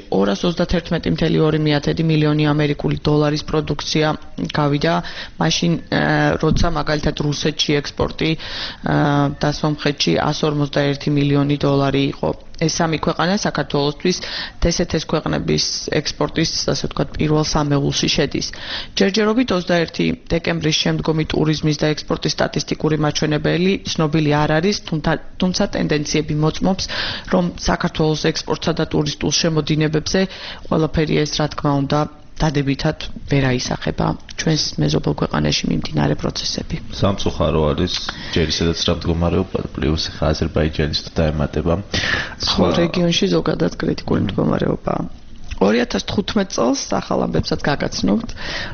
231.2 მილიონი ამერიკული დოლარის პროდუქცია გავიდა, მაშინ როცა მაგალითად რუსეთში ექსპორტი და სომხეთში 151 მილიონი დოლარი იყო. ეს სამი ქვეყანა საქართველოსთვის DST-ის ქვეყნების ექსპორტის, ასე ვთქვათ, პირველ სამეულში შედის. ჯერჯერობით 21 დეკემბრის შემდგომი ტურიზმის და ექსპორტის სტატისტიკური მაჩვენებელი ცნობილი არ არის, თუმცა ტენდენციები მოწმობს, რომ საქართველოს ექსპორტსა და ტურისტულ შემოდინებებზე ყველაფერი ეს, რა თქმა უნდა, დადებითად ვერ აისახება ჩვენს მეზობელ ქვეყანაში მიმდინარე პროცესები. სამწუხარო არის ჯერ ისედაც რა მდგომარეობა პლუს ხა აზერბაიჯანის თუ დაემატება სხვა რეგიონში ზოგადად კრიტიკული მდგომარეობაა. 2015 წელს ახალ ამბებსაც გაგაცნობთ.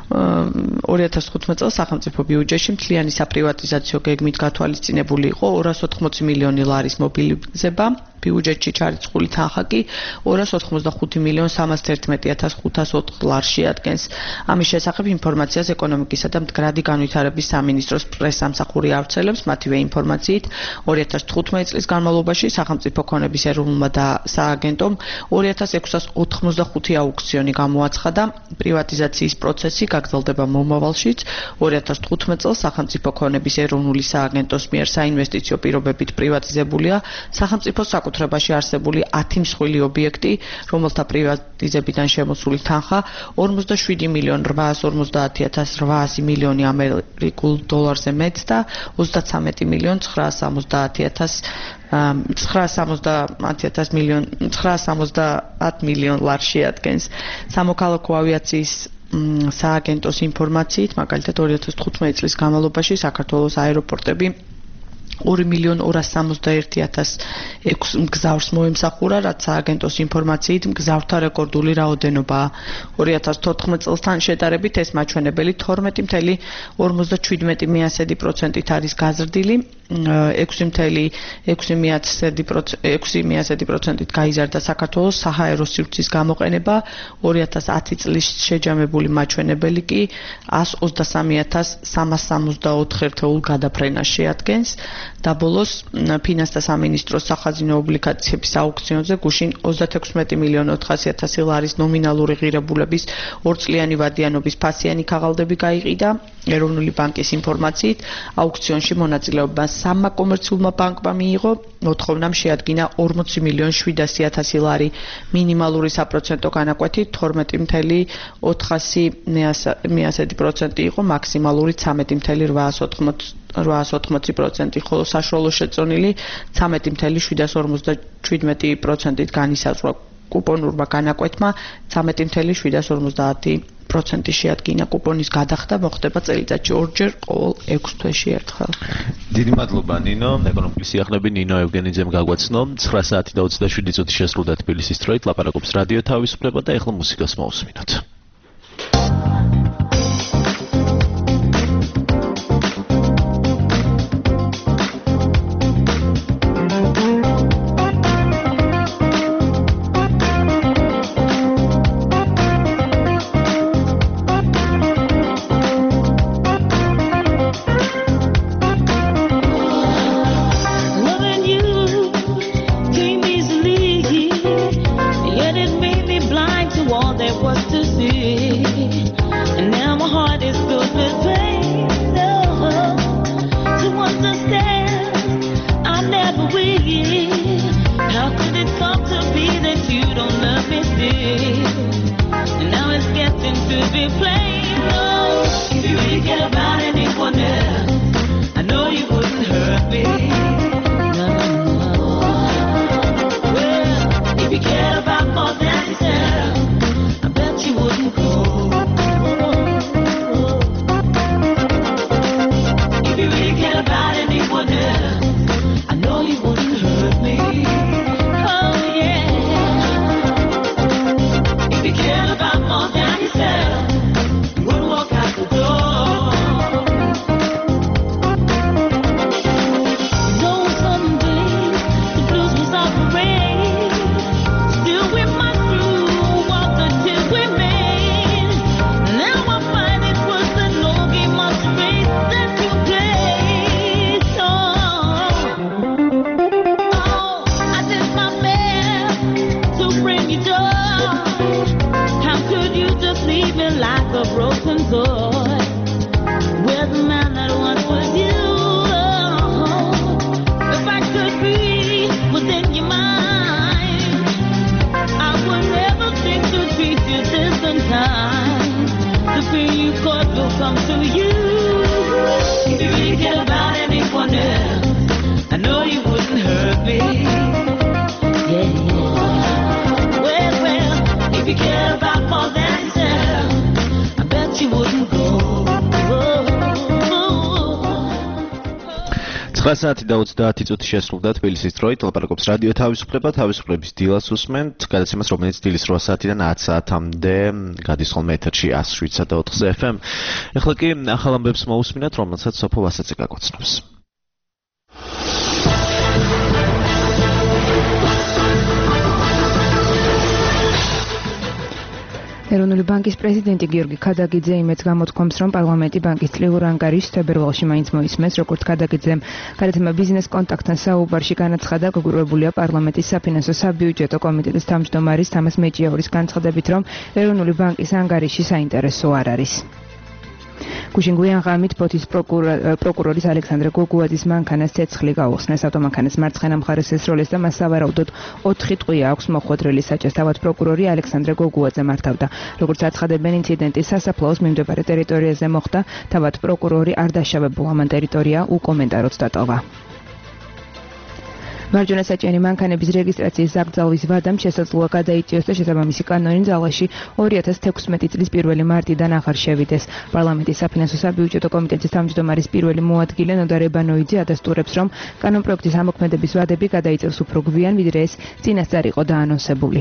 2015 წელს სახელმწიფო ბიუჯეტში მთლიანი საპრივატიზაციო გეგმით გათვალისწინებული იყო 280 მილიონი ლარის მობილიზება. ბიუჯეტში ჩარიცხული თანხა კი 285.311.504 ლარს შეადგენს. ამის შესახებ ინფორმაციას ეკონომიკისა და მდგრადი განვითარების სამინისტროს პრესსამსახური ავრცელებს. მათივე ინფორმაციით 2015 წლის განმავლობაში სახელმწიფო ქონების ეროვნულმა და სააგენტომ 2685 აუქციონი გამოაცხადა. პრივატიზაციის პროცესი გაგრძელდება მომავალშიც. 2015 წელს სახელმწიფო ქონების ეროვნული სააგენტოს მიერ საინვესტიციო პირობებით პრივატიზებულია სახელმწიფო საკუთრებაში არსებული 10 მსხვილი ობიექტი, რომელთა პრივატიზებიდან შემოსული თანხა 47.850.800 მილიონი ამერიკულ დოლარზე მეტ და 33.970 მილიონ ლარს შეადგენს. სამოქალაქო ავიაციის სააგენტოს ინფორმაციით, მაგალითად 2015 წლის განმავლობაში საქართველოს აეროპორტები 2.261.6 მგზავრს მოემსახურა, რაც სააგენტოს ინფორმაციით მგზავრთა რეკორდული რაოდენობაა. 2014 წელთან შედარებით ეს მაჩვენებელი 12.57%-ით არის გაზრდილი. 6.6%-ით გაიზარდა საქართველოს საჰაერო სივრცის გამოყენება. 2010 წლის შეჯამებული მაჩვენებელი კი 123.364 ერთეულ გადაფრენას შეადგენს. და ბოლოს ფინანსთა სამინისტროს სახაზინო ობლიგაციების აუქციონზე გუშინ 36.400.000 ლარის ნომინალური ღირებულების ორწლიანი ვადიანობის ფასიანი ქაღალდები გაიყიდა. ეროვნული ბანკის ინფორმაციით, აუქციონში მონაწილეობა სამმა კომერციულმა ბანკმა მიიღო, მოთხოვნამ შეადგინა 40.700.000 ლარი, მინიმალური საპროცენტო განაკვეთი 12.400% იყო, მაქსიმალური 13.880%, ხოლო საშუალო შეწონილი 13.757%-ით განისაზღვრა. კუპონურმა განაკვეთმა 13.750 10% შეადგინა კუპონის გადახდა მოხდება წელიწადში ორჯერ ყოველ 6 თვეში ერთხელ. დიდი მადლობა ნინო, ეკონომიკის სიახლეები ნინო ევგენიძემ გაგვაცნო. 9 საათი და 27 წუთი შესრულდა თბილისის დროით, ლაპარაკობს რადიო თავისუფლება და ეხლა მუსიკას მოусმინოთ. საათი და 30 წუთი შესრულდა თბილისის დროით, ლაპარაკობს რადიო თავისუფლება, თავისუფლების დილას უსმენთ, გადაცემას რომელიც დილის 8 საათიდან 10 საათამდე გადის ხოლმე ეთერში 107.4 FM. ეხლა კი ახალ ამბებს მოусმინათ, რომელსაც სოფო ვასაძე გაგვაცნობს. ეროვნული ბანკის პრეზიდენტი გიორგი ქადაგიძე იმედს გამოთქვამს, რომ პარლამენტი ბანკის წლიურ ანგარიშს თებერვალში მაინც მოისმენს, როგორც ქადაგიძემ გადაცემა ბიზნეს კონტაქტთან საუბარში განაცხადა, გაგურვებულია პარლამენტის საფინანსო საბიუჯეტო კომიტეტის თავმჯდომარის თამაზ მეჭიაურის განცხადებით, რომ ეროვნული ბანკის ანგარიში საინტერესო არ არის. გუშინგვიან ღამით ფოთის პროკურორის ალექსანდრე გოგუაძის მანქანას ცეცხლი გაუხსნეს. ავტომანქანის მარცხენა მხარეს ესროლეს და მას სავარაუდოდ 4 ტყვია აქვს მოხვედრილი საჭეს. თავად პროკურორი ალექსანდრე გოგუაძე მართავდა. როგორც აცხადებენ, ინციდენტი სასაფლაოს მიმდებარე ტერიტორიაზე მოხდა. თავად პროკურორი არ დაშავებულა, მან ტერიტორია უკომენტაროდ დატოვა. მარჯვენა საჭიერი მანქანების რეგისტრაციის ზაგრძალვის ვადამ შესაძლოა გადაიწიოს და შესაბამისი კანონი ძალაში 2016 წლის 1 მარტიდან აღარ შევიდეს. პარლამენტის საფინანსო საბიუჯეტო კომიტეტის თავმჯდომარის პირველი მოადგილე ნოდა რებანოიძე ადასტურებს, რომ კანონპროექტის ამოქმედების ვადები გადაიწევს უფრო გვიან, ვიდრე ეს წინასწარ იყო დაანონსებული.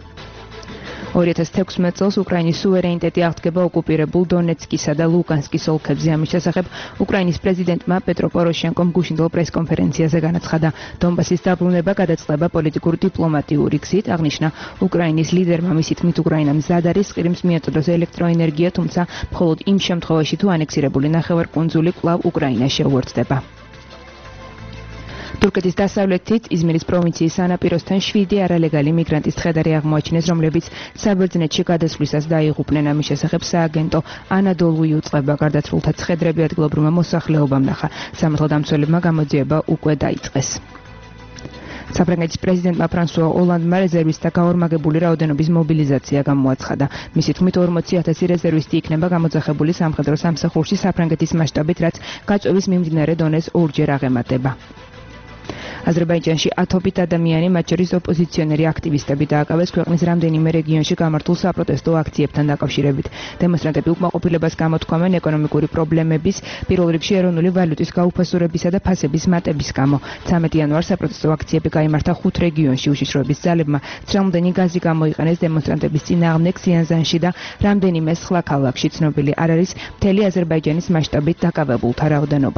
2016 წელს უკრაინის სუვერენიტეტი აღდგება ოკუპირებულ დონეცკისა და ლუგანსკის ოლქებზე. ამის შესახებ უკრაინის პრეზიდენტმა პეტრო პოროშენკომ გუშინდელ პრესკონფერენციაზე განაცხადა, დონბასის დაბრუნება გადაწყდება პოლიტიკურ დიპლომატიური გზით. აღნიშნა, უკრაინის ლიდერმა მისი თქმით, უკრაინა მზად არის ყირიმს მიაწოდოს ელექტროენერგია, თუმცა მხოლოდ იმ შემთხვევაში, თუ ანექსირებული ნახევარკუნძული კვლავ უკრაინას შეუერთდება. თურქეთის დასავლეთით იზმირის პროვინციის სანაპიროსთან 7 არალეგალი მიგრანტის ცხედარი აღმოაჩინეს, რომლებიც საბერძნეთში გადასვლისას დაიღუპნენ. ამის შესახებ სააგენტო ანადოლუ იუწყება. გარდაცვლილთა ცხედრები ადგილობრივმა მოსახლეობამ ნახა. სამართალდამცველებმა გამოძიება უკვე დაიწყეს. საფრანგეთის პრეზიდენტმა ფრანსუა ოლანდმა რეზერვისტთა გაორმაგებული რაოდენობის მობილიზაცია გამოაცხადა. მისი თქმით 40,000 რეზერვისტი იქნება გამოძახებული სამხედრო სამსახურში საფრანგეთის მასშტაბით, რაც გაწევის მიმდინარე დონეს ორჯერ აღემატება. აზერბაიჯანში ათობით ადამიანი, მათ შორის ოპოზიციონერი აქტივისტები დააკავეს ქვეყნის რამდენიმე რეგიონში გამართულ საპროტესტო აქციებთან დაკავშირებით. დემონსტრანტები უკმაყოფილებას გამოთქვამენ ეკონომიკური პრობლემების, პირველ რიგში ეროვნული ვალუტის გაუფასურებისა და ფასების მატების გამო. 13 იანვარს საპროტესტო აქციები გაიმართა 5 რეგიონში. უშიშროების ძალებმა ცრემლდენი გაზი გამოიყენეს დემონსტრანტების წინააღმდეგ სიანზანში და რამდენიმე სხვა ქალაქში. ცნობილი არ არის მთელი აზერბაიჯანის მასშტაბით დაკავებულთა რაოდენობა.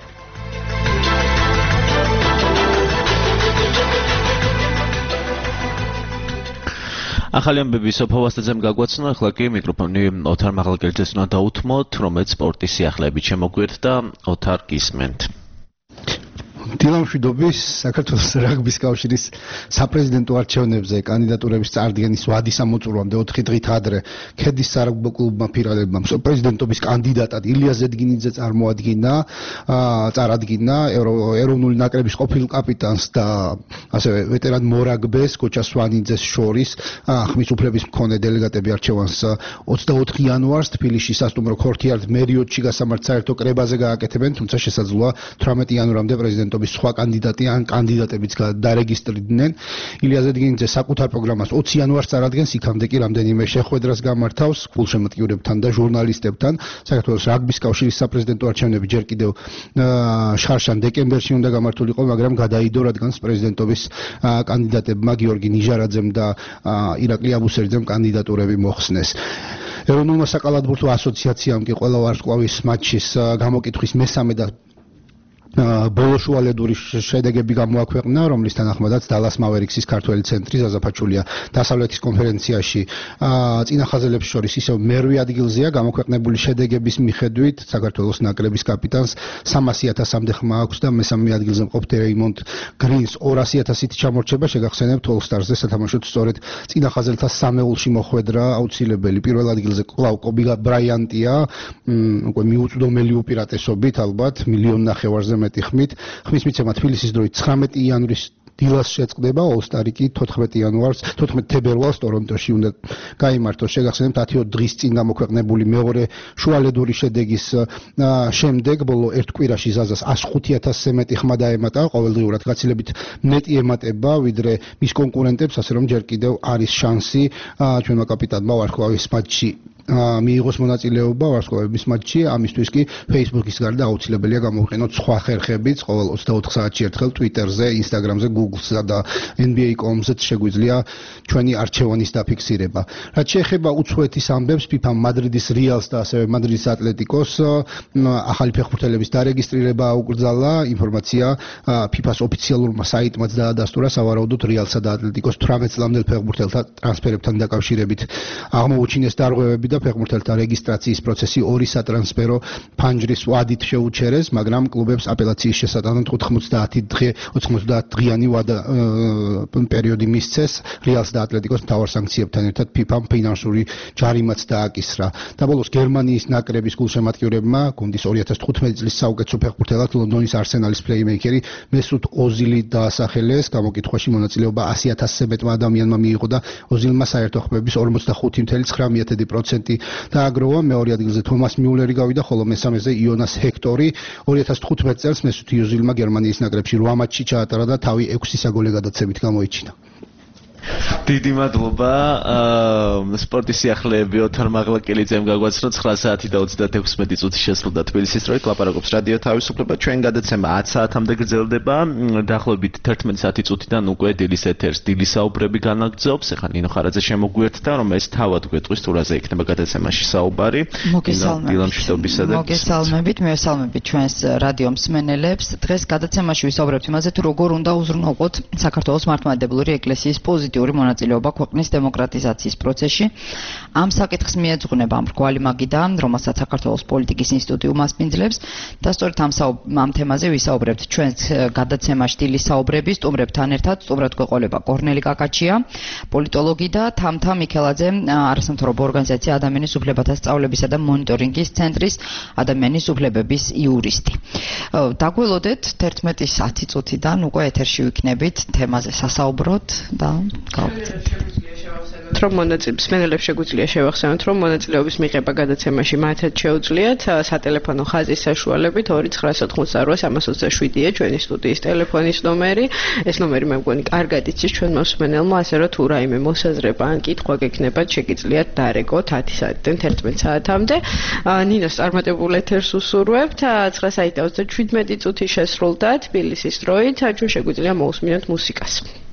ახალი ამბები სოფო ვასტაძემ გაგვაცნო, ახლა კი მიკროფონი ოთარ მაღალკელიძეს უნდა დაუთმოთ, რომელიც სპორტის სიახლეებით შემოგვიერთდა. ოთარ, გისმენთ. დილამშვიდობის საქართველოს რაგბის კავშირის საპრეზიდენტო არჩევნებზე კანდიდატურების წარდგენის ვადის ამოწურვამდე 4 დღით ადრე ქედის სარაგბო კლუბმა ფირალებმა პრეზიდენტობის კანდიდატად ილია ზედგინიძე წარადგინა ეროვნული ნაკრების ყოფილ კაპიტანს და ასევე ვეტერან მორაგბეს გოჩა სვანიძეს შორის ხმის უფლების მქონე დელეგატები არჩევანს 24 იანვარს თბილისში სასტუმრო ქორთიარდ მერიოტში გასამართ საერთო კრებაზე გააკეთებენ, თუმცა შესაძლოა 18 იანვრამდე პრეზიდენტობის სხვა კანდიდატი ან კანდიდატებიც დარეგისტრირდნენ. ილია ზედგინიძე საკუთარ პროგრამას 20 იანვარს წარადგენს, იქამდე კი რამდენიმე შეხვედრას გამართავს გულშემატკივრებთან და ჟურნალისტებთან. საქართველოს რაგბის კავშირის საპრეზიდენტო არჩევნები ჯერ კიდევ შარშან დეკემბერში უნდა გამართულიყო, მაგრამ გადაიდო, რადგან პრეზიდენტობის კანდიდატებმა გიორგი ნიჟარაძემ და ირაკლი აბუსერძემ კანდიდატურები მოხსნეს. ეროვნულმა საკალათბურთო ასოციაციამ კი ყველა ვარსკვლავის მატჩის გამოკითხვის მესამე და ბოლო შუალედური შედეგები გამოაქვეყნა, რომლის თანახმადაც დალას მავერიქსის ქართველი ცენტრი ზაზაფაჩულია დასავლეთის კონფერენციაში წინახაზელებს შორის ისევ მერვე ადგილზეა. გამოქვეყნებული შედეგების მიხედვით საქართველოს ნაკრების კაპიტანს 300,000-მდე ხმა აქვს და მესამე ადგილზე მყოფ რეიმონდ გრინს 200,000-ით ჩამორჩება. შეგახსენებთ, All-Stars-ზე სათამაშოდ სწორედ წინახაზელთა სამეულში მოხვედრა აუცილებელი. პირველ ადგილზე კვლავ კობი ბრაიანტია, უკვე მიუწვდომელი უპირატესობით, ალბათ 1.5 მილიონზე მეტი ხმის მიცემა თბილისის დროით 19 იანვრის დილას შეწყდება, All-Star-ი კი 14 თებერვალს ტორონტოში უნდა გაიმართოს. შეგახსენებთ 10 დღის წინ გამოქვეყნებული მეორე შუალედური შედეგის შემდეგ ბოლო ერთ კვირაში ზაზას 105,000-ზე მეტი ხმა დაემატა, ყოველდღიურად გაცილებით მეტი ემატება ვიდრე მის კონკურენტებს, ასე რომ ჯერ კიდევ არის შანსი ჩვენმა კაპიტანმა ვარსკვლავის მატჩში მიიღოს მონაწილეობა ვარსკვლავების მატჩში. ამისთვის კი Facebook-ის გარდა აუცილებელია გამოვიყენოთ სხვა ხერხებიც, ყოველ 24 საათში ერთხელ Twitter-ზე, Instagram-ზე, Google-სა და NBA.com-ზეც შეგვიძლია ჩვენი არჩევანის დაფიქსირება. რაც შეეხება უცხოეთის ამბებს, FIFA მადრიდის Real-ს და ასევე მადრიდის Atleticos ახალი ფეხბურთელების დარეგისტრირება აუკრძალა. ინფორმაცია FIFA-ს ოფიციალურმა საიტმაც დაადასტურა, სავარაუდოდ Real-სა და Atleticos 18 წლამდელ ფეხბურთელთა ტრანსფერებთან დაკავშირებით აღმოუჩინეს დარღვევები და ფეხბურთელთა რეგისტრაციის პროცესი 2 სატრანსფერო ფანჯრის ვადით შეუჩერეს, მაგრამ კლუბებს აპელაციის შესატანად 90 დღიანი პერიოდი მისცეს. Real-ს და Atleticos მთავარ სანქციებთან ერთად FIFA-მ ფინანსური ჯარიმაც დააკისრა. და ბოლოს გერმანიის ნაკრების გულშემატკივრებმა გუნდის 2015 წლის საუკეთესო ფეხბურთელად ლონდონის Arsenal-ის პლეიმეიკერი მესუტ ოზილი დაასახელეს. გამოკითხვაში მონაწილეობა 100,000-ზე მეტმა ადამიანმა მიიღო და ოზილმა საერთო ხმების 45.9% დააგროვა. მეორე ადგილზე თომას მიულერი გავიდა, ხოლო მესამეზე იონას ჰექტორი. 2015 წელს მესუტ ოზილმა გერმანიის ნაკრებში 8 მატჩში ჩაატარა და თავი 6 საგოლე გადაცემით გამოიჩინა. დიდი მადლობა. სპორტის სიახლეები ოთარ მაღლაკელიძემ გაგვაცნო 9 საათი და 36 წუთი შესრულდა თბილისის დროით. ლაპარაკობს რადიო თავისუფლება. ჩვენ გადაცემა 10 საათამდე გრძელდება. დაახლოებით 11 საათი წუთიდან უკვე დილის ეთერს დილის საუბრები განაგრძობს. ეხლა ნინო ხარაძე შემოგვიერთდა, რომ ეს თავად გვეტყვის თუ რაზე იქნება გადაცემაში საუბარი. მოგესალმებით, მევესალმებით ჩვენს რადიო მსმენელებს. დღეს გადაცემაში ვისაუბრებთ იმაზე, თუ როგორ უნდა უზრუნველყოთ საქართველოს მართლმადიდებლური ეკლესიის პოზიტიური მონაწილეობა ქვეყნის დემოკრატიზაციის პროცესში. ამ საკითხს მიეძღვნება მრგვალი მაგიდა, რომელსაც საქართველოს პოლიტიკის ინსტიტუტი უმასპინძლებს და სწორედ ამ თემაზე ვისაუბრებთ ჩვენს გადაცემაში დილის საუბრები სტუმრებთან ერთად. სტუმრად გვეყოლება კორნელი კაკაჩია, პოლიტოლოგი და თამთა მიქელაძე, არასამთავრობო ორგანიზაცია ადამიანის უფლებათა სწავლებისა და მონიტორინგის ცენტრის ადამიანის უფლებების იურისტი. დაგველოდეთ 11 საათი წუთიდან უკვე ეთერში ვიქნებით თემაზე სასაუბროთ და გავხსენებთ. რომ მსმენელებს შეგვიძლია შევახსენოთ, რომ მონაწილეობის მიღება გადაცემაში მათაც შეუძლიათ სატელეფონო ხაზის საშუალებით 2998327-ია ჩვენი სტუდიის ტელეფონის ნომერი. ეს ნომერი მე მგონი კარგად იცის ჩვენ მოსმენელმა, ასე რომ თუ რაიმე მოსაზრება ან კითხვა გექნებათ, შეგიძლიათ დარეგოთ 10 საათიდან 11 საათამდე. ნინოს წარმატებულ ეთერს უსურვებთ. 9 საათი 37 წუთი შესრულდა თბილისის დროით. ჩვენ შეგვიძლია მოусმინოთ მუსიკას.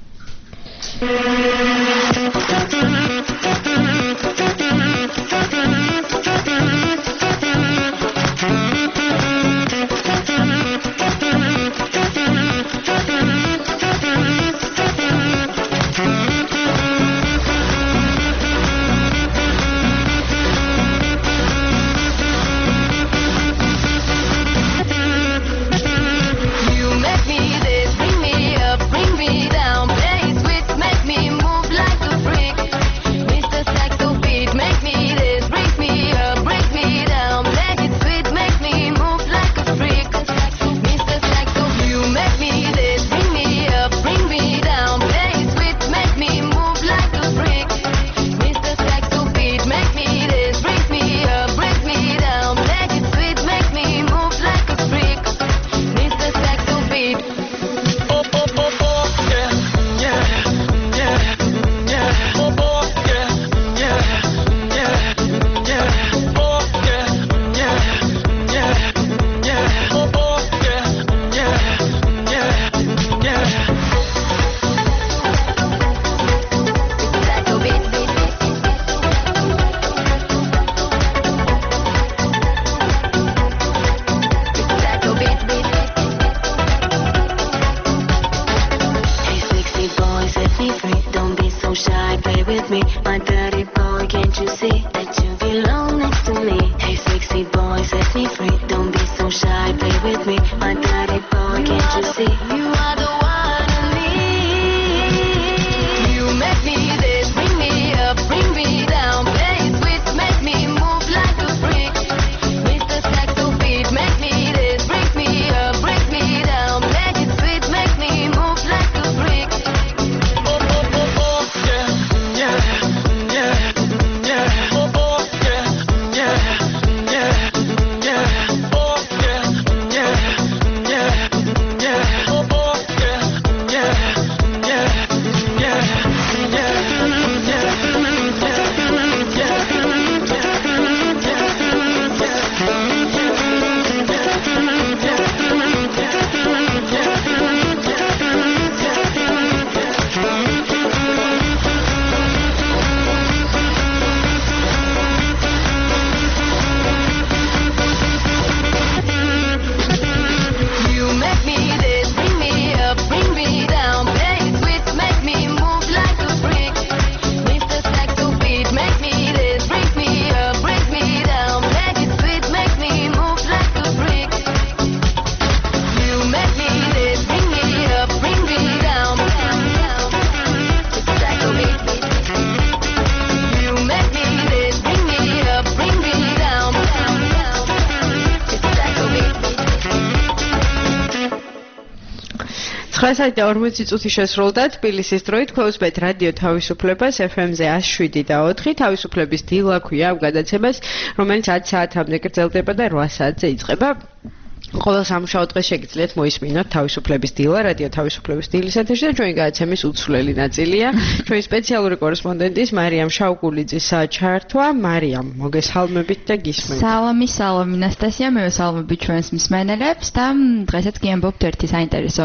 საათი 40 წუთი შესრულდა თბილისის დროით ქოუსბეთ რადიო თავისუფლებას FM-ზე 107.4 თავისუფლების დილა ქვია ამ გადაცემას, რომელიც 10 საათამდე გრძელდება და 8 საათზე იწყება. ყოველ სამუშაო დღეს შეგიძლიათ მოისმინოთ თავისუფლების დილა, რადიო თავისუფლების დილის ეთერში და ჩვენი გადაცემის უცვლელი ნაწილია. ჩვენი სპეციალური კორესპონდენტის მარიამ შაუგულიძის ჩართვა. მარიამ, მოგესალმებით და გისმენთ. სალამი ნასტასია, მე ვესალმები ჩვენს მსმენელებს და დღესაც კი ამბობთ ერთი საინტერესო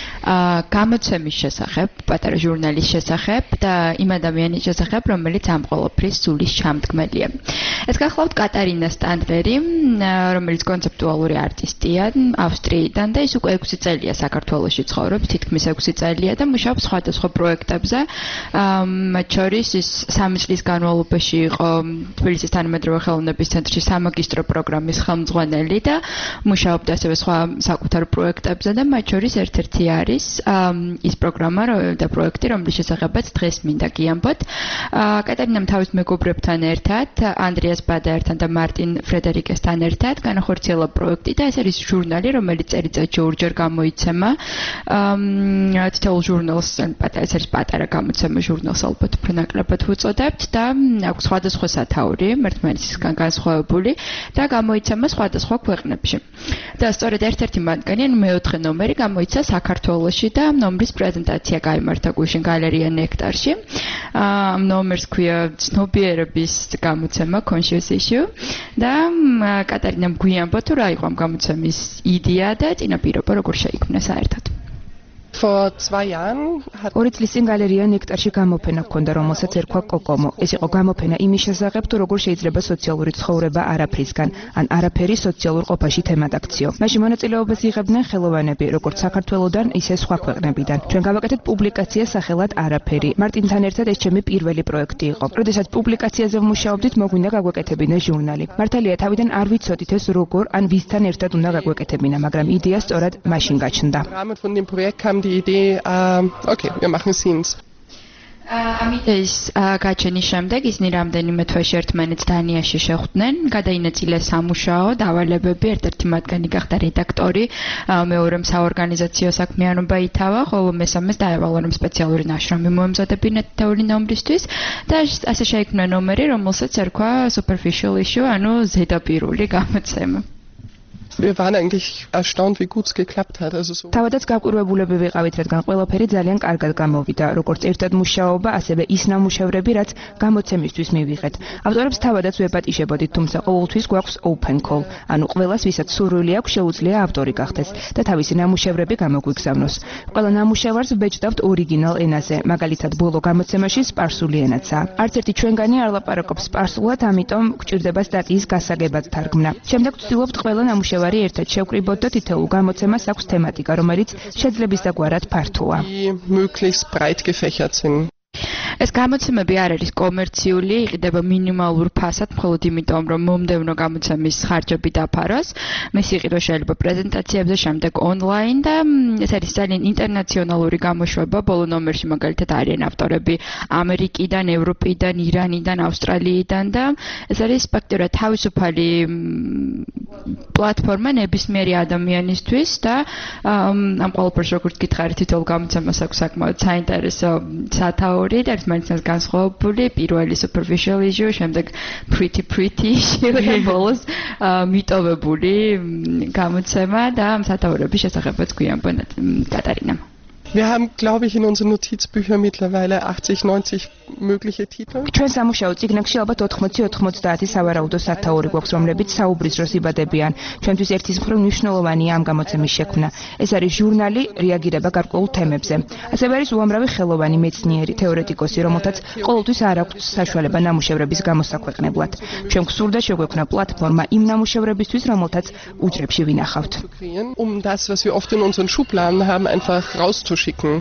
გამოცემის შესახებ, პატარა ჟურნალის შესახებ და იმ ადამიანის შესახებ, რომელიც ამ ყოველფრის სულის ჩამდგმელია. ეს გახლავთ კატარინა სტანდლერი, რომელიც კონცეპტუალური არტისტია ავსტრიიდან და ის უკვე 6 წელია საქართველოში ცხოვრობს, თითქმის 6 წელია და მუშაობს სხვადასხვა პროექტებზე. მათ შორის ის 3 წლის განმავლობაში იყო თბილისის თანამედროვე ხელოვნების ცენტრში სამაგისტრო პროგრამის ხელმძღვანელი და მუშაობდა ასევე სხვა საკუთარ პროექტებზე და მათ შორის ერთ-ერთი არის ის პროგრამა და პროექტი, რომლის შესახებაც დღეს მინდა გიამბოთ. კატარინამ თავის მეგობრებთან ერთად, ანდრიას ბადაერთან და მარტინ ფრედერიკესთან ერთად განახორციელა პროექტი და ეს არის ჟურნალი, რომელიც წელიწადში ორჯერ გამოიცემა. თითოეულ ჟურნალს ეს არის პატარა გამოცემა ჟურნალს ალბათ უფრო ნაკლებად ვუწოდებთ და აქვს სხვადასხვა სათაური, ერთმანეთისგან განსხვავებული და გამოიცემა სხვადასხვა ქვეყნებში. და სწორედ ერთ-ერთი მათგანი, მეოთხე ნომერი გამოიცა საქართველოში და ნომრის პრეზენტაცია გაიმართა გუშინ გალერეა ნექტარში. ამ ნომერს ქვია ცნობიერების გამოცემა Conscious Issue და კატარინამ გვიანბო თუ რა იყო ამ გამოცემის იდეა და წინაპირობა როგორ შეიქმნა საერთოდ. ორი წლის წინ გალერეა ნექტარში გამოფენა ჰქონდა, რომელსაც ერქვა კოკომო. ეს იყო გამოფენა იმის შესახებ, თუ როგორ შეიძლება სოციალური ცხოვრება არაფრისგან, ან არაფერი სოციალურ ყოფაში თემად აქციო. მაშინ მონაწილეობას იღებდნენ ხელოვანები, როგორც საქართველოდან, ისე სხვა ქვეყნებიდან. ჩვენ გავაკეთეთ პუბლიკაცია სახელად არაფერი. მარტინთან ერთად ეს ჩემი პირველი პროექტი იყო. როდესაც პუბლიკაციაზე ვმუშაობდით, მოგვინდა გაგვეკეთებინა ჟურნალი. მართალია, თავიდან არ ვიცოდით ეს როგორ ან ვისთან ერთად უნდა გაგვეკეთებინა, მაგრამ იდეა სწორად მაშინ გაჩნდა. Die Idee, okay, wir machen Scenes. ამის გაჩენის შემდეგ ისინი რამდენიმე თვეში ერთმანეთს დანიაში შეხვდნენ, გადაინაწილეს სამუშაო დავალებები, ერთ-ერთი მათგანი გახდა რედაქტორი, მეორემ საორგანიზაციო საქმიანობა ითავა, ხოლო მესამეს დაევალა რომ სპეციალური ნაშრომი მოემზადებინათ თეული ნომრისთვის და ასე შეიქმნა ნომერი, რომელსაც ერქვა Superficial Issue, ანუ ზედაპირული გამოცემა. Wir waren eigentlich erstaunt, wie gut es geklappt hat. Also so. თავადაც გაკვირვებულები ვიყავით, რადგან ყველაფერი ძალიან კარგად გამოვიდა, როგორც ერთად მუშაობა, ასევე ის ნამუშევრები, რაც გამოცემისთვის მივიღეთ. ავტორებს თავადაც ვეპატიშებოდით, თუმცა ყოველთვის გვაქვს open call, ანუ ყველას, ვისაც სურვილი აქვს, შეუძლია ავტორი გახდეს და თავისი ნამუშევრები გამოგვიგზავნოს. ყველა ნამუშევარს ვბეჭდავთ ორიგინალ ენაზე, მაგალითად, ბოლო გამოცემაში სპარსული ენაცაა. არც ერთი ჩვენგანი არ ლაპარაკობს სპარსულად, ამიტომ გვჭირდება სტატიის გასაგებად თარგმნა. შემდეგ ვცდილობთ ყველა ნამუშევარი ერთად შევკრიბოთ და თითოეულ გამოცემას აქვს თემატიკა, რომელიც შეძლებისდაგვარად ფართოა. Möglichst breit gefächert sind. ეს გამოცემები არ არის კომერციული, იყიდება მინიმალურ ფასად, მხოლოდ იმიტომ, რომ მომდევნო გამოცემის ხარჯები დაფაროს. მისი იყიდვა შეიძლება პრეზენტაციებზე, შემდეგ ონლაინ და ეს არის ძალიან ინტერნაციონალური გამოშვება. ბოლო ნომერში მაგალითად არიან ავტორები ამერიკიდან, ევროპიდან, ირანიდან, ავსტრალიიდან და ეს არის სპექტრად თავისუფალი პლატფორმა ნებისმიერი ადამიანისთვის და ამ ყველაფერს როგორც გითხარით, თითოეულ გამოცემას აქვს საკმაოდ საინტერესო სათაური და ერთმანეთთან განსხვავებული, პირველი Superficial Issue, შემდეგ Pretty Issue და ბოლოს მიტოვებული გამოცემა და ამ სათაურების შესახებაც გვიანბო კატარინამ. Wir haben, glaube ich, in unseren Notizbüchern mittlerweile 80-90 mögliche Titel. ჩვენ სამუშაო წიგნებში ალბათ 80-90 სავარაუდო სათაური გვაქვს, რომლებიც საუბრის დროს იბადებიან. ჩვენთვის ერთის მხრივ მნიშვნელოვანია ამ გამოცემის შექმნა. ეს არის ჟურნალი, რეაგირება გარკვეულ თემებზე. ასევე არის უამრავი ხელოვანი, მეცნიერი, თეორეტიკოსი, რომელთაც ყოველთვის არ აქვს საშუალება ნამუშევრების გამოსაქვეყნებლად. ჩვენ გვსურდა შეგვექმნა პლატფორმა იმ ნამუშევრებისთვის, რომელთაც უჯრებში ვინახავთ. Das, was wir oft in unseren Schubladen haben, einfach rauszuschicken.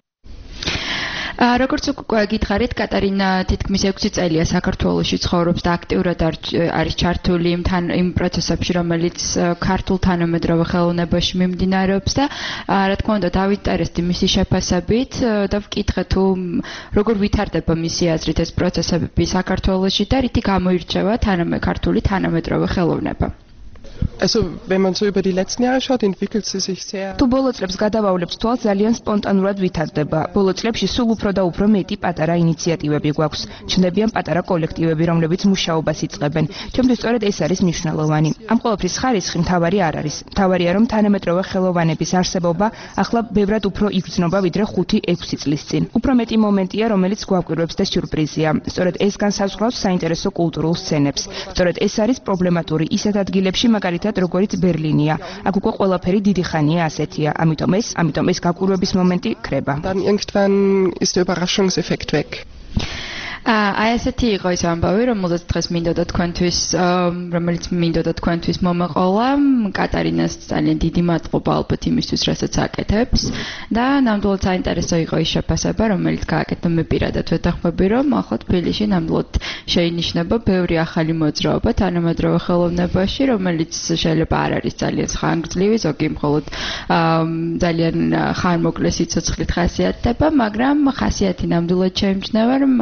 როგორც უკვე გითხარით, კატარინა თითქმის 6 წელია საქართველოში ცხოვრობს და აქტიურად არის ჩართული იმ პროცესებში, რომელიც ქართულ თანამედროვე ხელოვნებაში მიმდინარეობს და რა თქმა უნდა დავინტერესდი მისი შეფასებით და ვკითხე თუ როგორ ვითარდება მისი აზრით ეს პროცესები საქართველოში და რითი გამოირჩევა ქართული თანამედროვე ხელოვნება. Also, wenn man so über die letzten Jahre schaut, entwickelt sie sich sehr. თუ ბოლო წლებს გადავავლებთ თვალს, ძალიან სპონტანურად ვითარდება. ბოლო წლებში სულ უფრო და უფრო მეტი პატარა ინიციატივები გვაქვს. ჩნდებიან პატარა კოლექტივები, რომლებიც მუშაობას იწყებენ. ჩვენთვის სწორედ ეს არის მნიშვნელოვანი. ამ ყველაფრის ხარისხი მთავარი არ არის. მთავარია, რომ თანამედროვე ხელოვნების არსებობა ახლა ბევრად უფრო იგრძნობა, ვიდრე 5-6 წლის წინ. უფრო მეტი მომენტია, რომელიც გვაკვირვებს და სიურპრიზია. სწორედ ეს განსაზღვრავს საინტერესო კულტურულ სცენებს. სწორედ ეს არის პრობლემატური ისეთ ადგილებში, მაგალითად როგორც ბერლინია. აქ უკვე ყველაფერი დიდი ხანია ასეთია. ამიტომ ეს გაკვირვების მომენტი ქრება. Dann irgendwann ist der Überraschungseffekt weg. აი ესეთი იყო ის ამბავი, რომელიც დღეს მინდოდა თქვენთვის მომეყოლა. კატარინას ძალიან დიდი მადლობა ალბათ იმისთვის, რასაც აკეთებს და ნამდვილად საინტერესო იყო ის შეფასება, რომელიც გააკეთა. მე პირადად ვეთანხმები, რომ ახლა თბილისში ნამდვილად შეინიშნება ბევრი ახალი მოძრაობა თანამედროვე ხელოვნებაში, რომელიც შეიძლება არ არის ძალიან ხანგრძლივი, ზოგი მხოლოდ ძალიან ხანმოკლე სიცოცხლით ხასიათდება, მაგრამ ხასიათი ნამდვილად შეიმჩნევა, რომ არის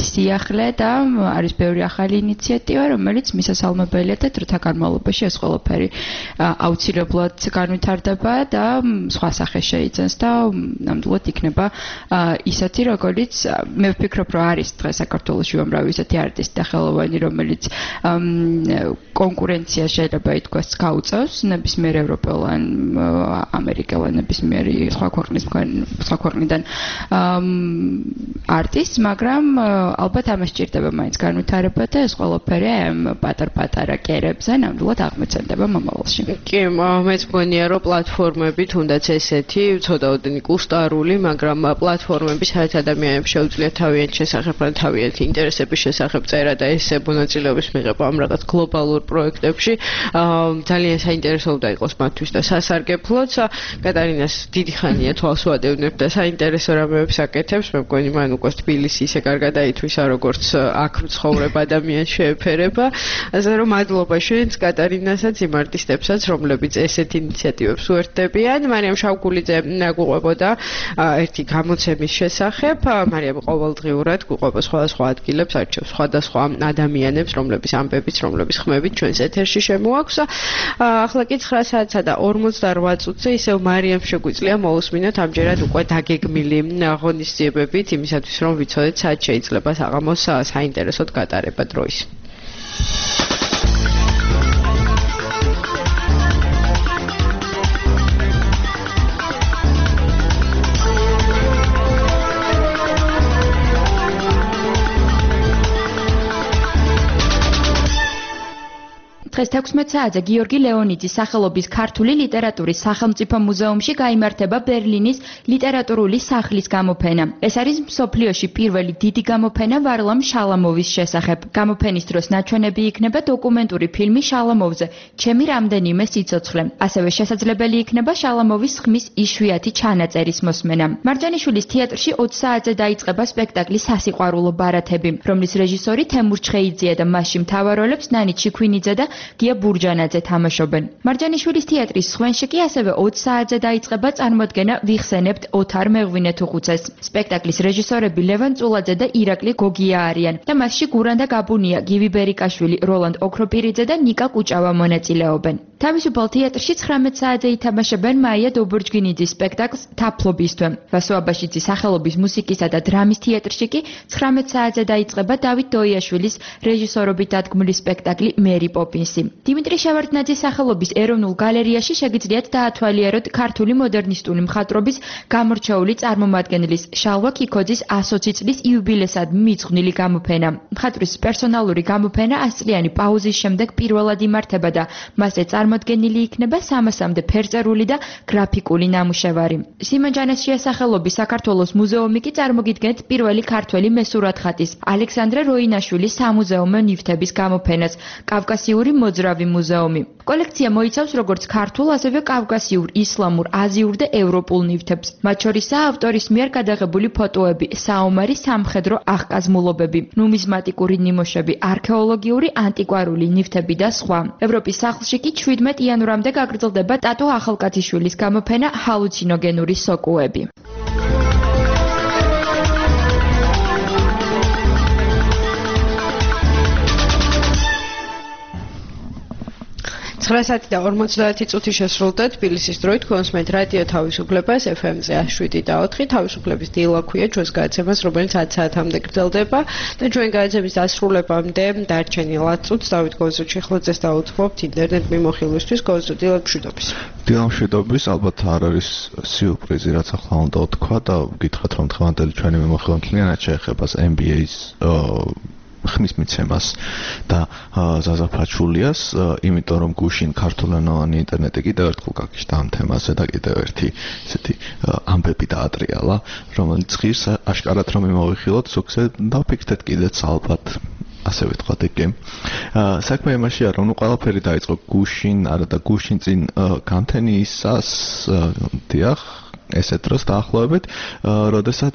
სიახლე და არის ბევრი ახალი ინიციატივა, რომელიც მისასალმებელია და დროთა განმავლობაში ეს ყველაფერი აუცილებლად განვითარდება და სხვა სახე შეიძენს და ნამდვილად იქნება ისეთი, როგორც მე ვფიქრობ, რომ არის დღეს საქართველოში უამრავი ისეთი არტისტი და ხელოვანი, რომელიც კონკურენცია შეიძლება ითქვას გაუწევს ნებისმიერ ევროპელ ან ამერიკელ ან ნებისმიერ სხვა ქვეყნიდან არტისტს, მაგრამ ალბათ ამას სჭირდება მაინც განვითარება და ეს ყველაფერი ამ პატარ-პატარა კერებზე ნამდვილად აღმოცენდება მომავალში. კი, მეც მგონია, რომ პლატფორმები თუნდაც ესეთი ცოტაოდენი კუსტარული, მაგრამ პლატფორმები საერთოდ ადამიანებს შეუძლიათ თავიანთ შესახებ ან თავიანთ ინტერესების შესახებ წერა და ესე მონაწილეობის მიღება ამ რაღაც გლობალურ პროექტებში ძალიან საინტერესო უნდა იყოს მათთვის და სასარგებლოც. კატარინას დიდი ხანია თვალს ვადევნებ და საინტერესო რამეებს აკეთებს. მე მგონი მან უკვე თბილისი ისე კარგად აითვისა, როგორც აქ მცხოვრებ ადამიანს შეეფერება. ასე რომ მადლობა შენს კატარინასაც, იმ არტისტებსაც, რომლებიც ესეთ ინიციატივებს უერთდებიან. მარიამ შავგულიძე გვყვებოდა ერთი გამოცემის შესახებ. მარიამ ყოველდღიურად გვყვება სხვადასხვა ადგილებს, არჩევს სხვადასხვა ადამიანებს, რომლების ამბებით, რომლების ხმებით ჩვენს ეთერში შემოაქვს. ახლა კი 9 საათსა და 48 წუთზე ისევ მარიამ შეგვიძლია მოусმინოთ ამჯერად უკვე დაგეგმილი ღონისძიებებით, იმისათვის რომ ვიცოდეთ სად შეიძლება საღამოს საინტერესოდ გატარება დროის. დღეს 16 საათზე გიორგი ლეონიძის სახელობის ქართული ლიტერატურის სახელმწიფო მუზეუმში გაიმართება ბერლინის ლიტერატურული სახლის გამოფენა. ეს არის მსოფლიოში პირველი დიდი გამოფენა ვარლამ შალამოვის შესახებ. გამოფენის დროს ნაჩვენები იქნება დოკუმენტური ფილმი შალამოვზე ჩემი რამდენიმე სიცოცხლე. ასევე შესაძლებელი იქნება შალამოვის ხმის იშვიათი ჩანაწერის მოსმენა. მარჯანიშვილის თეატრში 20 საათზე დაიწყება სპექტაკლი სასიყვარულო ბარათები, რომლის რეჟისორი თემურ ჩხეიძია და მასში მთავარ როლებს ნანი ჩიქვინიძე და გია ბურჯანაძე თამაშობენ. მარჯანიშვილის თეატრის სხვენში კი ასევე 20 საათზე დაიწყება წარმოდგენა ვიხსენებთ ოთარ მეღვინეთუხუცეს. სპექტაკლის რეჟისორები ლევან წულაძე და ირაკლი გოგია არიან და მასში გურანდა გაბუნია, გივი ბერიკაშვილი, როლანდ ოქროპირიძე და ნიკა კუჭავა მონაწილეობენ. თავისუფალ თეატრში 19 საათზე ითამაშებენ მაია დობორჯგინიძის სპექტაკლს თაფლობისთვის. ვასო აბაშიძის სახელობის მუსიკისა და დრამის თეატრში კი 19 საათზე დაიწყება დავით დოიაშვილის რეჟისორობით დადგმული სპექტაკლი მერი პოპინსი. დიმიტრი შევარდნაძის სახელობის ეროვნულ გალერეაში შეგიძლიათ დაათვალიეროთ ქართული მოდერნისტული მხატვრობის გამორჩეული წარმომადგენლის შალვა ქიქოძის 120 წლის იუბილესად მიძღვნილი გამოფენა. მხატვრის პერსონალური გამოფენა 100 წლიანი პაუზის შემდეგ პირველად იმართება და მასზე წარმოდგენილი იქნება 300-მდე ფერწერული და გრაფიკული ნამუშევარი. სიმონ ჯანაშიას სახელობის საქართველოს მუზეუმი კი წარმოგიდგენთ პირველი ქართველი მესურათხატის ალექსანდრე როინაშვილის სამუზეუმო ნივთების გამოფენას კავკასიური მოძრავი მუზეუმი. კოლექცია მოიცავს როგორც ქართულ, ასევე კავკასიურ, ისლამურ, აზიურ და ევროპულ ნივთებს. მათ შორისაა ავტორის მიერ გადაღებული ფოტოები, საომარი სამხედრო აღკაზმულობები, ნუმიზმატიკური ნიმუშები, არქეოლოგიური, ანტიკვარული ნივთები და სხვა. ევროპის სახლში კი 17 იანვრამდე გაგრძელდება ტატო ახალკაციშვილის გამოფენა ჰალუცინოგენური სოკუები. 9 საათი და 50 წუთი შესრულდა თბილისის დროით კონსმეთ რადიო თავისუფლებას FM-ზე 107.4 თავისუფლების დილა ქვია ჩვენს გადაცემას, რომელიც 10 საათამდე გრძელდება და ჩვენ გადაცემის დასრულებამდე დარჩენილ 10 წუთს დავით გონზუჩიხლაძეს დაუთმობთ ინტერნეტ მიმოხილვისთვის. გონზუდილად მშვიდობის. დილა მშვიდობის, ალბათ არ არის სიურპრიზი, რაც ახლა უნდა თქვა და გითხრათ რომ დღევანდელი ჩვენი მიმოხილველი რაც შეეხება NBA-ს ხმის მიცემას და ზაზა ფაჩულიას, იმიტომ რომ გუშინ ქართულენოვანი ინტერნეტი კიდევ ერთხელ გაგიშდა ამ თემაზე და კიდევ ერთი ესეთი ამბები დაატრიალა, რომელიც ღირს აშკარად რომ იმოვიხილოთ, ზოგზე დავფიქრდეთ კიდეც ალბათ ასე ვეთქვათ იგი. საქმე იმაშია, რომ ყველაფერი დაიწყო გუშინ, არა და გუშინ წინ განთენისას დიახ, ესეთ დროს დაახლოებით, როდესაც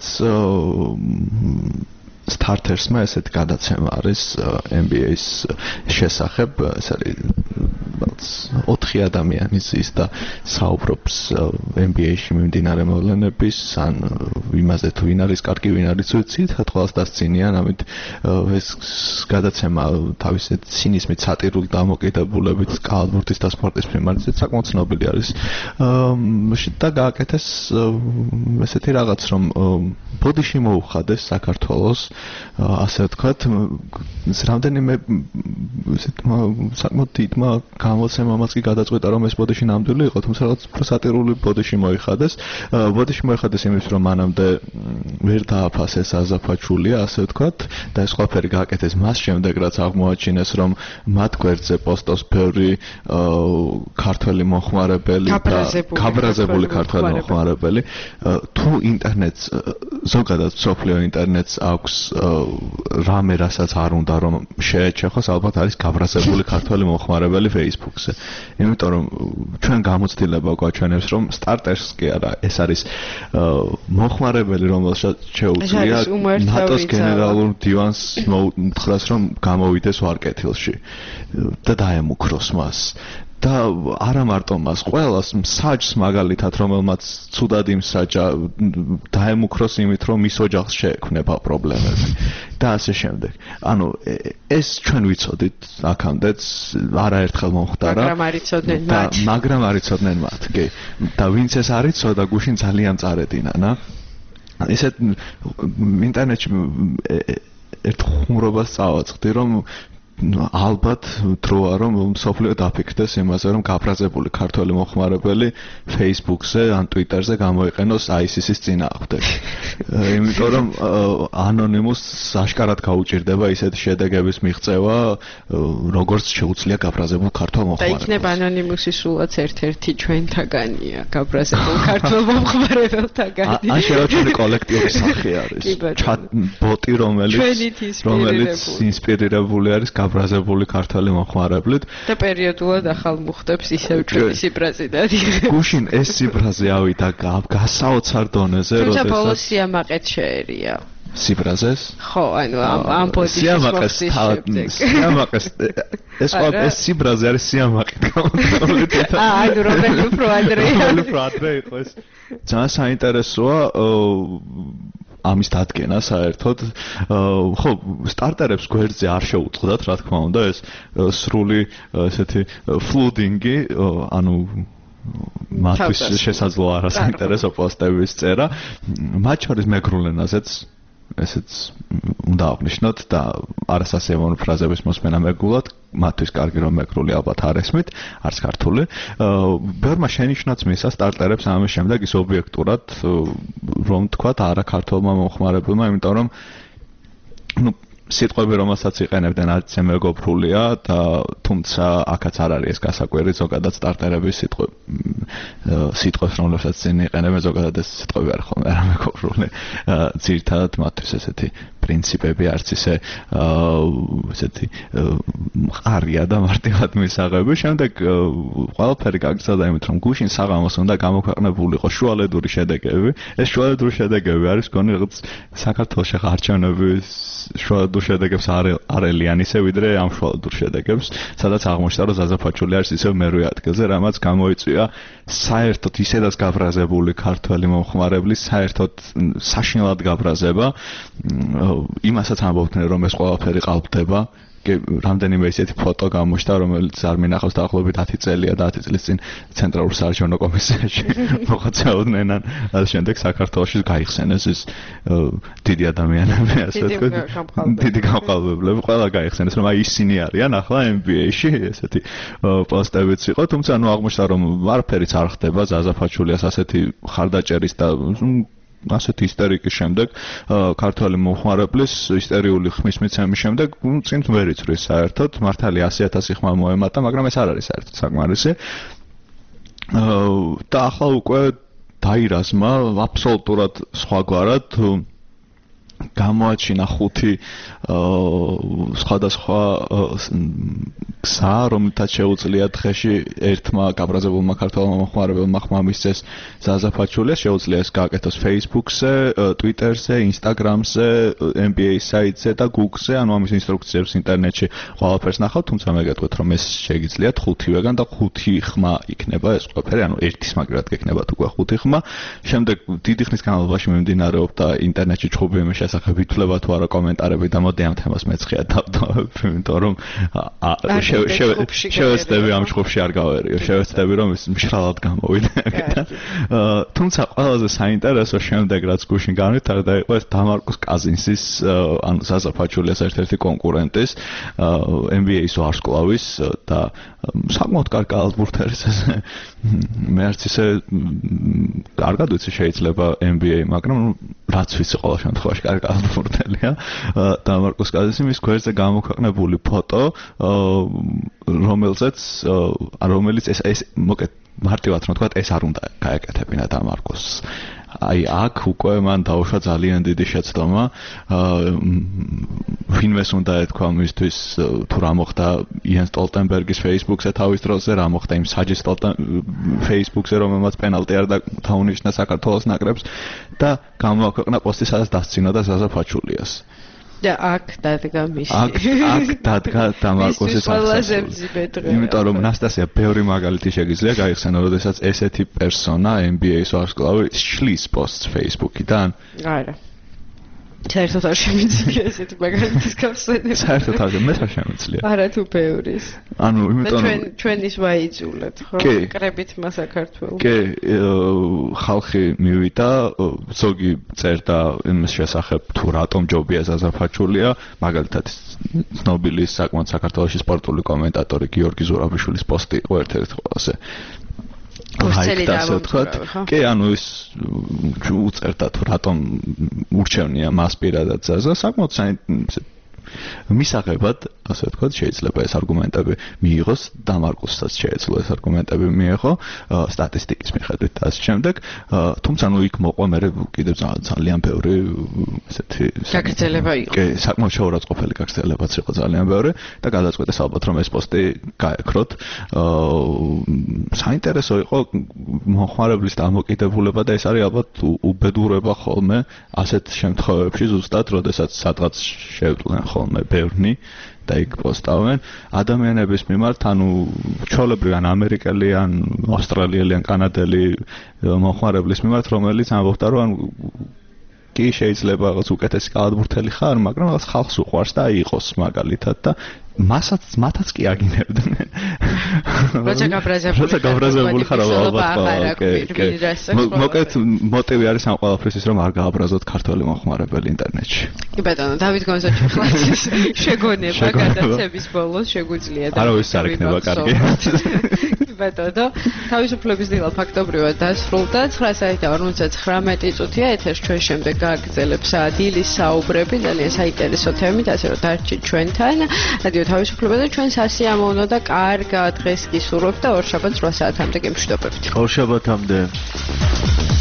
Starters-მა ესეთი გადაცემა არის NBA-s შესახებ, ეს არის 4 ადამიანი ზის და საუბრობს NBA-ში მიმდინარე მოვლენების ან იმაზე თუ ვინ არის კარგი, ვინ არის უცით, ყველას დასცინიან, ამით ეს გადაცემა თავისი ცინიზმით, სატირული დამოკიდებულებით კალათბურთის და სპორტის მიმართ საკმაოდ ცნობილი არის. და გააკეთეს ესეთი რაღაც, რომ ბოდიში მოუხადეს საქართველოს, ასე ვთქვათ, რამდენიმე საკმაოდ დიდმა გამოცემამაც კი გადაწყვეტა, რომ ეს ბოდიში ნამდვილი იყო, თუმცა რაღაც უფრო სატირული ბოდიში მოიხადეს. ბოდიში მოიხადეს იმის, რომ მანამდე ვერ დააფასეს აზაფაჩულია, ასე ვთქვათ, და ეს ყველაფერი გააკეთეს მას შემდეგ, რაც აღმოაჩინეს, რომ მათ გვერდზე პოსტავს ბევრი ქართველი მოხმარებელი და გაბრაზებული ქართველი მოხმარებელი. თუ ინტერნეტს ზოგადად სოფლიო ინტერნეტს აქვს რამე, რასაც არ უნდა რომ შეეჩეხოს, ალბათ არის გაბრაზებული ქართველი მოხმარებელი Facebook-ზე. იმიტომ რომ ჩვენ გამოცდილება გვაჩვენებს, რომ სტარტერს კი არა, ეს არის მოხმარებელი, რომელსაც შეუძლია ნატოს გენერალურ დივანს მოუთხრას, რომ გამოვიდეს ვარკეთილში და დაემუქროს მას. და არა მარტო მას, ყველას მსაჯს მაგალითად, რომელმაც ცუდად იმსაჯა, დაემუქროს იმით, რომ მის ოჯახს შეექმნება პრობლემები და ასე შემდეგ. ანუ ეს ჩვენ ვიცოდით აქამდეც, არაერთხელ მომხდარა, მაგრამ არ იცოდნენ მათ, კი. და ვინც ეს არ იცოდა, გუშინ ძალიან წარედინანა. ესეთ ინტერნეტში ერთ ხუმრობას წავაწყდი, რომ ალბათ დროა რომ სოფლიო დაფიქრდეს იმაზე, რომ გაბრაზებული ქართველი მოხმარებელი Facebook-ზე ან Twitter-ზე გამოიყენოს ISIS-ის წინააღმდეგ. იმიტომ რომ ანონიმუსს აშკარად გაუჭირდება ისეთი შედეგების მიღწევა, როგორც შეუძლია გაბრაზებულ ქართველ მოხმარებელს. და იქნებ ანონიმუსი სულაც ერთ-ერთი ჩვენთაგანია, გაბრაზებულ ქართველ მოხმარებელთაგანი. ან შევაჩვენე კოლექტიური სახე არის. ბოტი, რომელიც ინსპირირებული არის გაბრაზებული ქართველი მოხმარებლით და პერიოდულად ახალ მუხტებს ისევ ჩვენი სიბრაზე დადიღება. გუშინ ეს სიბრაზე ავიდა გასაოცარ დონეზე, როდესაც თუმცა ბოლოს სიამაყეთ შეერია. სიბრაზეს? ხო, ანუ ამ პოზიციის მოხსის შემდეგ. სიამაყეს ეს სიბრაზე არის სიამაყით გამოწვეული. ანუ რომელი უფრო ადრე იყო ეს. ძალიან საინტერესოა ამის დადგენა საერთოდ. ხო, სტარტერებს გვერდზე არ შეუწყდათ, რა თქმა უნდა, ეს სრული ესეთი ფლუდინგი, ანუ მათთვის შესაძლოა არასაინტერესო პოსტების წერა, მათ შორის მეგრულ ენაზეც ესეც უნდა აღნიშნოთ და არასასიამოვნო ფრაზების მოსმენა მეგრულად, მათთვის კარგი რომ მეგრული ალბათ არ ესმით, არც ქართული. ბევრმა შენიშნაც მისცა სტარტერებს ამის შემდეგ ის ობიექტურად, რომ თქვათ არა ქართულმა მოხმარებელმა, იმიტომ რომ სიტყვები, რომელსაც იყენებდნენ, არც მეგობრულია და თუმცა აქაც არ არის ეს გასაკვირი, ზოგადად სტარტერების სიტყვებს, რომლებსაც წინ იყენებენ, ზოგადად ეს სიტყვები არ ხოლმე არა მეგობრული. ძირითადად მათთვის ესეთი პრინციპები არც ისე ესეთი მყარია და მარტივად მისაღები. შემდეგ ყველაფერი გაგრძელდა იმით, რომ გუშინ საღამოს უნდა გამოქვეყნებულიყო შუალედური შედეგები. ეს შუალედური შედეგები არის გონი რაღაც საქართველოს არჩევნების შუალედურ შედეგებს არ ელიან ისე ვიდრე ამ შუალედურ შედეგებს, სადაც აღმოჩნდა, რომ ზაზაფაჩული არის ისევ მერვე ადგილზე, რამაც გამოიწვია საერთოდ ისედაც გაბრაზებული ქართველი მომხმარებლის საერთოდ საშინლად გაბრაზება. იმასაც ამბობდნენ, რომ ეს ყველაფერი ყალბდება. რამდენიმე ისეთი ფოტო გამოჩნდა, რომელიც არ მინახავს დაახლოებით 10 წელია და 10 წლის წინ ცენტრალურ საარჩევნო კომისიაში მოხოცებდნენ, ან შემდეგ საქართველოში გაიხსენეს ეს დიდი ადამიანები, ასე ვთქვათ, დიდი გამყალბებლები, ყველა გაიხსენეს, რომ აი ისინი არიან ახლა NBA-ში, ესეთი პოსტებიც იყო, თუმცა ანუ აღმოჩნდა, რომ არაფერიც არ ხდება ზაზაფაჩულიას ასეთი ხარდაჭერის და ასეთი ისტერიკის შემდეგ, ქართველი მოხმარებლის ისტერიული ხმის მიცემის შემდეგ წინ ვერ იწვრის საერთოდ, მართალია 100,000 ხმა მოემატა, მაგრამ ეს არ არის საერთოდ საკმარისი. და ახლა უკვე დაირაზმა აბსოლუტურად სხვაგვარად გამოაჩინა 5 სხვადასხვა გზა, რომელთაც შეუძლია დღეში ერთმა გაბრაზებულმა ქართველმა მოხმარებელმა ხმა მისცეს ზაზაფაჩულიას, შეუძლია ეს გააკეთოს Facebook-ზე, Twitter-ზე, Instagram-ზე, NBA საიტზე და Google-ზე, ანუ ამის ინსტრუქციებს ინტერნეტში ყველაფერს ნახავთ, თუმცა მე გეტყვით, რომ ეს შეგიძლიათ 5-ვეგან და 5 ხმა იქნება ეს ყველაფერი, ანუ ერთის მაგრად გექნებათ უკვე 5 ხმა. შემდეგ დიდი ხნის განმავლობაში მიმდინარეობდა ინტერნეტში ჩხუბი იმის შესახებ, ითვლება თუ არა კომენტარები და მოდი ამ თემას მეცხია დავტოვებ, იმიტომ რომ შევეცდები ამ ჩხუბში არ გავერიო, შევეცდები რომ ის მშრალად გამოვიდე აქედან. თუმცა ყველაზე საინტერესო შემდეგ რაც გუშინ განვითარდა იყო ეს დამარკოს კაზინსის, ანუ ზაზაფაჩულიას ერთ-ერთი კონკურენტის, NBA-ის ვარსკვლავის და საკმაოდ კარგი კალათბურთელის ესე მე არც ისე კარგად ვიცი შეიძლება NBA, მაგრამ რაც ვიცი ყოველ შემთხვევაში კარგი კალათბურთელია და მარკოს კაზინსი მის გვერდზე გამოქვეყნებული ფოტო, რომელიც ეს მოკეთ მარტივად რომ თქვა ეს არ უნდა გაეკეთებინა და მარკოს. აი აქ უკვე მან დაუშვა ძალიან დიდი შეცდომა, ვინმეს უნდა ეთქვა მისთვის თუ რა მოხდა იან სტოლტენბერგის Facebook-ზე თავის დროზე, რა მოხდა იმ საჯის Facebook-ზე, რომელმაც პენალტი არ დაუნიშნა საქართველოს ნაკრებს და გამოაქვეყნა პოსტი, სადაც დასცინოდა ზაზაფაჩულიას. და აქ დადგა მისი. აქ დადგა დამარკოსის აღსასრულს. იმიტომ რომ ნასტასია ბევრი მაგალითი შეგიძლია გაიხსენო, როდესაც ესეთი პერსონა NBA-ის ვარსკვლავი შლის პოსტს Facebook-იდან. არა. საერთოდ არ შემიძლია ესეთი მაგალითის გავსვენება. საერთოდ არ შემიძლია. არა თუ ბევრის. ანუ იმიტომ რომ ჩვენ ის ვაიძულეთ, ხო? კრებით საქართველოს. კი, ხალხი მივიდა, ზოგი წერდა იმის შესახებ თუ რატომ ჯობია ზაზაფაჩულია, მაგალითად ცნობილი საკმაოდ საქართველოში სპორტული კომენტატორი გიორგი ზურაბიშვილის პოსტი იყო ერთ-ერთი ყველაზე კი, ანუ ის უწერდა თუ რატომ ურჩევნია მას პირადად ზაზა, საკმაოდ მისაღებად, ასე ვთქვათ, შეიძლება ეს არგუმენტები მიიღოს, დამარკოსაც შეეძლო ეს არგუმენტები მიიღო, სტატისტიკის მიხედვით და ასე შემდეგ, თუმცა ნუ იქ მოყვა მე კიდევ ძალიან ბევრი ესეთი გაგრძელება იყო. კი, საკმაოდ შეურაცხყოფელი გაგრძელებაც იყო ძალიან ბევრი და გადაწყვეტეს ალბათ რომ ეს პოსტი გაეკროთ. საინტერესო იყო მოხმარებლის დამოკიდებულება და ეს არის ალბათ უბედურება ხოლმე ასეთ შემთხვევებში ზუსტად, როდესაც სადღაც შევტყვნენ ხოლმე ბევრნი და იქ პოსტავენ ადამიანების მიმართ, ანუ ჩვეულებრივი ან ამერიკელი, ან ავსტრალიელი, ან კანადელი მოხმარებლის მიმართ, რომელიც ამბობდა, რომ კი შეიძლება რაღაც უკეთესი კალათბურთელი ხარ, მაგრამ რაღაც ხალხს უყვარს და იყოს მაგალითად და მათაც კი აგინებდნენ. როცა გაბრაზებული ხარ ალბათ. მოკეთ მოტივი არის ამ ყველაფრის ის რომ არ გააბრაზოთ ქართველი მოხმარებელი ინტერნეტში. კი ბატონო, დავით გონზაჩეფლაძის შეგონება გადაცემის ბოლოს შეგვიძლია და არავის არ იქნება კარგი. ბატონო, თავისუფლების დილა ფაქტობრივად დასრულდა. 9:59 წუთია ეთერში ჩვენ შემდეგ გააგრძელებს დილის საუბრები, ძალიან საინტერესო თემით, ასე რომ დარჩით ჩვენთან. რადიო თავისუფლება და ჩვენ სასიამოვნო და კარგ დღეს გისურვებთ და ორშაბათს 8 საათამდე გემშვიდობებით. ორშაბათამდე.